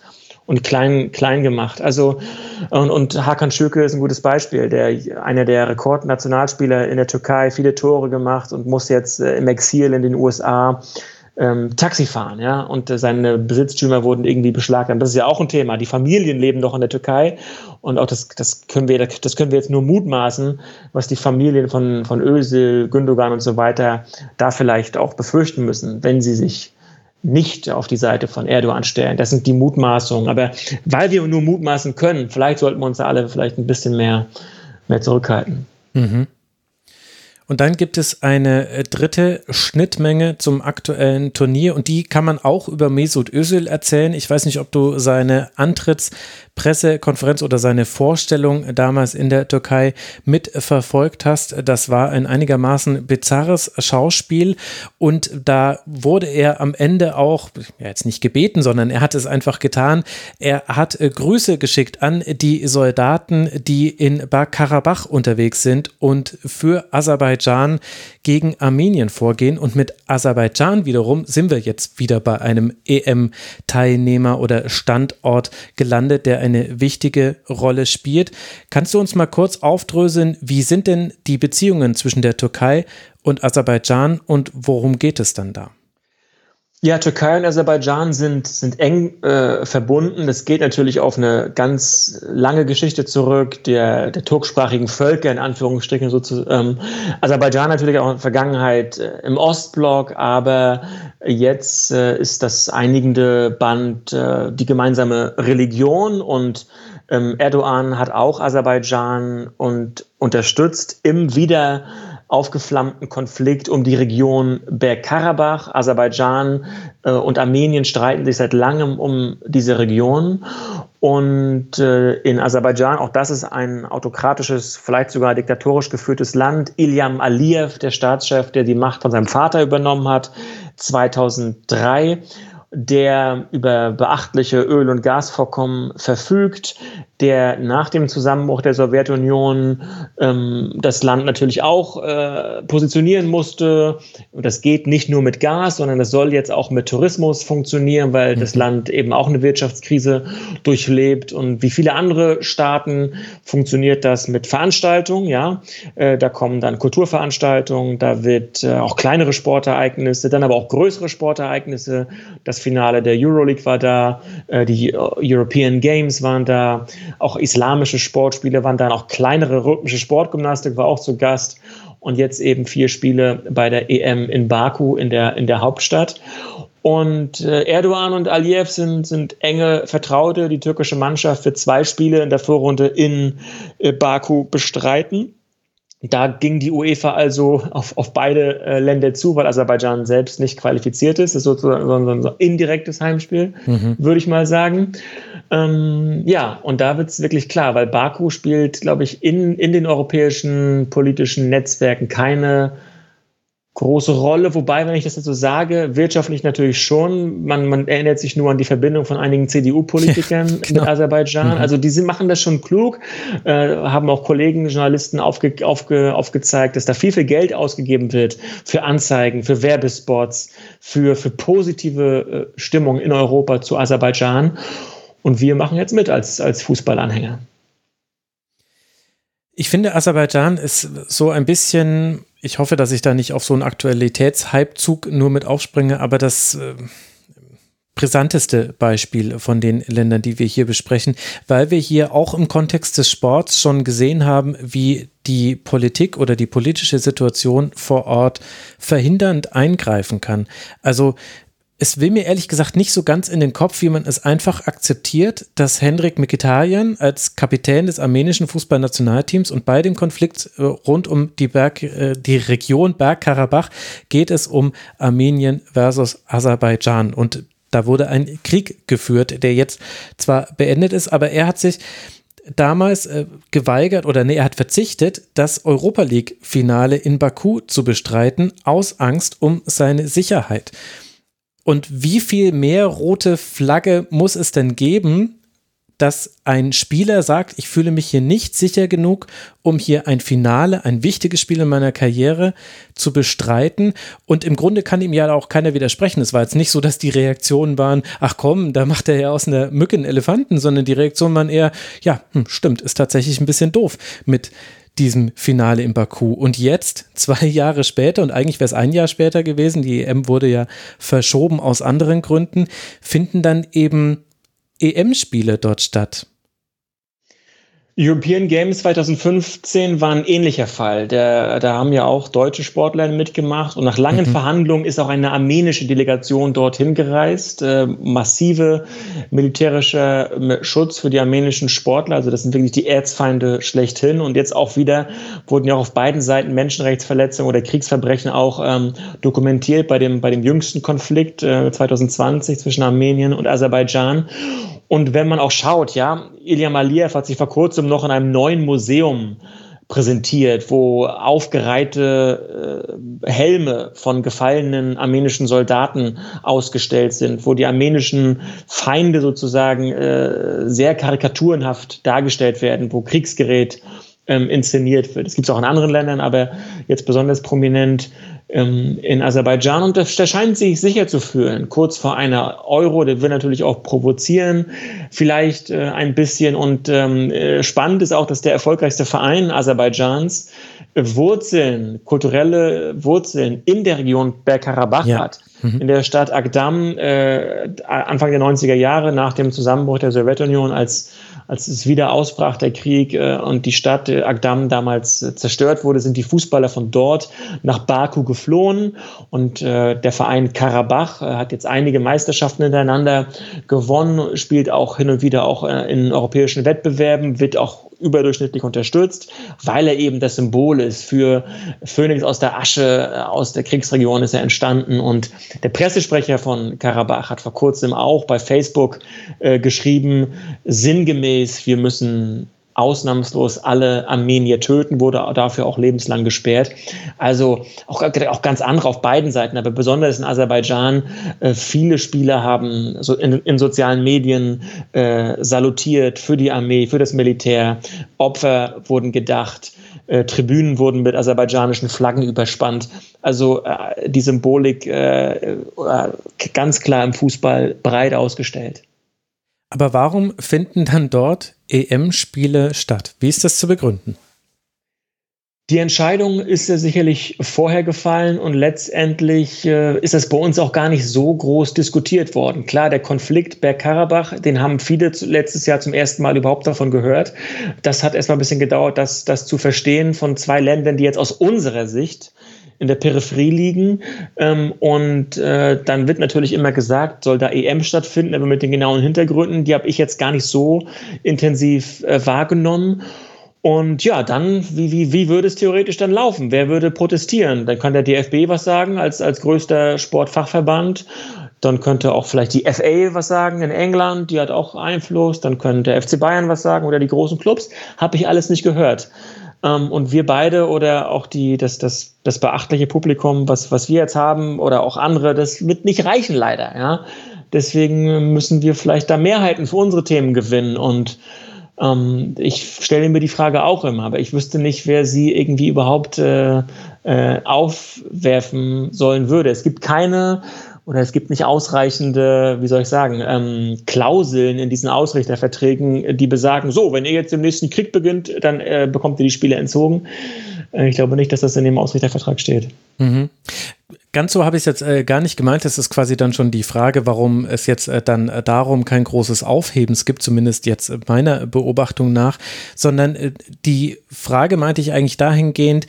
S4: klein gemacht. Also, und Hakan Şükür ist ein gutes Beispiel, einer der Rekordnationalspieler in der Türkei, viele Tore gemacht und muss jetzt im Exil in den USA Taxi fahren, ja, und seine Besitztümer wurden irgendwie beschlagnahmt. Das ist ja auch ein Thema. Die Familien leben doch in der Türkei und auch das können wir jetzt nur mutmaßen, was die Familien von Özil, Gündogan und so weiter da vielleicht auch befürchten müssen, wenn sie sich nicht auf die Seite von Erdogan stellen. Das sind die Mutmaßungen. Aber weil wir nur mutmaßen können, vielleicht sollten wir uns alle vielleicht ein bisschen mehr zurückhalten.
S3: Mhm. Und dann gibt es eine dritte Schnittmenge zum aktuellen Turnier und die kann man auch über Mesut Özil erzählen. Ich weiß nicht, ob du seine Antrittspressekonferenz oder seine Vorstellung damals in der Türkei mitverfolgt hast. Das war ein einigermaßen bizarres Schauspiel und da wurde er am Ende auch, jetzt nicht gebeten, sondern er hat es einfach getan. Er hat Grüße geschickt an die Soldaten, die in Bergkarabach unterwegs sind und für Aserbaidschan gegen Armenien vorgehen. Und mit Aserbaidschan wiederum sind wir jetzt wieder bei einem EM-Teilnehmer oder Standort gelandet, der eine wichtige Rolle spielt. Kannst du uns mal kurz aufdröseln, wie sind denn die Beziehungen zwischen der Türkei und Aserbaidschan und worum geht es dann da?
S4: Ja, Türkei und Aserbaidschan sind eng verbunden. Das geht natürlich auf eine ganz lange Geschichte zurück, der turksprachigen Völker, in Anführungsstrichen sozusagen. Aserbaidschan natürlich auch in der Vergangenheit im Ostblock, aber jetzt ist das einigende Band die gemeinsame Religion und Erdogan hat auch Aserbaidschan unterstützt im wieder aufgeflammten Konflikt um die Region Bergkarabach. Aserbaidschan und Armenien streiten sich seit langem um diese Region. Und in Aserbaidschan, auch das ist ein autokratisches, vielleicht sogar diktatorisch geführtes Land, Ilham Aliyev, der Staatschef, der die Macht von seinem Vater übernommen hat, 2003, der über beachtliche Öl- und Gasvorkommen verfügt, der nach dem Zusammenbruch der Sowjetunion das Land natürlich auch positionieren musste. Und das geht nicht nur mit Gas, sondern das soll jetzt auch mit Tourismus funktionieren, weil das Land eben auch eine Wirtschaftskrise durchlebt. Und wie viele andere Staaten funktioniert das mit Veranstaltungen. Ja? Da kommen dann Kulturveranstaltungen, da wird auch kleinere Sportereignisse, dann aber auch größere Sportereignisse. Das Finale der Euroleague war da, die European Games waren da, auch islamische Sportspiele waren da, auch kleinere rhythmische Sportgymnastik war auch zu Gast und jetzt eben 4 Spiele bei der EM in Baku in der Hauptstadt. Und Erdogan und Aliyev sind enge Vertraute. Die türkische Mannschaft wird 2 Spiele in der Vorrunde in Baku bestreiten. Da ging die UEFA also auf beide Länder zu, weil Aserbaidschan selbst nicht qualifiziert ist. Das ist sozusagen so ein indirektes Heimspiel, würde ich mal sagen. Ja, und da wird es wirklich klar, weil Baku spielt, glaube ich, in den europäischen politischen Netzwerken keine große Rolle, wobei, wenn ich das jetzt so sage, wirtschaftlich natürlich schon. Man erinnert sich nur an die Verbindung von einigen CDU-Politikern mit Aserbaidschan. Also die machen das schon klug, haben auch Kollegen, Journalisten aufgezeigt, dass da viel Geld ausgegeben wird für Anzeigen, für Werbespots, für positive Stimmung in Europa zu Aserbaidschan. Und wir machen jetzt mit als Fußballanhänger.
S3: Ich finde, Aserbaidschan ist so ein bisschen, ich hoffe, dass ich da nicht auf so einen Aktualitätshypezug nur mit aufspringe, aber das brisanteste Beispiel von den Ländern, die wir hier besprechen, weil wir hier auch im Kontext des Sports schon gesehen haben, wie die Politik oder die politische Situation vor Ort verhindernd eingreifen kann. Also es will mir ehrlich gesagt nicht so ganz in den Kopf, wie man es einfach akzeptiert, dass Henrik Mkhitaryan als Kapitän des armenischen Fußballnationalteams und bei dem Konflikt rund um die Region Bergkarabach geht es um Armenien versus Aserbaidschan. Und da wurde ein Krieg geführt, der jetzt zwar beendet ist, aber er hat sich damals geweigert er hat verzichtet, das Europa League-Finale in Baku zu bestreiten, aus Angst um seine Sicherheit. Und wie viel mehr rote Flagge muss es denn geben, dass ein Spieler sagt, ich fühle mich hier nicht sicher genug, um hier ein Finale, ein wichtiges Spiel in meiner Karriere zu bestreiten. Und im Grunde kann ihm ja auch keiner widersprechen. Es war jetzt nicht so, dass die Reaktionen waren, ach komm, da macht er ja aus einer Mücke einen Elefanten, sondern die Reaktionen waren eher, ja, stimmt, ist tatsächlich ein bisschen doof mit diesem Finale in Baku. Und jetzt, 2 Jahre später, und eigentlich wäre es 1 Jahr später gewesen, die EM wurde ja verschoben aus anderen Gründen, finden dann eben EM-Spiele dort statt.
S4: European Games 2015 war ein ähnlicher Fall. Da haben ja auch deutsche Sportler mitgemacht und nach langen Verhandlungen ist auch eine armenische Delegation dorthin gereist. Massive militärischer Schutz für die armenischen Sportler, also das sind wirklich die Erzfeinde schlechthin. Und jetzt auch wieder wurden ja auch auf beiden Seiten Menschenrechtsverletzungen oder Kriegsverbrechen auch dokumentiert bei dem jüngsten Konflikt 2020 zwischen Armenien und Aserbaidschan. Und wenn man auch schaut, ja, Ilham Aliyev hat sich vor kurzem noch in einem neuen Museum präsentiert, wo aufgereihte Helme von gefallenen armenischen Soldaten ausgestellt sind, wo die armenischen Feinde sozusagen sehr karikaturenhaft dargestellt werden, wo Kriegsgerät inszeniert wird. Das gibt es auch in anderen Ländern, aber jetzt besonders prominent in Aserbaidschan, und der scheint sich sicher zu fühlen. Kurz vor einer Euro, der will natürlich auch provozieren, vielleicht ein bisschen. Und spannend ist auch, dass der erfolgreichste Verein Aserbaidschans kulturelle Wurzeln in der Region Bergkarabach hat. In der Stadt Agdam Anfang der 90er Jahre nach dem Zusammenbruch der Sowjetunion, als es wieder ausbrach, der Krieg, und die Stadt Agdam damals zerstört wurde, sind die Fußballer von dort nach Baku geflohen, und der Verein Karabach hat jetzt einige Meisterschaften hintereinander gewonnen, spielt auch hin und wieder auch in europäischen Wettbewerben, wird auch überdurchschnittlich unterstützt, weil er eben das Symbol ist für Phönix aus der Asche, aus der Kriegsregion ist er entstanden. Und der Pressesprecher von Karabach hat vor kurzem auch bei Facebook geschrieben, sinngemäß, wir müssen ausnahmslos alle Armenier töten, wurde dafür auch lebenslang gesperrt. Also auch ganz andere auf beiden Seiten, aber besonders in Aserbaidschan. Viele Spieler haben so in sozialen Medien salutiert für die Armee, für das Militär. Opfer wurden gedacht. Tribünen wurden mit aserbaidschanischen Flaggen überspannt. Also die Symbolik ganz klar im Fußball breit ausgestellt.
S3: Aber warum finden dann dort EM-Spiele statt? Wie ist das zu begründen?
S4: Die Entscheidung ist ja sicherlich vorher gefallen, und letztendlich ist das bei uns auch gar nicht so groß diskutiert worden. Klar, der Konflikt Bergkarabach, den haben viele letztes Jahr zum ersten Mal überhaupt davon gehört. Das hat erstmal ein bisschen gedauert, das zu verstehen von 2 Ländern, die jetzt aus unserer Sicht in der Peripherie liegen. Und dann wird natürlich immer gesagt, soll da EM stattfinden, aber mit den genauen Hintergründen, die habe ich jetzt gar nicht so intensiv wahrgenommen. Und ja, dann, wie würde es theoretisch dann laufen? Wer würde protestieren? Dann kann der DFB was sagen als größter Sportfachverband. Dann könnte auch vielleicht die FA was sagen in England, die hat auch Einfluss. Dann könnte der FC Bayern was sagen oder die großen Clubs. Habe ich alles nicht gehört. Und wir beide oder auch das beachtliche Publikum, was wir jetzt haben oder auch andere, das wird nicht reichen leider. Ja? Deswegen müssen wir vielleicht da Mehrheiten für unsere Themen gewinnen. Und ich stelle mir die Frage auch immer, aber ich wüsste nicht, wer sie irgendwie überhaupt aufwerfen sollen würde. Es gibt nicht ausreichende, Klauseln in diesen Ausrichterverträgen, die besagen, so, wenn ihr jetzt im nächsten Krieg beginnt, dann bekommt ihr die Spiele entzogen. Ich glaube nicht, dass das in dem Ausrichtervertrag steht.
S3: Mhm. Ganz so habe ich es jetzt gar nicht gemeint. Das ist quasi dann schon die Frage, warum es jetzt dann darum kein großes Aufhebens gibt, zumindest jetzt meiner Beobachtung nach, sondern die Frage meinte ich eigentlich dahingehend,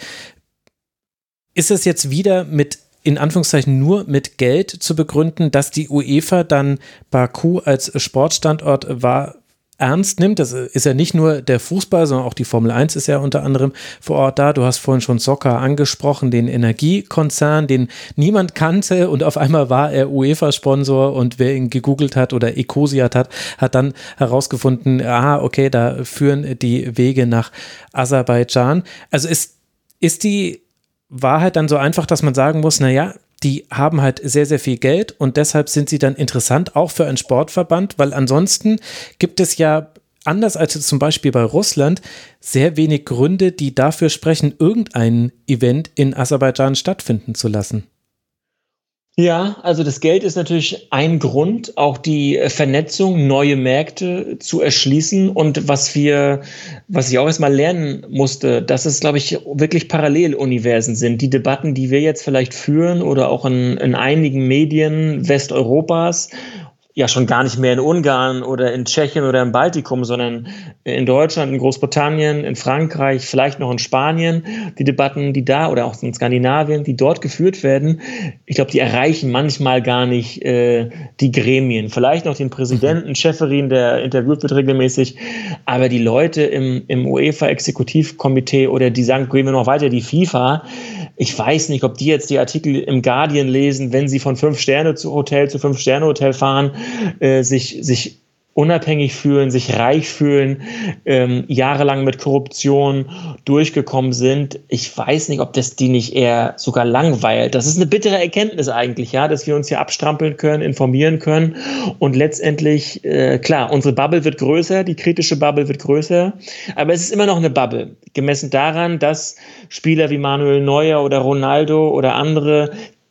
S3: ist es jetzt wieder in Anführungszeichen nur mit Geld zu begründen, dass die UEFA dann Baku als Sportstandort ernst nimmt? Das ist ja nicht nur der Fußball, sondern auch die Formel 1 ist ja unter anderem vor Ort da. Du hast vorhin schon Soccer angesprochen, den Energiekonzern, den niemand kannte und auf einmal war er UEFA-Sponsor und wer ihn gegoogelt hat oder Ecosiat hat dann herausgefunden, okay, da führen die Wege nach Aserbaidschan. Also ist die Wahrheit dann so einfach, dass man sagen muss, naja, die haben halt sehr, sehr viel Geld und deshalb sind sie dann interessant, auch für einen Sportverband, weil ansonsten gibt es ja, anders als zum Beispiel bei Russland, sehr wenig Gründe, die dafür sprechen, irgendein Event in Aserbaidschan stattfinden zu lassen.
S4: Ja, also das Geld ist natürlich ein Grund, auch die Vernetzung, neue Märkte zu erschließen. Und was ich auch erstmal lernen musste, dass es, glaube ich, wirklich Paralleluniversen sind. Die Debatten, die wir jetzt vielleicht führen oder auch in einigen Medien Westeuropas, ja schon gar nicht mehr in Ungarn oder in Tschechien oder im Baltikum, sondern in Deutschland, in Großbritannien, in Frankreich, vielleicht noch in Spanien. Die Debatten, die da oder auch in Skandinavien, die dort geführt werden, ich glaube, die erreichen manchmal gar nicht die Gremien. Vielleicht noch den Präsidenten, Schäferin, der interviewt wird regelmäßig, aber die Leute im UEFA-Exekutivkomitee oder die sagen, gehen wir noch weiter, die FIFA, ich weiß nicht, ob die jetzt die Artikel im Guardian lesen, wenn sie von 5-Sterne-Hotel zu 5-Sterne-Hotel fahren, sich unabhängig fühlen, sich reich fühlen, jahrelang mit Korruption durchgekommen sind. Ich weiß nicht, ob das die nicht eher sogar langweilt. Das ist eine bittere Erkenntnis eigentlich, ja, dass wir uns hier abstrampeln können, informieren können und letztendlich, klar, unsere Bubble wird größer, die kritische Bubble wird größer, aber es ist immer noch eine Bubble, gemessen daran, dass Spieler wie Manuel Neuer oder Ronaldo oder andere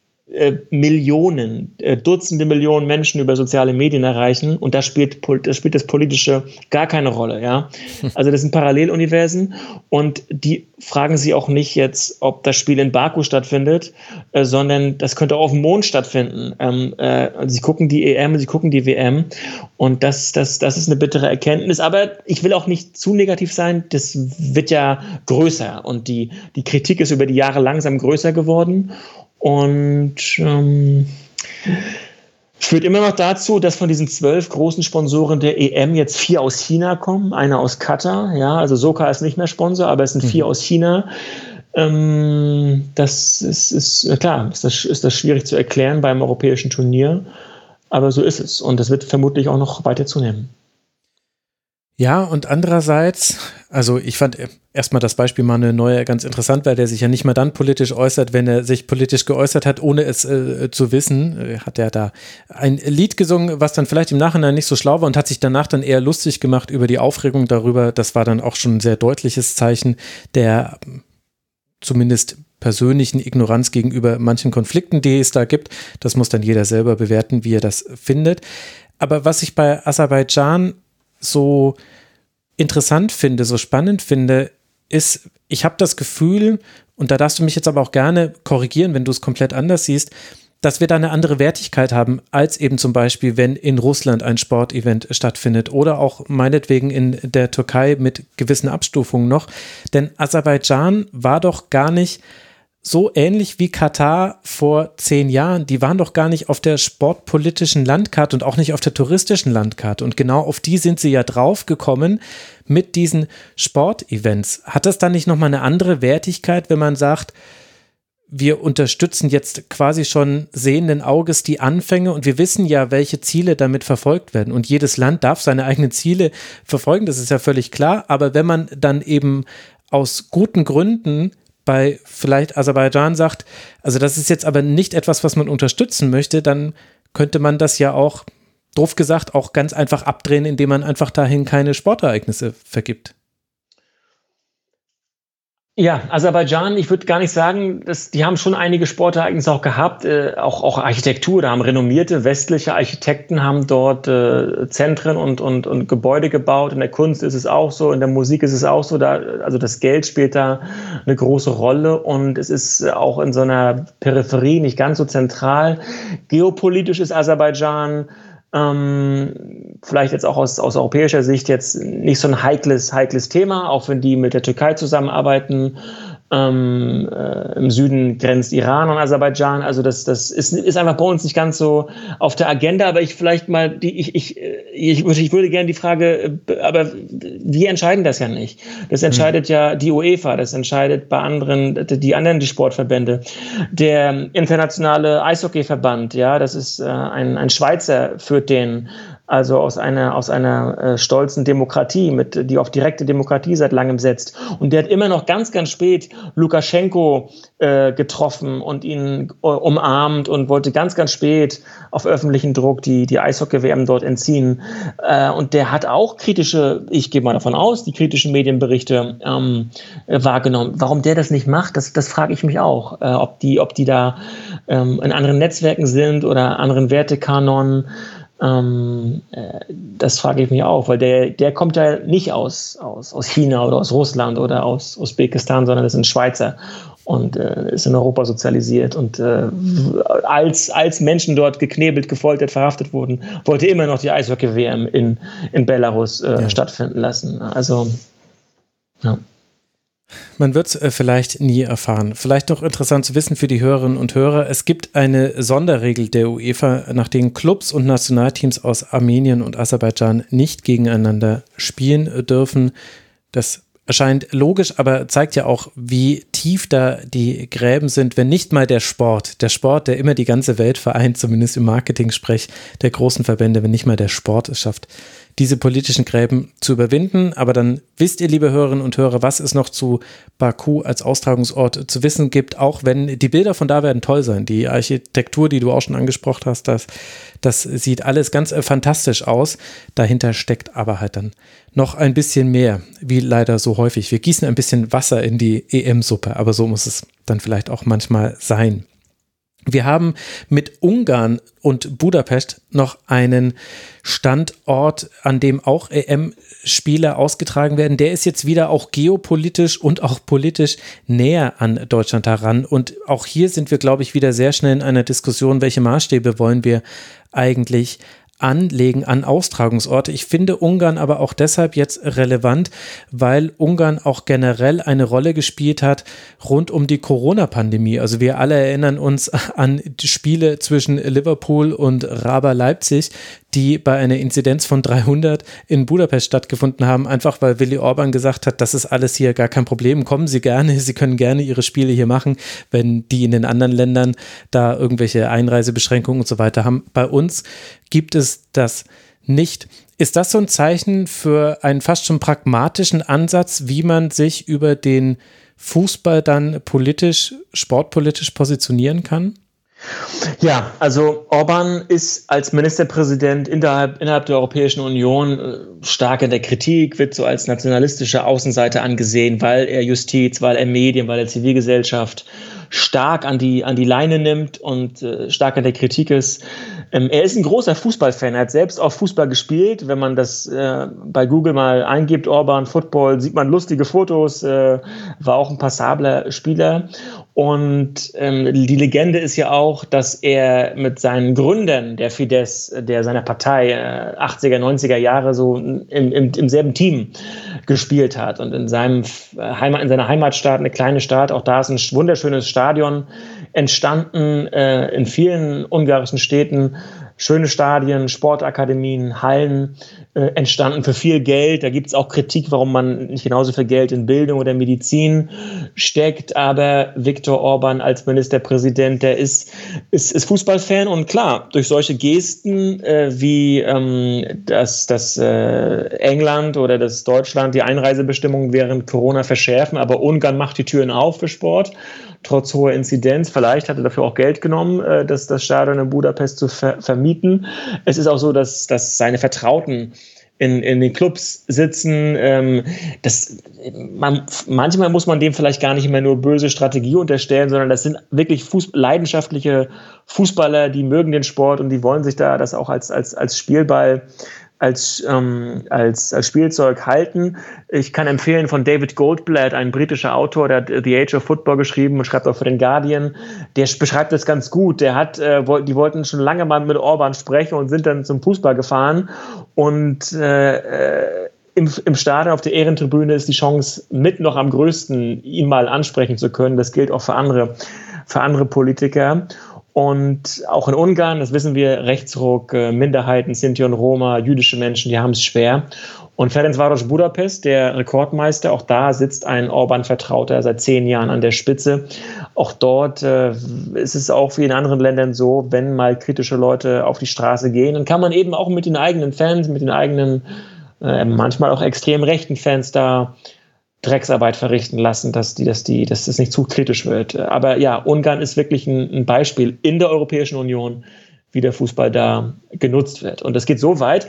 S4: Millionen, Dutzende Millionen Menschen über soziale Medien erreichen und da spielt das Politische gar keine Rolle, ja. Also das sind Paralleluniversen und die fragen sich auch nicht jetzt, ob das Spiel in Baku stattfindet, sondern das könnte auch auf dem Mond stattfinden. Sie gucken die EM, sie gucken die WM und das ist eine bittere Erkenntnis, aber ich will auch nicht zu negativ sein, das wird ja größer und die Kritik ist über die Jahre langsam größer geworden. Und führt immer noch dazu, dass von diesen 12 großen Sponsoren der EM jetzt 4 aus China kommen, einer aus Katar, ja, also Soka ist nicht mehr Sponsor, aber es sind 4 aus China. Das ist klar, ist das schwierig zu erklären beim europäischen Turnier, aber so ist es und das wird vermutlich auch noch weiter zunehmen.
S3: Ja, und andererseits, also ich fand erstmal das Beispiel Manuel Neuer ganz interessant, weil der sich ja nicht mal dann politisch äußert, wenn er sich politisch geäußert hat, ohne es zu wissen. Hat er da ein Lied gesungen, was dann vielleicht im Nachhinein nicht so schlau war und hat sich danach dann eher lustig gemacht über die Aufregung darüber. Das war dann auch schon ein sehr deutliches Zeichen der zumindest persönlichen Ignoranz gegenüber manchen Konflikten, die es da gibt. Das muss dann jeder selber bewerten, wie er das findet. Aber was ich bei Aserbaidschan so interessant finde, so spannend finde, ist, ich habe das Gefühl, und da darfst du mich jetzt aber auch gerne korrigieren, wenn du es komplett anders siehst, dass wir da eine andere Wertigkeit haben, als eben zum Beispiel, wenn in Russland ein Sportevent stattfindet oder auch meinetwegen in der Türkei mit gewissen Abstufungen noch. Denn Aserbaidschan war doch gar nicht so ähnlich wie Katar vor 10 Jahren. Die waren doch gar nicht auf der sportpolitischen Landkarte und auch nicht auf der touristischen Landkarte. Und genau auf die sind sie ja draufgekommen mit diesen Sportevents. Hat das dann nicht nochmal eine andere Wertigkeit, wenn man sagt, wir unterstützen jetzt quasi schon sehenden Auges die Anfänge und wir wissen ja, welche Ziele damit verfolgt werden. Und jedes Land darf seine eigenen Ziele verfolgen, das ist ja völlig klar. Aber wenn man dann eben aus guten Gründen bei vielleicht Aserbaidschan sagt, also das ist jetzt aber nicht etwas, was man unterstützen möchte, dann könnte man das ja auch, doof gesagt, auch ganz einfach abdrehen, indem man einfach dahin keine Sportereignisse vergibt.
S4: Ja, Aserbaidschan, ich würde gar nicht sagen, die haben schon einige Sportereignisse auch gehabt, auch Architektur, da haben renommierte westliche Architekten haben dort Zentren und Gebäude gebaut. In der Kunst ist es auch so, in der Musik ist es auch so, also das Geld spielt da eine große Rolle und es ist auch in so einer Peripherie nicht ganz so zentral. Geopolitisch ist Aserbaidschan vielleicht jetzt auch aus europäischer Sicht jetzt nicht so ein heikles Thema, auch wenn die mit der Türkei zusammenarbeiten. Im Süden grenzt Iran an Aserbaidschan, also das ist einfach bei uns nicht ganz so auf der Agenda, aber ich würde gerne die Frage, aber wir entscheiden das ja nicht. Das entscheidet ja die UEFA, das entscheidet die Sportverbände. Der internationale Eishockeyverband, ja, das ist ein Schweizer, führt den, also aus einer stolzen Demokratie, die auf direkte Demokratie seit langem setzt. Und der hat immer noch ganz, ganz spät Lukaschenko getroffen und ihn umarmt und wollte ganz, ganz spät auf öffentlichen Druck die Eishockey-WM dort entziehen. Und der hat auch ich gehe mal davon aus, die kritischen Medienberichte wahrgenommen. Warum der das nicht macht, das frage ich mich auch. Ob die da in anderen Netzwerken sind oder anderen Wertekanonen. Das frage ich mich auch, weil der kommt ja nicht aus China oder aus Russland oder aus Usbekistan, sondern das ist ein Schweizer und ist in Europa sozialisiert und als Menschen dort geknebelt, gefoltert, verhaftet wurden, wollte immer noch die Eishockey-WM in Belarus stattfinden lassen. Also, ja.
S3: Man wird es vielleicht nie erfahren. Vielleicht noch interessant zu wissen für die Hörerinnen und Hörer, es gibt eine Sonderregel der UEFA, nach denen Clubs und Nationalteams aus Armenien und Aserbaidschan nicht gegeneinander spielen dürfen. Das erscheint logisch, aber zeigt ja auch, wie tief da die Gräben sind, wenn nicht mal der Sport, der immer die ganze Welt vereint, zumindest im Marketing-Sprech der großen Verbände, wenn nicht mal der Sport es schafft, diese politischen Gräben zu überwinden. Aber dann wisst ihr, liebe Hörerinnen und Hörer, was es noch zu Baku als Austragungsort zu wissen gibt, auch wenn die Bilder von da werden toll sein. Die Architektur, die du auch schon angesprochen hast, das sieht alles ganz fantastisch aus. Dahinter steckt aber halt dann noch ein bisschen mehr, wie leider so häufig. Wir gießen ein bisschen Wasser in die EM-Suppe, aber so muss es dann vielleicht auch manchmal sein. Wir haben mit Ungarn und Budapest noch einen Standort, an dem auch EM-Spiele ausgetragen werden. Der ist jetzt wieder auch geopolitisch und auch politisch näher an Deutschland heran. Und auch hier sind wir, glaube ich, wieder sehr schnell in einer Diskussion, welche Maßstäbe wollen wir eigentlich anlegen an Austragungsorte. Ich finde Ungarn aber auch deshalb jetzt relevant, weil Ungarn auch generell eine Rolle gespielt hat rund um die Corona-Pandemie. Also wir alle erinnern uns an die Spiele zwischen Liverpool und RB Leipzig, die bei einer Inzidenz von 300 in Budapest stattgefunden haben, einfach weil Willi Orban gesagt hat, das ist alles hier gar kein Problem, kommen Sie gerne, Sie können gerne Ihre Spiele hier machen, wenn die in den anderen Ländern da irgendwelche Einreisebeschränkungen und so weiter haben. Bei uns gibt es das nicht. Ist das so ein Zeichen für einen fast schon pragmatischen Ansatz, wie man sich über den Fußball dann sportpolitisch positionieren kann?
S4: Ja, also Orban ist als Ministerpräsident innerhalb der Europäischen Union stark in der Kritik, wird so als nationalistischer Außenseiter angesehen, weil er Justiz, weil er Medien, weil er Zivilgesellschaft stark an die Leine nimmt und stark an der Kritik ist. Er ist ein großer Fußballfan, er hat selbst auch Fußball gespielt. Wenn man das bei Google mal eingibt, Orban Football, sieht man lustige Fotos, war auch ein passabler Spieler. Und die Legende ist ja auch, dass er mit seinen Gründern der Fidesz, seiner Partei, 80er, 90er Jahre so im selben Team gespielt hat. Und in seiner Heimatstadt, eine kleine Stadt, auch da ist ein wunderschönes Stadion entstanden, in vielen ungarischen Städten. Schöne Stadien, Sportakademien, Hallen entstanden für viel Geld. Da gibt es auch Kritik, warum man nicht genauso viel Geld in Bildung oder Medizin steckt. Aber Viktor Orban als Ministerpräsident, der ist Fußballfan. Und klar, durch solche Gesten wie dass England oder das Deutschland die Einreisebestimmungen während Corona verschärfen, aber Ungarn macht die Türen auf für Sport. Trotz hoher Inzidenz. Vielleicht hat er dafür auch Geld genommen, das Stadion in Budapest zu vermieten. Es ist auch so, dass seine Vertrauten in den Clubs sitzen. Manchmal muss man dem vielleicht gar nicht mehr nur böse Strategie unterstellen, sondern das sind wirklich leidenschaftliche Fußballer, die mögen den Sport und die wollen sich da das auch als Spielball als Spielzeug halten. Ich kann empfehlen von David Goldblatt, ein britischer Autor, der hat The Age of Football geschrieben und schreibt auch für den Guardian. Der beschreibt das ganz gut. Die wollten schon lange mal mit Orban sprechen und sind dann zum Fußball gefahren. Und im Stadion auf der Ehrentribüne ist die Chance mit noch am größten, ihn mal ansprechen zu können. Das gilt auch für andere Politiker. Und auch in Ungarn, das wissen wir, Rechtsruck, Minderheiten, Sinti und Roma, jüdische Menschen, die haben es schwer. Und Ferencváros Budapest, der Rekordmeister, auch da sitzt ein Orban-Vertrauter seit 10 Jahren an der Spitze. Auch dort ist es auch wie in anderen Ländern so, wenn mal kritische Leute auf die Straße gehen, dann kann man eben auch mit den eigenen Fans, mit den eigenen, manchmal auch extrem rechten Fans da Drecksarbeit verrichten lassen, dass das nicht zu kritisch wird. Aber ja, Ungarn ist wirklich ein Beispiel in der Europäischen Union, wie der Fußball da genutzt wird. Und das geht so weit,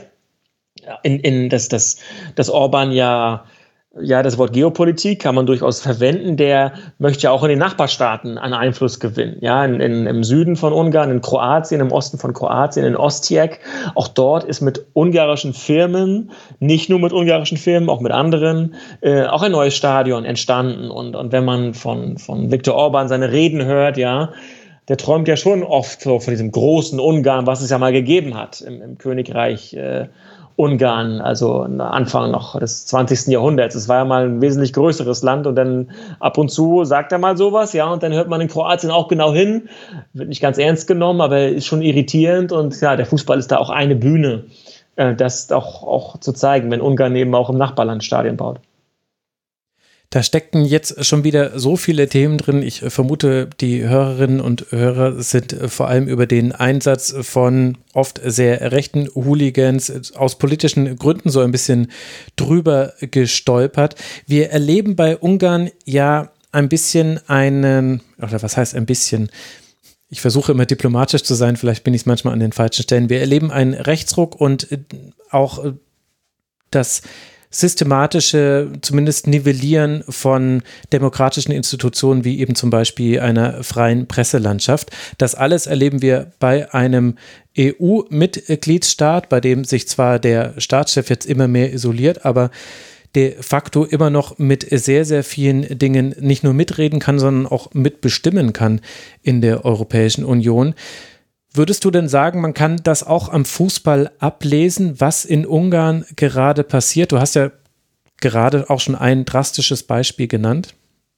S4: dass Orban ja, das Wort Geopolitik kann man durchaus verwenden, der möchte ja auch in den Nachbarstaaten an Einfluss gewinnen. Ja, im Süden von Ungarn, in Kroatien, im Osten von Kroatien, in Osijek. Auch dort ist mit ungarischen Firmen, nicht nur mit ungarischen Firmen, auch mit anderen, auch ein neues Stadion entstanden. Und wenn man von Viktor Orban seine Reden hört, ja, der träumt ja schon oft so von diesem großen Ungarn, was es ja mal gegeben hat im Königreich Ungarn, also Anfang noch des 20. Jahrhunderts. Es war ja mal ein wesentlich größeres Land und dann ab und zu sagt er mal sowas, ja, und dann hört man in Kroatien auch genau hin, wird nicht ganz ernst genommen, aber ist schon irritierend und ja, der Fußball ist da auch eine Bühne, das auch zu zeigen, wenn Ungarn eben auch im Nachbarland Stadien baut.
S3: Da steckten jetzt schon wieder so viele Themen drin. Ich vermute, die Hörerinnen und Hörer sind vor allem über den Einsatz von oft sehr rechten Hooligans aus politischen Gründen so ein bisschen drüber gestolpert. Wir erleben bei Ungarn ja ein bisschen oder was heißt ein bisschen? Ich versuche immer diplomatisch zu sein, vielleicht bin ich es manchmal an den falschen Stellen. Wir erleben einen Rechtsruck und auch das systematische, zumindest Nivellieren von demokratischen Institutionen, wie eben zum Beispiel einer freien Presselandschaft. Das alles erleben wir bei einem EU-Mitgliedsstaat, bei dem sich zwar der Staatschef jetzt immer mehr isoliert, aber de facto immer noch mit sehr, sehr vielen Dingen nicht nur mitreden kann, sondern auch mitbestimmen kann in der Europäischen Union. Würdest du denn sagen, man kann das auch am Fußball ablesen, was in Ungarn gerade passiert? Du hast ja gerade auch schon ein drastisches Beispiel genannt.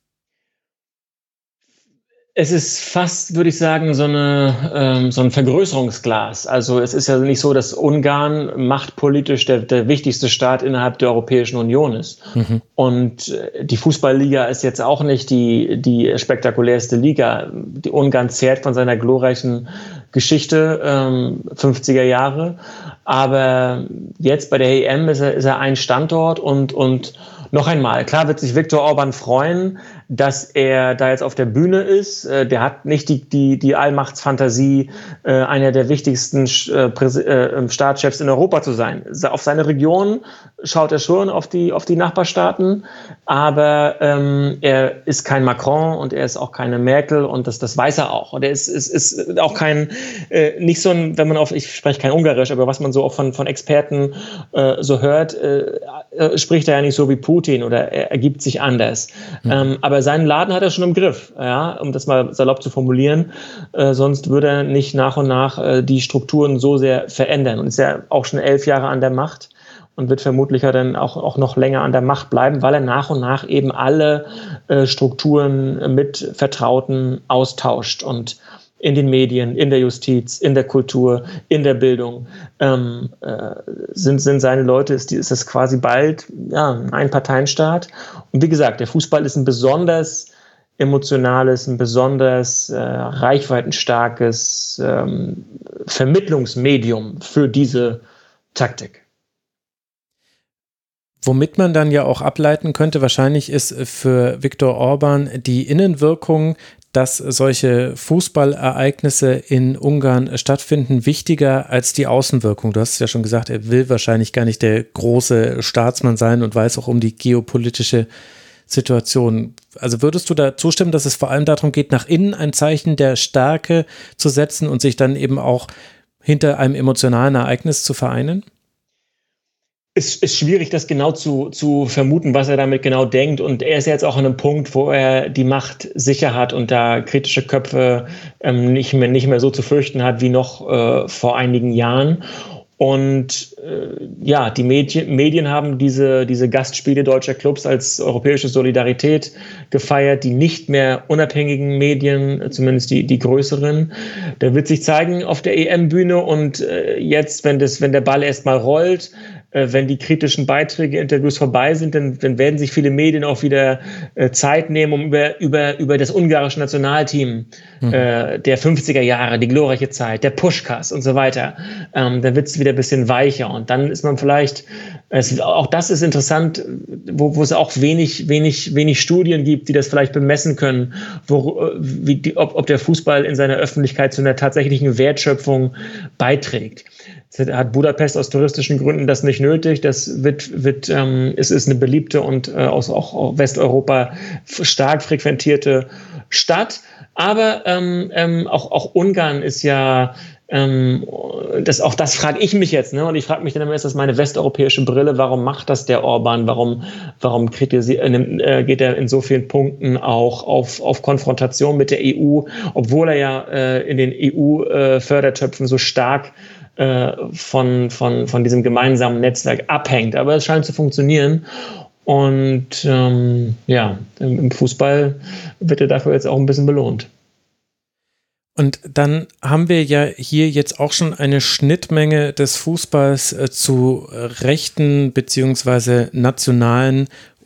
S4: Es ist fast, würde ich sagen, so ein Vergrößerungsglas. Also es ist ja nicht so, dass Ungarn machtpolitisch der wichtigste Staat innerhalb der Europäischen Union ist. Mhm. Und die Fußballliga ist jetzt auch nicht die spektakulärste Liga. Die Ungarn zehrt von seiner glorreichen Geschichte, 50er Jahre. Aber jetzt bei der EM ist er ein Standort und noch einmal, klar wird sich Viktor Orban freuen, dass er da jetzt auf der Bühne ist. Der hat nicht die Allmachtsfantasie, einer der wichtigsten Staatschefs in Europa zu sein. Auf seine Region schaut er schon, auf die Nachbarstaaten, aber er ist kein Macron und er ist auch keine Merkel und das weiß er auch. Und er ist auch kein, nicht so ein, ich spreche kein Ungarisch, aber was man so auch von Experten so hört, spricht er ja nicht so wie Putin oder er gibt sich anders. Aber seinen Laden hat er schon im Griff, ja, um das mal salopp zu formulieren. Sonst würde er nicht nach und nach die Strukturen so sehr verändern. Und ist ja auch schon 11 Jahre an der Macht und wird vermutlich ja dann auch noch länger an der Macht bleiben, weil er nach und nach eben alle Strukturen mit Vertrauten austauscht und in den Medien, in der Justiz, in der Kultur, in der Bildung sind seine Leute, ist das quasi bald ein Einparteienstaat. Und wie gesagt, der Fußball ist ein besonders emotionales, ein besonders reichweitenstarkes Vermittlungsmedium für diese Taktik.
S3: Womit man dann ja auch ableiten könnte, wahrscheinlich ist für Viktor Orban die Innenwirkung, dass solche Fußballereignisse in Ungarn stattfinden, wichtiger als die Außenwirkung. Du hast es ja schon gesagt, er will wahrscheinlich gar nicht der große Staatsmann sein und weiß auch um die geopolitische Situation. Also würdest du da zustimmen, dass es vor allem darum geht, nach innen ein Zeichen der Stärke zu setzen und sich dann eben auch hinter einem emotionalen Ereignis zu vereinen?
S4: Es ist schwierig, das genau zu vermuten, was er damit genau denkt. Und er ist jetzt auch an einem Punkt, wo er die Macht sicher hat und da kritische Köpfe nicht mehr so zu fürchten hat wie noch vor einigen Jahren. Und die Medien haben diese Gastspiele deutscher Clubs als europäische Solidarität gefeiert, die nicht mehr unabhängigen Medien, zumindest die größeren. Da wird sich zeigen auf der EM-Bühne und jetzt, wenn der Ball erstmal rollt, wenn die kritischen Beiträge, Interviews vorbei sind, dann werden sich viele Medien auch wieder Zeit nehmen, um über das ungarische Nationalteam der 50er Jahre, die glorreiche Zeit, der Puschkas und so weiter. Dann wird es wieder ein bisschen weicher und dann ist man vielleicht, auch das ist interessant, wo es auch wenig Studien gibt, die das vielleicht bemessen können, ob der Fußball in seiner Öffentlichkeit zu einer tatsächlichen Wertschöpfung beiträgt. Hat Budapest aus touristischen Gründen das nicht nötig. Es ist eine beliebte und aus auch Westeuropa stark frequentierte Stadt. Aber auch Ungarn ist ja, auch das frage ich mich jetzt, ne? Und ich frage mich dann immer, ist das meine westeuropäische Brille? Warum macht das der Orban? Warum geht er in so vielen Punkten auch auf Konfrontation mit der EU, obwohl er ja in den EU-Fördertöpfen so stark von diesem gemeinsamen Netzwerk abhängt. Aber es scheint zu funktionieren. Und im Fußball wird er dafür jetzt auch ein bisschen belohnt.
S3: Und dann haben wir ja hier jetzt auch schon eine Schnittmenge des Fußballs zu rechten beziehungsweise nationalen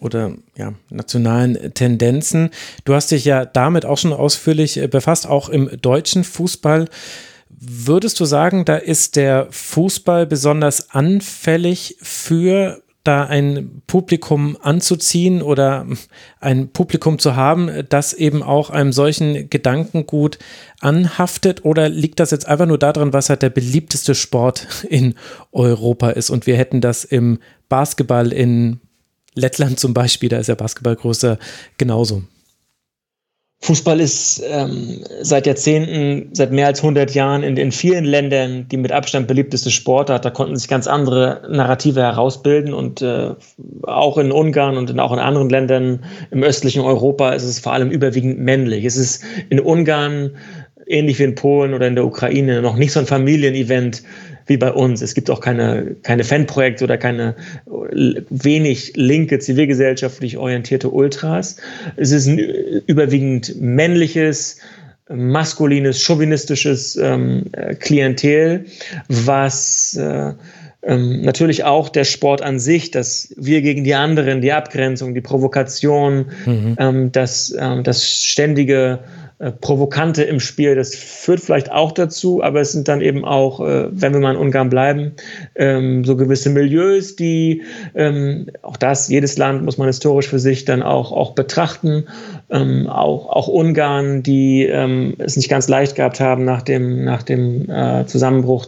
S3: Tendenzen. Du hast dich ja damit auch schon ausführlich befasst, auch im deutschen Fußball. Würdest du sagen, da ist der Fußball besonders anfällig für da ein Publikum anzuziehen oder ein Publikum zu haben, das eben auch einem solchen Gedankengut anhaftet? Oder liegt das jetzt einfach nur daran, was halt der beliebteste Sport in Europa ist? Und wir hätten das im Basketball in Lettland zum Beispiel, da ist ja Basketball größer, genauso.
S4: Fußball ist seit Jahrzehnten, seit mehr als 100 Jahren in vielen Ländern die mit Abstand beliebteste Sportart. Da konnten sich ganz andere Narrative herausbilden und auch in Ungarn und auch in anderen Ländern im östlichen Europa ist es vor allem überwiegend männlich. Es ist in Ungarn, ähnlich wie in Polen oder in der Ukraine, noch nicht so ein Familienevent wie bei uns. Es gibt auch keine Fanprojekte oder keine wenig linke, zivilgesellschaftlich orientierte Ultras. Es ist ein überwiegend männliches, maskulines, chauvinistisches Klientel, was natürlich auch der Sport an sich, das Wir gegen die anderen, die Abgrenzung, die Provokation, das ständige Provokante im Spiel. Das führt vielleicht auch dazu, aber es sind dann eben auch, wenn wir mal in Ungarn bleiben, so gewisse Milieus, die auch jedes Land muss man historisch für sich dann auch betrachten. Auch Ungarn, die es nicht ganz leicht gehabt haben nach dem Zusammenbruch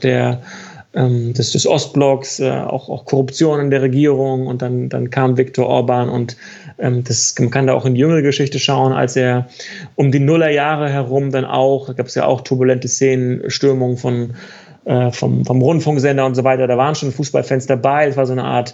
S4: des Ostblocks, auch Korruption in der Regierung, und dann kam Viktor Orbán, und man kann da auch in die jüngere Geschichte schauen, als er um die Nullerjahre herum dann auch, da gab es ja auch turbulente Szenen, Stürmungen vom Rundfunksender und so weiter, da waren schon Fußballfans dabei, es war so eine Art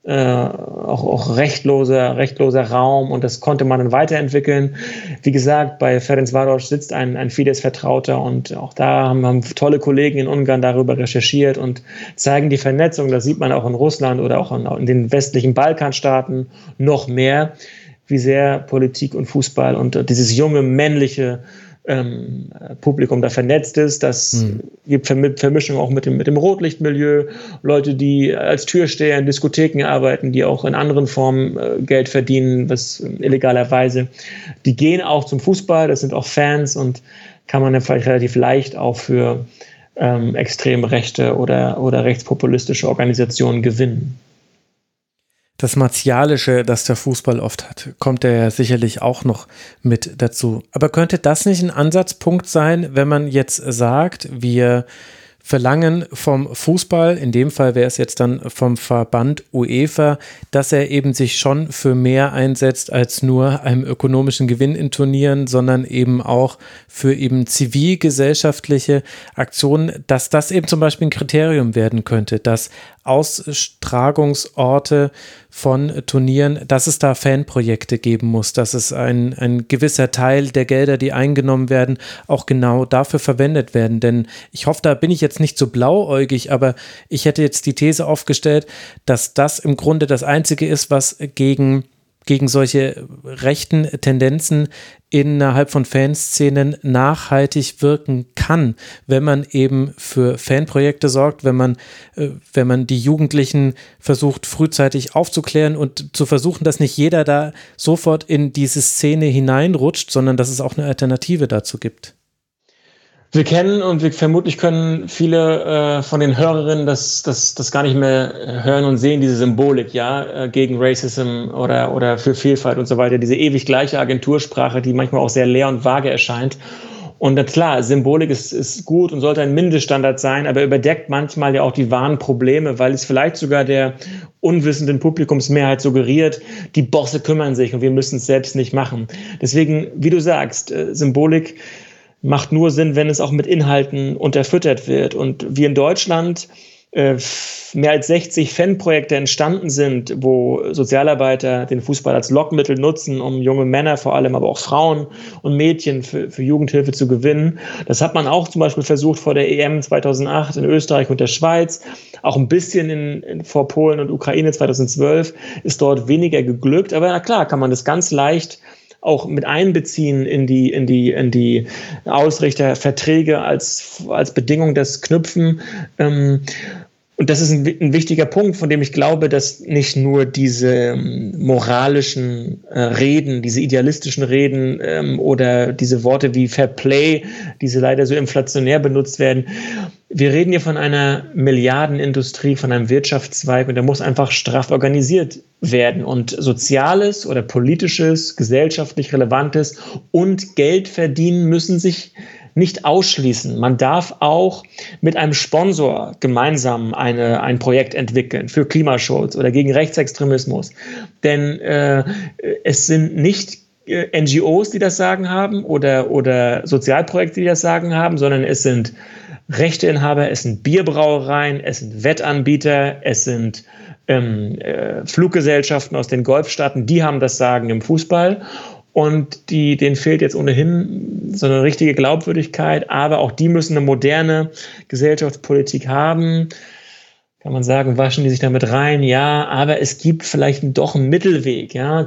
S4: auch rechtloser Raum, und das konnte man dann weiterentwickeln. Wie gesagt, bei Ferencváros sitzt ein Fidesz-Vertrauter, und auch da haben tolle Kollegen in Ungarn darüber recherchiert und zeigen die Vernetzung. Das sieht man auch in Russland oder auch in den westlichen Balkanstaaten noch mehr, wie sehr Politik und Fußball und dieses junge männliche Publikum da vernetzt ist. Das gibt Vermischung auch mit dem Rotlichtmilieu, Leute, die als Türsteher in Diskotheken arbeiten, die auch in anderen Formen Geld verdienen, was illegalerweise. Die gehen auch zum Fußball, das sind auch Fans, und kann man dann vielleicht relativ leicht auch für extrem rechte oder rechtspopulistische Organisationen gewinnen.
S3: Das Martialische, das der Fußball oft hat, kommt ja sicherlich auch noch mit dazu. Aber könnte das nicht ein Ansatzpunkt sein, wenn man jetzt sagt, wir verlangen vom Fußball, in dem Fall wäre es jetzt dann vom Verband UEFA, dass er eben sich schon für mehr einsetzt als nur einem ökonomischen Gewinn in Turnieren, sondern eben auch für eben zivilgesellschaftliche Aktionen, dass das eben zum Beispiel ein Kriterium werden könnte, dass Austragungsorte von Turnieren, dass es da Fanprojekte geben muss, dass es ein gewisser Teil der Gelder, die eingenommen werden, auch genau dafür verwendet werden. Denn ich hoffe, da bin ich jetzt nicht so blauäugig, aber ich hätte jetzt die These aufgestellt, dass das im Grunde das Einzige ist, was gegen solche rechten Tendenzen innerhalb von Fanszenen nachhaltig wirken kann, wenn man eben für Fanprojekte sorgt, wenn man die Jugendlichen versucht, frühzeitig aufzuklären und zu versuchen, dass nicht jeder da sofort in diese Szene hineinrutscht, sondern dass es auch eine Alternative dazu gibt.
S4: Wir kennen, und vermutlich können viele von den Hörerinnen das gar nicht mehr hören und sehen, diese Symbolik, gegen Racism oder für Vielfalt und so weiter, diese ewig gleiche Agentursprache, die manchmal auch sehr leer und vage erscheint. Und klar, Symbolik ist gut und sollte ein Mindeststandard sein, aber überdeckt manchmal ja auch die wahren Probleme, weil es vielleicht sogar der unwissenden Publikumsmehrheit suggeriert, die Bosse kümmern sich und wir müssen es selbst nicht machen. Deswegen, wie du sagst, Symbolik macht nur Sinn, wenn es auch mit Inhalten unterfüttert wird. Und wie in Deutschland mehr als 60 Fanprojekte entstanden sind, wo Sozialarbeiter den Fußball als Lockmittel nutzen, um junge Männer vor allem, aber auch Frauen und Mädchen für Jugendhilfe zu gewinnen. Das hat man auch zum Beispiel versucht vor der EM 2008 in Österreich und der Schweiz, auch ein bisschen vor Polen und Ukraine 2012, ist dort weniger geglückt. Aber na klar, kann man das ganz leicht auch mit einbeziehen in die Ausrichterverträge als Bedingung des Knüpfen. Und das ist ein wichtiger Punkt, von dem ich glaube, dass nicht nur diese moralischen Reden, diese idealistischen Reden oder diese Worte wie Fair Play, diese leider so inflationär benutzt werden. Wir reden hier von einer Milliardenindustrie, von einem Wirtschaftszweig, und der muss einfach straff organisiert werden. Und Soziales oder Politisches, gesellschaftlich Relevantes und Geld verdienen müssen sich nicht ausschließen. Man darf auch mit einem Sponsor gemeinsam ein Projekt entwickeln für Klimaschutz oder gegen Rechtsextremismus. Denn es sind nicht NGOs, die das Sagen haben oder Sozialprojekte, die das Sagen haben, sondern es sind Rechteinhaber, es sind Bierbrauereien, es sind Wettanbieter, es sind Fluggesellschaften aus den Golfstaaten, die haben das Sagen im Fußball. Und denen fehlt jetzt ohnehin so eine richtige Glaubwürdigkeit, aber auch die müssen eine moderne Gesellschaftspolitik haben. Kann man sagen, waschen die sich damit rein? Ja, aber es gibt vielleicht doch einen Mittelweg. Ja,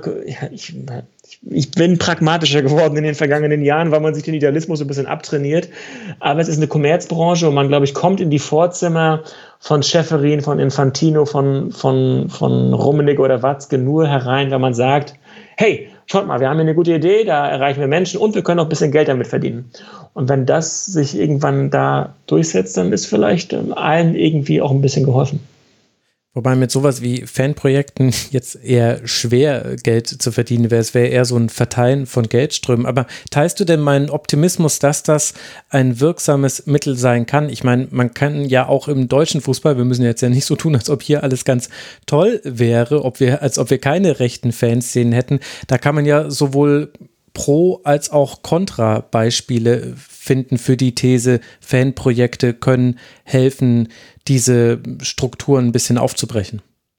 S4: ich bin pragmatischer geworden in den vergangenen Jahren, weil man sich den Idealismus so ein bisschen abtrainiert. Aber es ist eine Kommerzbranche und man, glaube ich, kommt in die Vorzimmer von Schäferin, von Infantino, von Rummenigge oder Watzke nur herein, wenn man sagt, hey, schaut mal, wir haben hier eine gute Idee, da erreichen wir Menschen und wir können auch ein bisschen Geld damit verdienen. Und wenn das sich irgendwann da durchsetzt, dann ist vielleicht allen irgendwie auch ein bisschen geholfen.
S3: Wobei mit sowas wie Fanprojekten jetzt eher schwer Geld zu verdienen wäre. Es wäre eher so ein Verteilen von Geldströmen. Aber teilst du denn meinen Optimismus, dass das ein wirksames Mittel sein kann? Ich meine, man kann ja auch im deutschen Fußball, wir müssen jetzt ja nicht so tun, als ob hier alles ganz toll wäre, als ob wir keine rechten Fanszenen hätten. Da kann man ja sowohl Pro- als auch Kontra-Beispiele finden für die These, Fanprojekte können helfen, diese Strukturen ein bisschen aufzubrechen.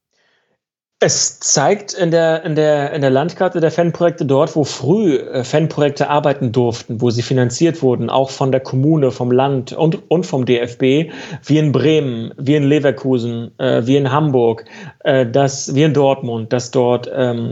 S4: Es zeigt in der Landkarte der Fanprojekte dort, wo früh Fanprojekte arbeiten durften, wo sie finanziert wurden, auch von der Kommune, vom Land und vom DFB, wie in Bremen, wie in Leverkusen, wie in Hamburg, wie in Dortmund, dass dort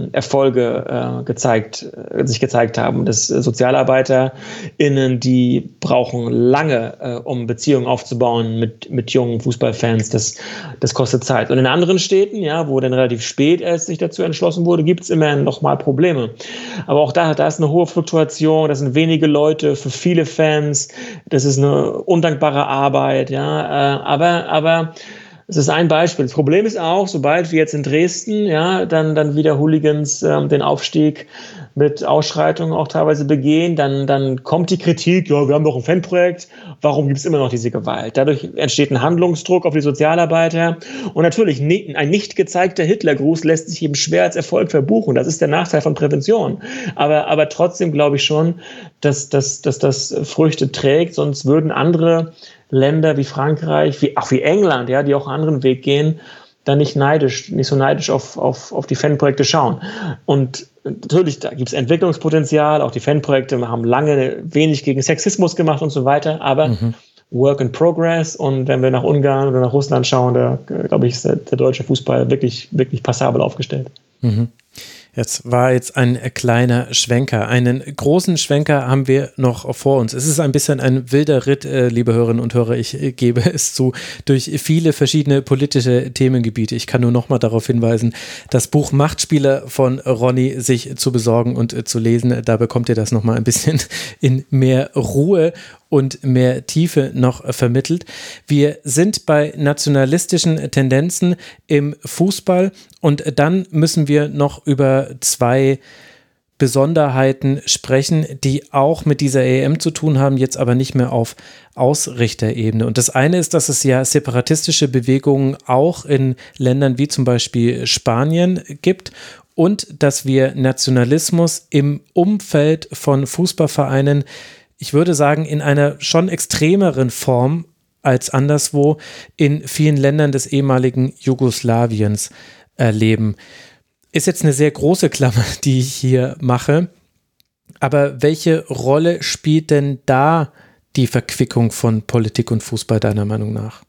S4: Erfolge sich gezeigt haben. Dass SozialarbeiterInnen, die brauchen lange, um Beziehungen aufzubauen mit jungen Fußballfans. Das kostet Zeit. Und in anderen Städten, ja, wo dann relativ spät erst sich dazu entschlossen wurde, gibt es immerhin noch mal Probleme. Aber auch da ist eine hohe Fluktuation, das sind wenige Leute für viele Fans, das ist eine undankbare Arbeit, ja, aber es ist ein Beispiel. Das Problem ist auch, sobald wir jetzt in Dresden, ja, dann wieder Hooligans den Aufstieg mit Ausschreitungen auch teilweise begehen, dann kommt die Kritik, ja, wir haben doch ein Fanprojekt, warum gibt es immer noch diese Gewalt? Dadurch entsteht ein Handlungsdruck auf die Sozialarbeiter und natürlich ein nicht gezeigter Hitlergruß lässt sich eben schwer als Erfolg verbuchen. Das ist der Nachteil von Prävention. Aber trotzdem glaube ich schon, dass das Früchte trägt, sonst würden andere Länder wie Frankreich, wie England, ja, die auch einen anderen Weg gehen, dann nicht so neidisch auf die Fanprojekte schauen. Und natürlich, da gibt es Entwicklungspotenzial, auch die Fanprojekte haben lange wenig gegen Sexismus gemacht und so weiter, aber Work in Progress, und wenn wir nach Ungarn oder nach Russland schauen, da glaube ich, ist der deutsche Fußball wirklich, wirklich passabel aufgestellt.
S3: Mhm. Jetzt war ein kleiner Schwenker. Einen großen Schwenker haben wir noch vor uns. Es ist ein bisschen ein wilder Ritt, liebe Hörerinnen und Hörer, ich gebe es zu, durch viele verschiedene politische Themengebiete. Ich kann nur noch mal darauf hinweisen, das Buch Machtspieler von Ronny sich zu besorgen und zu lesen. Da bekommt ihr das noch mal ein bisschen in mehr Ruhe und mehr Tiefe noch vermittelt. Wir sind bei nationalistischen Tendenzen im Fußball und dann müssen wir noch über zwei Besonderheiten sprechen, die auch mit dieser EM zu tun haben, jetzt aber nicht mehr auf Ausrichterebene. Und das eine ist, dass es ja separatistische Bewegungen auch in Ländern wie zum Beispiel Spanien gibt und dass wir Nationalismus im Umfeld von Fußballvereinen, ich würde sagen, in einer schon extremeren Form als anderswo in vielen Ländern des ehemaligen Jugoslawiens erleben. Ist jetzt eine sehr große Klammer, die ich hier mache, aber welche Rolle spielt denn da die Verquickung von Politik und Fußball deiner Meinung nach?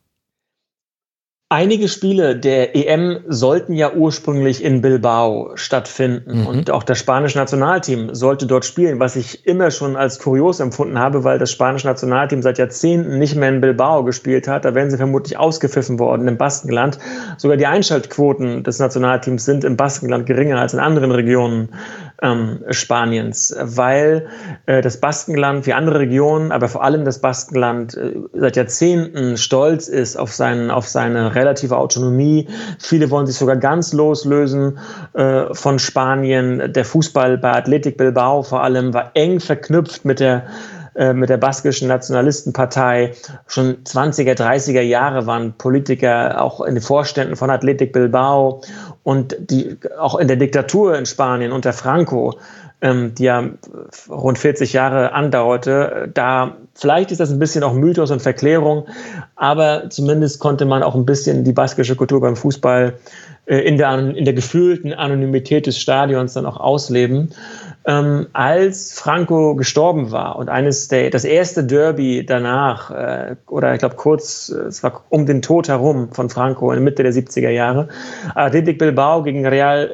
S4: Einige Spiele der EM sollten ja ursprünglich in Bilbao stattfinden und auch das spanische Nationalteam sollte dort spielen, was ich immer schon als kurios empfunden habe, weil das spanische Nationalteam seit Jahrzehnten nicht mehr in Bilbao gespielt hat. Da wären sie vermutlich ausgepfiffen worden im Baskenland. Sogar die Einschaltquoten des Nationalteams sind im Baskenland geringer als in anderen Regionen Spaniens, weil das Baskenland wie andere Regionen, aber vor allem das Baskenland seit Jahrzehnten stolz ist auf seine relative Autonomie. Viele wollen sich sogar ganz loslösen von Spanien. Der Fußball bei Athletic Bilbao vor allem war eng verknüpft mit der baskischen Nationalistenpartei. Schon 20er, 30er Jahre waren Politiker auch in den Vorständen von Athletic Bilbao und die auch in der Diktatur in Spanien unter Franco, die ja rund 40 Jahre andauerte. Vielleicht ist das ein bisschen auch Mythos und Verklärung, aber zumindest konnte man auch ein bisschen die baskische Kultur beim Fußball in der gefühlten Anonymität des Stadions dann auch ausleben. als Franco gestorben war und das erste Derby danach, oder ich glaube es war um den Tod herum von Franco in der Mitte der 70er Jahre, Athletic Bilbao gegen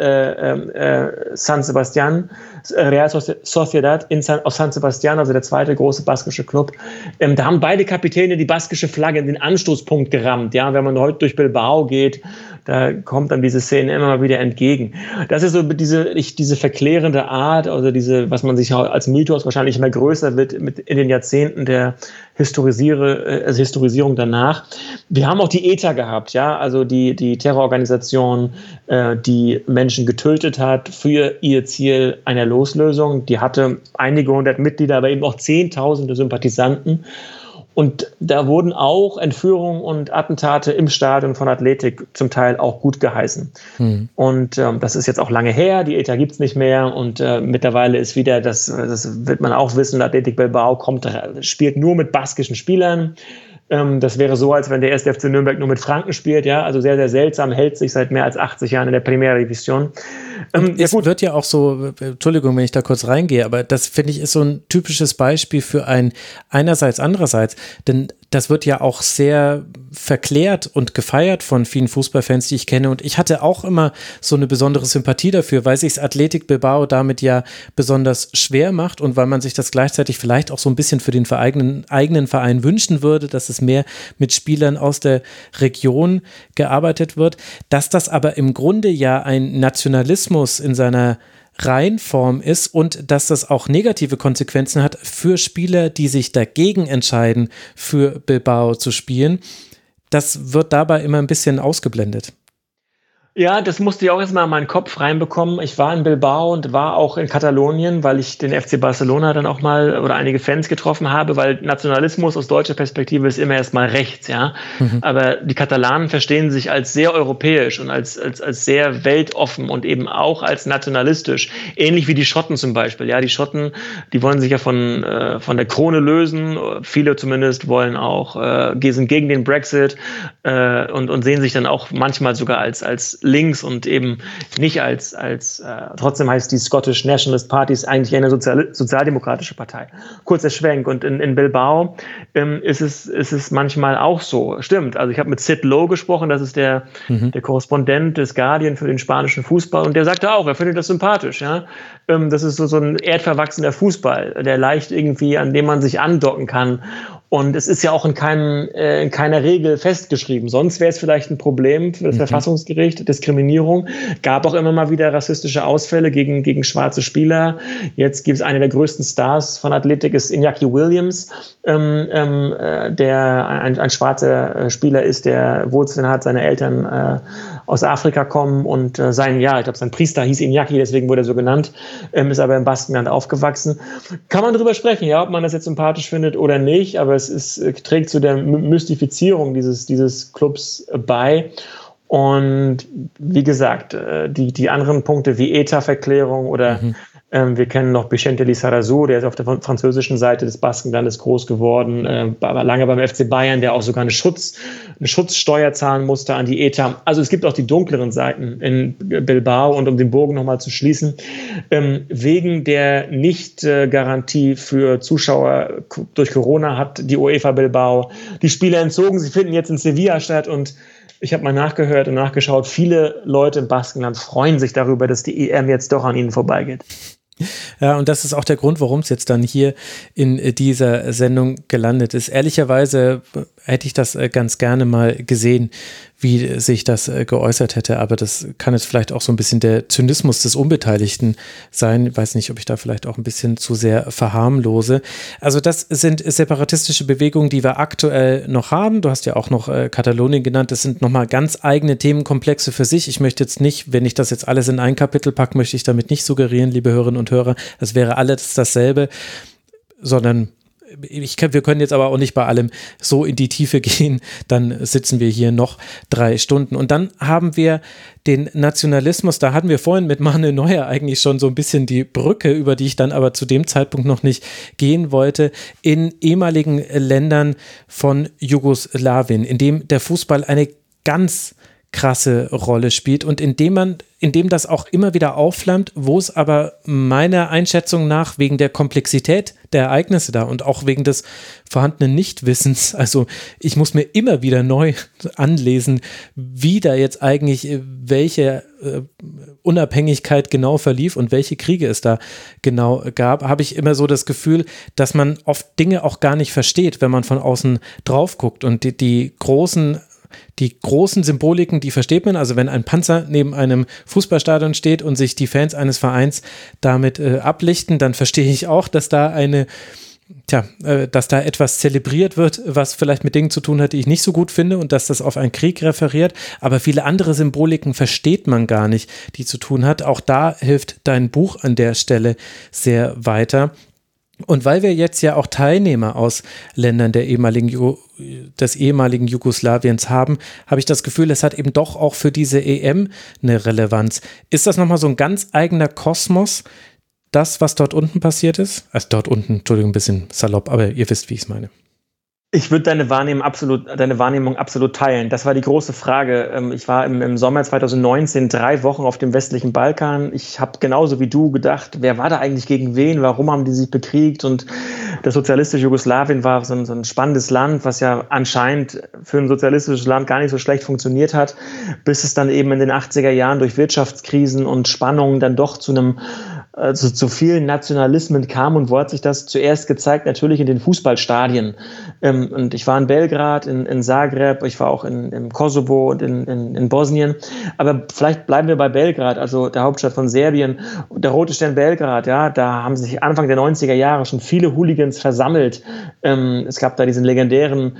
S4: Real San Sebastián, Real Sociedad auf San Sebastián, also der zweite große baskische Club. Da haben beide Kapitäne die baskische Flagge in den Anstoßpunkt gerammt. Ja, wenn man heute durch Bilbao geht, da kommt dann diese Szene immer mal wieder entgegen. Das ist so diese verklärende Art, also was man sich als Mythos wahrscheinlich immer größer wird in den Jahrzehnten der Historisierung danach. Wir haben auch die ETA gehabt, ja, also die Terrororganisation, die Menschen getötet hat für ihr Ziel einer Loslösung. Die hatte einige hundert Mitglieder, aber eben auch Zehntausende Sympathisanten. Und da wurden auch Entführungen und Attentate im Stadion von Athletic zum Teil auch gut geheißen. Und das ist jetzt auch lange her, die ETA gibt es nicht mehr und mittlerweile ist wieder, das wird man auch wissen, Athletic Bilbao spielt nur mit baskischen Spielern. Das wäre so, als wenn der 1. FC Nürnberg nur mit Franken spielt, ja, also sehr, sehr seltsam, hält sich seit mehr als 80 Jahren in der Primera División.
S3: Es wird ja auch so, Entschuldigung, wenn ich da kurz reingehe, aber das finde ich ist so ein typisches Beispiel für ein einerseits, andererseits, denn das wird ja auch sehr verklärt und gefeiert von vielen Fußballfans, die ich kenne und ich hatte auch immer so eine besondere Sympathie dafür, weil sich Athletic Bilbao damit ja besonders schwer macht und weil man sich das gleichzeitig vielleicht auch so ein bisschen für den eigenen Verein wünschen würde, dass es mehr mit Spielern aus der Region gearbeitet wird, dass das aber im Grunde ja ein Nationalismus in seiner Reinform ist und dass das auch negative Konsequenzen hat für Spieler, die sich dagegen entscheiden, für Bilbao zu spielen. Das wird dabei immer ein bisschen ausgeblendet.
S4: Ja, das musste ich auch erstmal in meinen Kopf reinbekommen. Ich war in Bilbao und war auch in Katalonien, weil ich den FC Barcelona dann auch mal oder einige Fans getroffen habe, weil Nationalismus aus deutscher Perspektive ist immer erstmal rechts, ja. Aber die Katalanen verstehen sich als sehr europäisch und als sehr weltoffen und eben auch als nationalistisch. Ähnlich wie die Schotten zum Beispiel, ja. Die Schotten, die wollen sich ja von der Krone lösen. Viele zumindest wollen auch, sind gegen den Brexit und sehen sich dann auch manchmal sogar als links und eben nicht trotzdem heißt die Scottish Nationalist Party ist eigentlich eine sozialdemokratische Partei. Kurzer Schwenk und in Bilbao ist es manchmal auch so. Stimmt, also ich habe mit Sid Lowe gesprochen, das ist der Korrespondent des Guardian für den spanischen Fußball und der sagte auch, er findet das sympathisch. Ja? Das ist so ein erdverwachsener Fußball, der leicht irgendwie, an dem man sich andocken kann. Und es ist ja auch in keiner Regel festgeschrieben. Sonst wäre es vielleicht ein Problem für das Verfassungsgericht. Diskriminierung. Gab auch immer mal wieder rassistische Ausfälle gegen schwarze Spieler. Jetzt gibt es einen der größten Stars von Athletic, ist Iñaki Williams, der ein schwarzer Spieler ist, der Wurzeln hat, seine Eltern aus Afrika kommen und sein Priester hieß Iñaki, deswegen wurde er so genannt, ist aber im Baskenland aufgewachsen. Kann man drüber sprechen, ja, ob man das jetzt sympathisch findet oder nicht, aber es trägt zu der Mystifizierung dieses Clubs bei. Und wie gesagt, die anderen Punkte wie ETA-Verklärung oder wir kennen noch Vicente Lizarazu, der ist auf der französischen Seite des Baskenlandes groß geworden, war lange beim FC Bayern, der auch sogar eine Schutzsteuer zahlen musste an die ETA. Also es gibt auch die dunkleren Seiten in Bilbao und um den Bogen nochmal zu schließen, wegen der Nicht-Garantie für Zuschauer durch Corona hat die UEFA Bilbao die Spiele entzogen. Sie finden jetzt in Sevilla statt und ich habe mal nachgehört und nachgeschaut, viele Leute im Baskenland freuen sich darüber, dass die EM jetzt doch an ihnen vorbeigeht.
S3: Ja, und das ist auch der Grund, warum es jetzt dann hier in dieser Sendung gelandet ist. Ehrlicherweise hätte ich das ganz gerne mal gesehen, wie sich das geäußert hätte, aber das kann jetzt vielleicht auch so ein bisschen der Zynismus des Unbeteiligten sein. Ich weiß nicht, ob ich da vielleicht auch ein bisschen zu sehr verharmlose. Also das sind separatistische Bewegungen, die wir aktuell noch haben. Du hast ja auch noch Katalonien genannt. Das sind nochmal ganz eigene Themenkomplexe für sich. Ich möchte jetzt nicht, wenn ich das jetzt alles in ein Kapitel packe, möchte ich damit nicht suggerieren, liebe Hörerinnen und Hörer, das wäre alles dasselbe, sondern wir können jetzt aber auch nicht bei allem so in die Tiefe gehen, dann sitzen wir hier noch 3 Stunden. Und dann haben wir den Nationalismus, da hatten wir vorhin mit Manuel Neuer eigentlich schon so ein bisschen die Brücke, über die ich dann aber zu dem Zeitpunkt noch nicht gehen wollte, in ehemaligen Ländern von Jugoslawien, in dem der Fußball eine ganz krasse Rolle spielt und indem das auch immer wieder aufflammt, wo es aber meiner Einschätzung nach wegen der Komplexität der Ereignisse da und auch wegen des vorhandenen Nichtwissens, also ich muss mir immer wieder neu anlesen, wie da jetzt eigentlich welche Unabhängigkeit genau verlief und welche Kriege es da genau gab, habe ich immer so das Gefühl, dass man oft Dinge auch gar nicht versteht, wenn man von außen drauf guckt und die großen Symboliken, die versteht man, also wenn ein Panzer neben einem Fußballstadion steht und sich die Fans eines Vereins damit ablichten, dann verstehe ich auch, dass da dass da etwas zelebriert wird, was vielleicht mit Dingen zu tun hat, die ich nicht so gut finde und dass das auf einen Krieg referiert, aber viele andere Symboliken versteht man gar nicht, die zu tun hat. Auch da hilft dein Buch an der Stelle sehr weiter. Und weil wir jetzt ja auch Teilnehmer aus Ländern des ehemaligen Jugoslawiens haben, habe ich das Gefühl, es hat eben doch auch für diese EM eine Relevanz. Ist das nochmal so ein ganz eigener Kosmos, das, was dort unten passiert ist? Also dort unten, Entschuldigung, ein bisschen salopp, aber ihr wisst, wie ich es meine.
S4: Ich würde deine Wahrnehmung absolut teilen. Das war die große Frage. Ich war im Sommer 2019 3 Wochen auf dem westlichen Balkan. Ich habe genauso wie du gedacht, wer war da eigentlich gegen wen? Warum haben die sich bekriegt? Und das sozialistische Jugoslawien war so ein spannendes Land, was ja anscheinend für ein sozialistisches Land gar nicht so schlecht funktioniert hat, bis es dann eben in den 80er Jahren durch Wirtschaftskrisen und Spannungen dann doch zu vielen Nationalismen kam. Und wo hat sich das zuerst gezeigt? Natürlich in den Fußballstadien. Und ich war in Belgrad, in Zagreb, ich war auch im Kosovo und in Bosnien. Aber vielleicht bleiben wir bei Belgrad, also der Hauptstadt von Serbien. Der Rote Stern Belgrad, ja, da haben sich Anfang der 90er Jahre schon viele Hooligans versammelt. Es gab da diesen legendären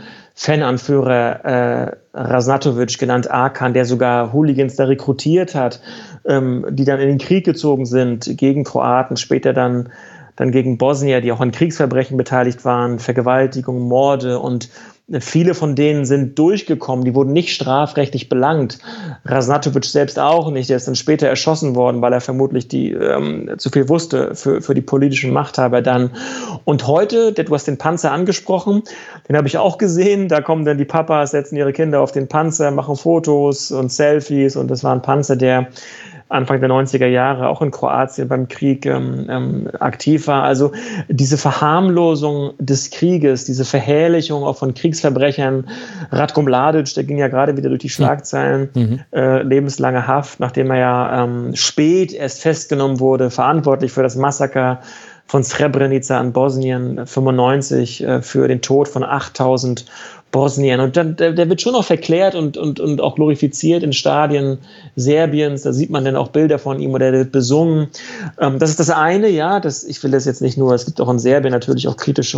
S4: Fananführer Raznatovic, genannt Arkan, der sogar Hooligans da rekrutiert hat, die dann in den Krieg gezogen sind gegen Kroaten, später dann gegen Bosnier, die auch an Kriegsverbrechen beteiligt waren, Vergewaltigungen, Morde, und viele von denen sind durchgekommen, die wurden nicht strafrechtlich belangt. Raznatovic selbst auch nicht, der ist dann später erschossen worden, weil er vermutlich zu viel wusste für die politischen Machthaber dann. Und heute, du hast den Panzer angesprochen, den habe ich auch gesehen, da kommen dann die Papas, setzen ihre Kinder auf den Panzer, machen Fotos und Selfies, und das war ein Panzer, der Anfang der 90er Jahre auch in Kroatien beim Krieg aktiv war. Also diese Verharmlosung des Krieges, diese Verherrlichung auch von Kriegsverbrechern. Ratko Mladic, der ging ja gerade wieder durch die Schlagzeilen, lebenslange Haft, nachdem er ja spät erst festgenommen wurde, verantwortlich für das Massaker von Srebrenica in Bosnien 95, für den Tod von 8000 Bosnien. Und dann, der wird schon noch verklärt und auch glorifiziert in Stadien Serbiens. Da sieht man dann auch Bilder von ihm, oder der wird besungen. Das ist das eine, ja. Ich will das jetzt nicht nur, es gibt auch in Serbien natürlich auch kritische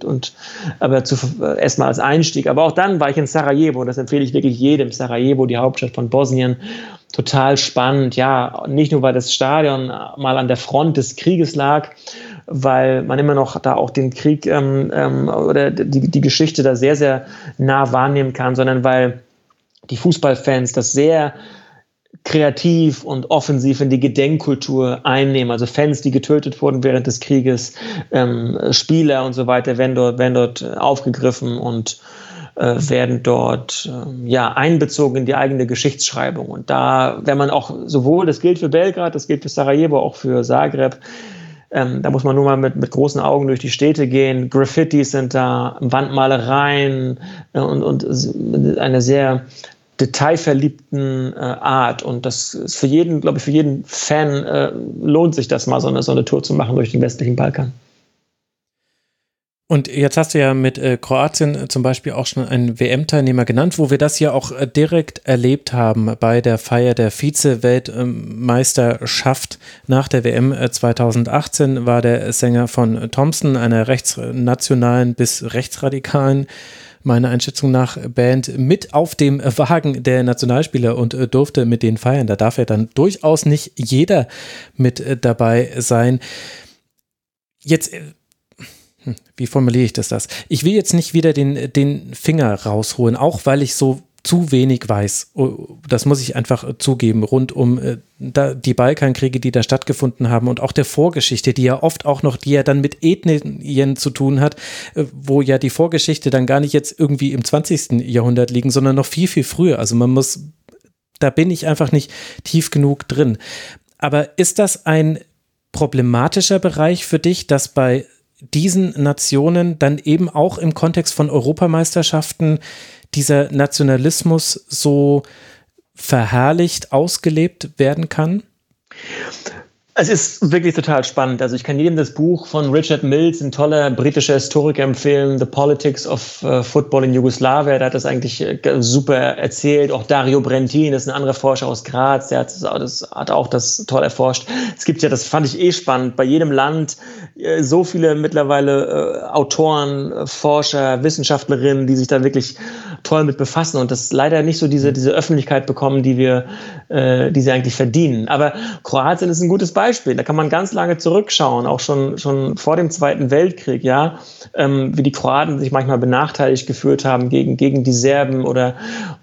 S4: aber erstmal als Einstieg. Aber auch dann war ich in Sarajevo, das empfehle ich wirklich jedem. Sarajevo, die Hauptstadt von Bosnien. Total spannend, ja. Nicht nur, weil das Stadion mal an der Front des Krieges lag, weil man immer noch da auch den Krieg oder die Geschichte da sehr, sehr nah wahrnehmen kann, sondern weil die Fußballfans das sehr kreativ und offensiv in die Gedenkkultur einnehmen. Also Fans, die getötet wurden während des Krieges, Spieler und so weiter, werden dort aufgegriffen und werden dort einbezogen in die eigene Geschichtsschreibung. Und da, wenn man auch sowohl, das gilt für Belgrad, das gilt für Sarajevo, auch für Zagreb, da muss man nur mal mit großen Augen durch die Städte gehen. Graffitis sind da, Wandmalereien und eine sehr detailverliebten Art. Und das ist für jeden, glaube ich, für jeden Fan lohnt sich das mal, so eine Tour zu machen durch den westlichen Balkan.
S3: Und jetzt hast du ja mit Kroatien zum Beispiel auch schon einen WM-Teilnehmer genannt, wo wir das ja auch direkt erlebt haben bei der Feier der Vize-Weltmeisterschaft nach der WM 2018 war der Sänger von Thompson, einer rechtsnationalen bis rechtsradikalen, meiner Einschätzung nach, Band, mit auf dem Wagen der Nationalspieler und durfte mit denen feiern. Da darf ja dann durchaus nicht jeder mit dabei sein. Jetzt wie formuliere ich das? Ich will jetzt nicht wieder den Finger rausholen, auch weil ich so zu wenig weiß. Das muss ich einfach zugeben, rund um die Balkankriege, die da stattgefunden haben, und auch der Vorgeschichte, die ja oft auch noch, die ja dann mit Ethnien zu tun hat, wo ja die Vorgeschichte dann gar nicht jetzt irgendwie im 20. Jahrhundert liegen, sondern noch viel, viel früher. Also man muss da bin ich einfach nicht tief genug drin. Aber ist das ein problematischer Bereich für dich, dass bei diesen Nationen dann eben auch im Kontext von Europameisterschaften dieser Nationalismus so verherrlicht ausgelebt werden kann?
S4: Es ist wirklich total spannend. Also ich kann jedem das Buch von Richard Mills, ein toller britischer Historiker, empfehlen, The Politics of Football in Yugoslavia. Der hat das eigentlich super erzählt. Auch Dario Brentin, das ist ein anderer Forscher aus Graz, der hat auch das toll erforscht. Es gibt ja, das fand ich spannend, bei jedem Land so viele mittlerweile Autoren, Forscher, Wissenschaftlerinnen, die sich da wirklich toll mit befassen und das leider nicht so diese Öffentlichkeit bekommen, die sie eigentlich verdienen. Aber Kroatien ist ein gutes Beispiel. Da kann man ganz lange zurückschauen, auch schon vor dem Zweiten Weltkrieg, ja, wie die Kroaten sich manchmal benachteiligt gefühlt haben gegen die Serben oder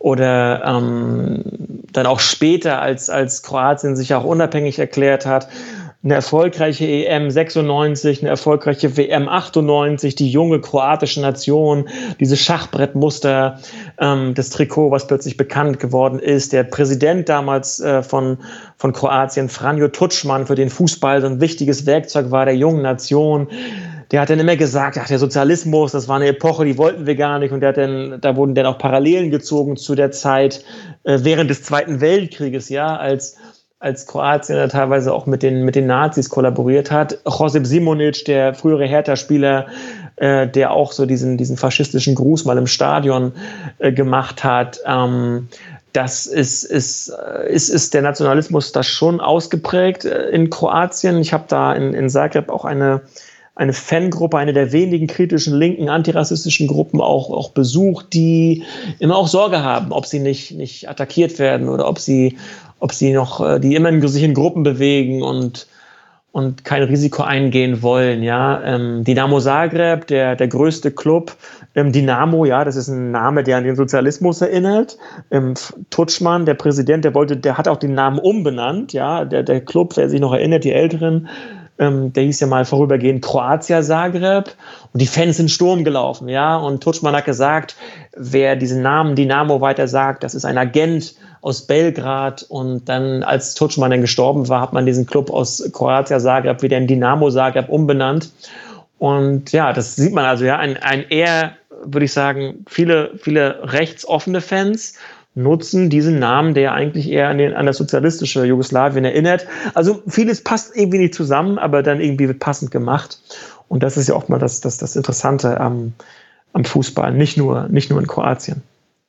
S4: dann auch später, als Kroatien sich auch unabhängig erklärt hat. Eine erfolgreiche EM 96, eine erfolgreiche WM 98, die junge kroatische Nation, dieses Schachbrettmuster, das Trikot, was plötzlich bekannt geworden ist. Der Präsident damals von Kroatien, Franjo Tuđman, für den Fußball so ein wichtiges Werkzeug war der jungen Nation. Der hat dann immer gesagt, der Sozialismus, das war eine Epoche, die wollten wir gar nicht. Und da wurden dann auch Parallelen gezogen zu der Zeit während des Zweiten Weltkrieges, ja, als Kroatien da teilweise auch mit den Nazis kollaboriert hat. Josip Simonic, der frühere Hertha-Spieler, der auch so diesen faschistischen Gruß mal im Stadion gemacht hat. Das ist der Nationalismus da schon ausgeprägt in Kroatien. Ich habe da in Zagreb auch eine Fangruppe, eine der wenigen kritischen linken antirassistischen Gruppen auch besucht, die immer auch Sorge haben, ob sie nicht attackiert werden oder ob sie noch, die immer sich in Gruppen bewegen und kein Risiko eingehen wollen, ja. Dynamo Zagreb, der größte Club, Dynamo, ja, das ist ein Name, der an den Sozialismus erinnert. Tuđman, der Präsident, der hat auch den Namen umbenannt, ja. Der Club, wer sich noch erinnert, die Älteren, der hieß ja mal vorübergehend Croatia Zagreb und die Fans sind Sturm gelaufen, ja, und Tuđman hat gesagt, wer diesen Namen Dynamo weiter sagt, das ist ein Agent aus Belgrad und dann, als Tuđman dann gestorben war, hat man diesen Club aus Croatia Zagreb wieder in Dynamo Zagreb umbenannt und ja, das sieht man also, ja, ein eher, würde ich sagen, viele rechtsoffene Fans nutzen diesen Namen, der eigentlich eher an das sozialistische Jugoslawien erinnert. Also vieles passt irgendwie nicht zusammen, aber dann irgendwie wird passend gemacht. Und das ist ja auch mal das Interessante am Fußball, nicht nur in Kroatien.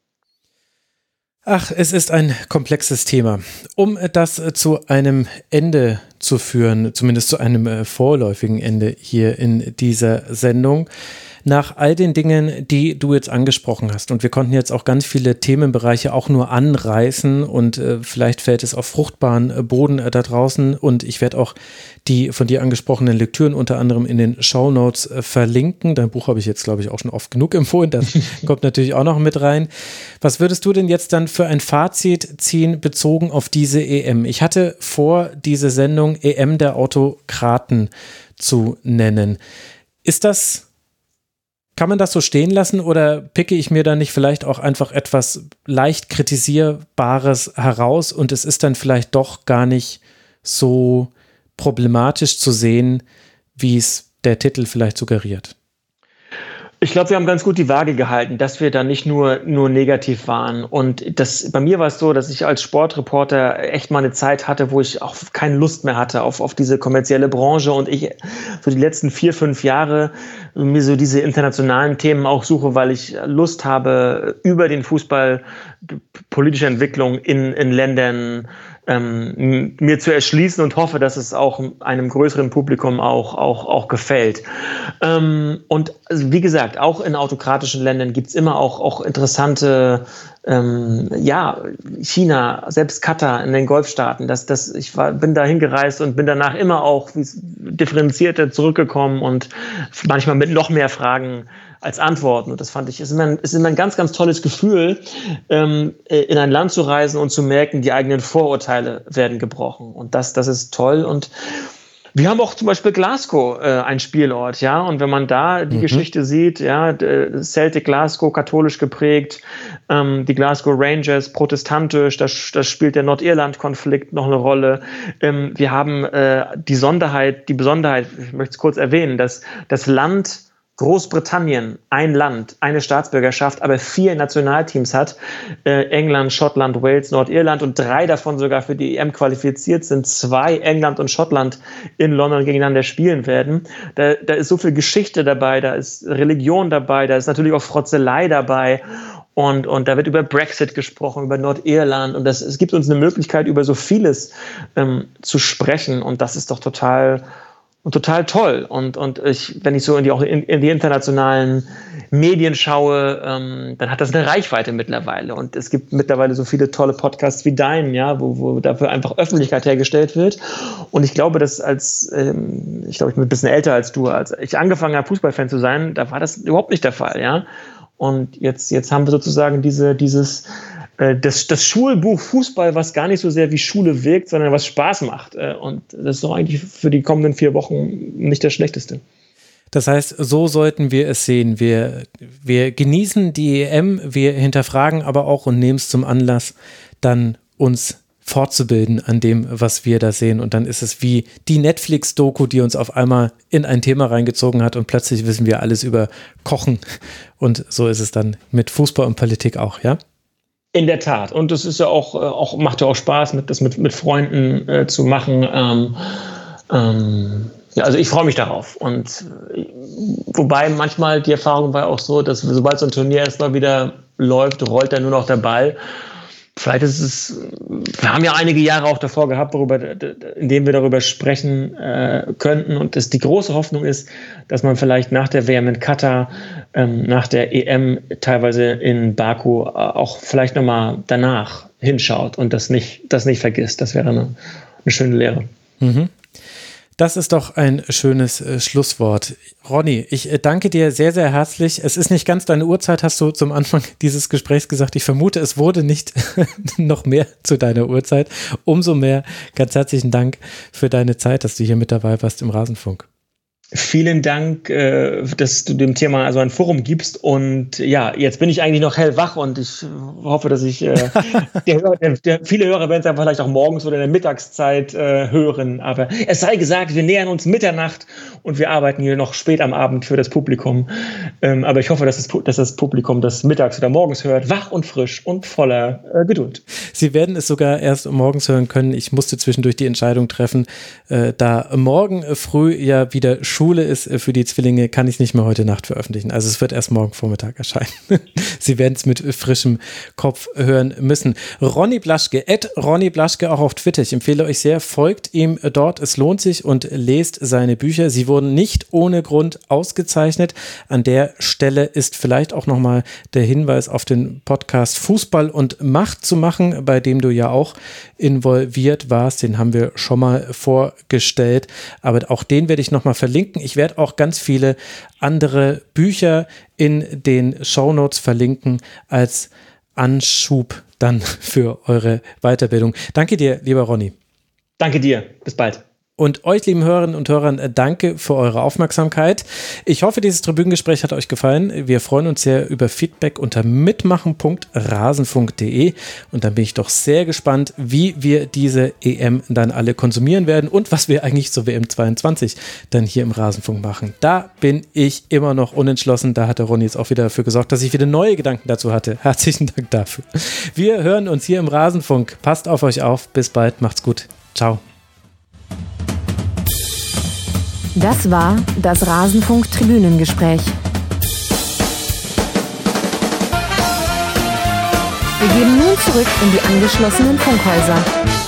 S3: Ach, es ist ein komplexes Thema. Um das zu einem Ende zu führen, zumindest zu einem vorläufigen Ende hier in dieser Sendung, nach all den Dingen, die du jetzt angesprochen hast, und wir konnten jetzt auch ganz viele Themenbereiche auch nur anreißen und vielleicht fällt es auf fruchtbaren Boden da draußen und ich werde auch die von dir angesprochenen Lektüren unter anderem in den Shownotes verlinken. Dein Buch habe ich jetzt, glaube ich, auch schon oft genug empfohlen, das kommt natürlich auch noch mit rein. Was würdest du denn jetzt dann für ein Fazit ziehen bezogen auf diese EM? Ich hatte vor, diese Sendung EM der Autokraten zu nennen. Kann man das so stehen lassen oder picke ich mir da nicht vielleicht auch einfach etwas leicht Kritisierbares heraus und es ist dann vielleicht doch gar nicht so problematisch zu sehen, wie es der Titel vielleicht suggeriert?
S4: Ich glaube, wir haben ganz gut die Waage gehalten, dass wir da nicht nur negativ waren. Und bei mir war es so, dass ich als Sportreporter echt mal eine Zeit hatte, wo ich auch keine Lust mehr hatte auf diese kommerzielle Branche und ich so die letzten 4-5 Jahre mir so diese internationalen Themen auch suche, weil ich Lust habe, über den Fußball politische Entwicklung in Ländern mir zu erschließen und hoffe, dass es auch einem größeren Publikum auch gefällt. Und also wie gesagt, auch in autokratischen Ländern gibt es immer auch interessante, China, selbst Katar in den Golfstaaten, bin da hingereist und bin danach immer auch differenzierter zurückgekommen und manchmal mit noch mehr Fragen als Antworten. Und das fand ich, ist immer ein ganz, ganz tolles Gefühl, in ein Land zu reisen und zu merken, die eigenen Vorurteile werden gebrochen. Und das ist toll. Und Wir haben auch zum Beispiel Glasgow, ein Spielort, ja, und wenn man da die Geschichte sieht, ja, Celtic Glasgow, katholisch geprägt, die Glasgow Rangers, protestantisch, da spielt der Nordirland-Konflikt noch eine Rolle. Wir haben die Besonderheit, ich möchte es kurz erwähnen, dass das Land Großbritannien, ein Land, eine Staatsbürgerschaft, aber 4 Nationalteams hat, England, Schottland, Wales, Nordirland, und 3 davon sogar für die EM qualifiziert sind, 2 England und Schottland in London gegeneinander spielen werden. Da ist so viel Geschichte dabei, da ist Religion dabei, da ist natürlich auch Frotzelei dabei. Und da wird über Brexit gesprochen, über Nordirland, und es gibt uns eine Möglichkeit, über so vieles zu sprechen, und das ist doch total toll. Und wenn ich so in die internationalen Medien schaue, dann hat das eine Reichweite mittlerweile. Und es gibt mittlerweile so viele tolle Podcasts wie deinen, ja, wo dafür einfach Öffentlichkeit hergestellt wird. Und ich glaube, dass ich bin ein bisschen älter als du, als ich angefangen habe, Fußballfan zu sein, da war das überhaupt nicht der Fall, ja. Und jetzt haben wir sozusagen das Schulbuch Fußball, was gar nicht so sehr wie Schule wirkt, sondern was Spaß macht. Und das ist doch eigentlich für die kommenden 4 Wochen nicht das Schlechteste.
S3: Das heißt, so sollten wir es sehen. Wir genießen die EM, wir hinterfragen aber auch und nehmen es zum Anlass, dann uns fortzubilden an dem, was wir da sehen. Und dann ist es wie die Netflix-Doku, die uns auf einmal in ein Thema reingezogen hat, und plötzlich wissen wir alles über Kochen. Und so ist es dann mit Fußball und Politik auch, ja?
S4: In der Tat. Und das ist ja auch macht ja auch Spaß, das mit Freunden zu machen. Ja, also ich freue mich darauf. Und wobei manchmal die Erfahrung war auch so, dass sobald so ein Turnier erstmal wieder läuft, rollt dann nur noch der Ball. Vielleicht ist es, wir haben ja einige Jahre auch davor gehabt, in denen wir darüber sprechen könnten. Und die große Hoffnung ist, dass man vielleicht nach der WM in Katar, nach der EM teilweise in Baku auch vielleicht nochmal danach hinschaut und das nicht vergisst. Das wäre eine schöne Lehre.
S3: Mhm. Das ist doch ein schönes Schlusswort. Ronny, ich danke dir sehr, sehr herzlich. Es ist nicht ganz deine Uhrzeit, hast du zum Anfang dieses Gesprächs gesagt. Ich vermute, es wurde nicht noch mehr zu deiner Uhrzeit. Umso mehr ganz herzlichen Dank für deine Zeit, dass du hier mit dabei warst im Rasenfunk. Vielen Dank, dass du dem Thema also ein Forum gibst. Und ja, jetzt bin ich eigentlich noch hellwach, und ich hoffe, dass ich viele Hörer werden es dann vielleicht auch morgens oder in der Mittagszeit hören. Aber es sei gesagt, wir nähern uns Mitternacht und wir arbeiten hier noch spät am Abend für das Publikum. Aber ich hoffe, dass das Publikum das mittags oder morgens hört, wach und frisch und voller Geduld. Sie werden es sogar erst morgens hören können. Ich musste zwischendurch die Entscheidung treffen, da morgen früh ja wieder Schule ist für die Zwillinge, kann ich es nicht mehr heute Nacht veröffentlichen. Also es wird erst morgen Vormittag erscheinen. Sie werden es mit frischem Kopf hören müssen. Ronny Blaschke, @Ronny Blaschke, auch auf Twitter. Ich empfehle euch sehr, folgt ihm dort. Es lohnt sich, und lest seine Bücher. Sie wurden nicht ohne Grund ausgezeichnet. An der Stelle ist vielleicht auch nochmal der Hinweis auf den Podcast Fußball und Macht zu machen, bei dem du ja auch involviert warst. Den haben wir schon mal vorgestellt. Aber auch den werde ich nochmal verlinken. Ich werde auch ganz viele andere Bücher in den Shownotes verlinken als Anschub dann für eure Weiterbildung. Danke dir, lieber Ronny. Danke dir. Bis bald. Und euch, lieben Hörerinnen und Hörern, danke für eure Aufmerksamkeit. Ich hoffe, dieses Tribünengespräch hat euch gefallen. Wir freuen uns sehr über Feedback unter mitmachen.rasenfunk.de. Und dann bin ich doch sehr gespannt, wie wir diese EM dann alle konsumieren werden und was wir eigentlich zur WM 22 dann hier im Rasenfunk machen. Da bin ich immer noch unentschlossen. Da hat der Ronny jetzt auch wieder dafür gesorgt, dass ich wieder neue Gedanken dazu hatte. Herzlichen Dank dafür. Wir hören uns hier im Rasenfunk. Passt auf euch auf. Bis bald. Macht's gut. Ciao.
S1: Das war das Rasenfunk-Tribünengespräch. Wir gehen nun zurück in die angeschlossenen Funkhäuser.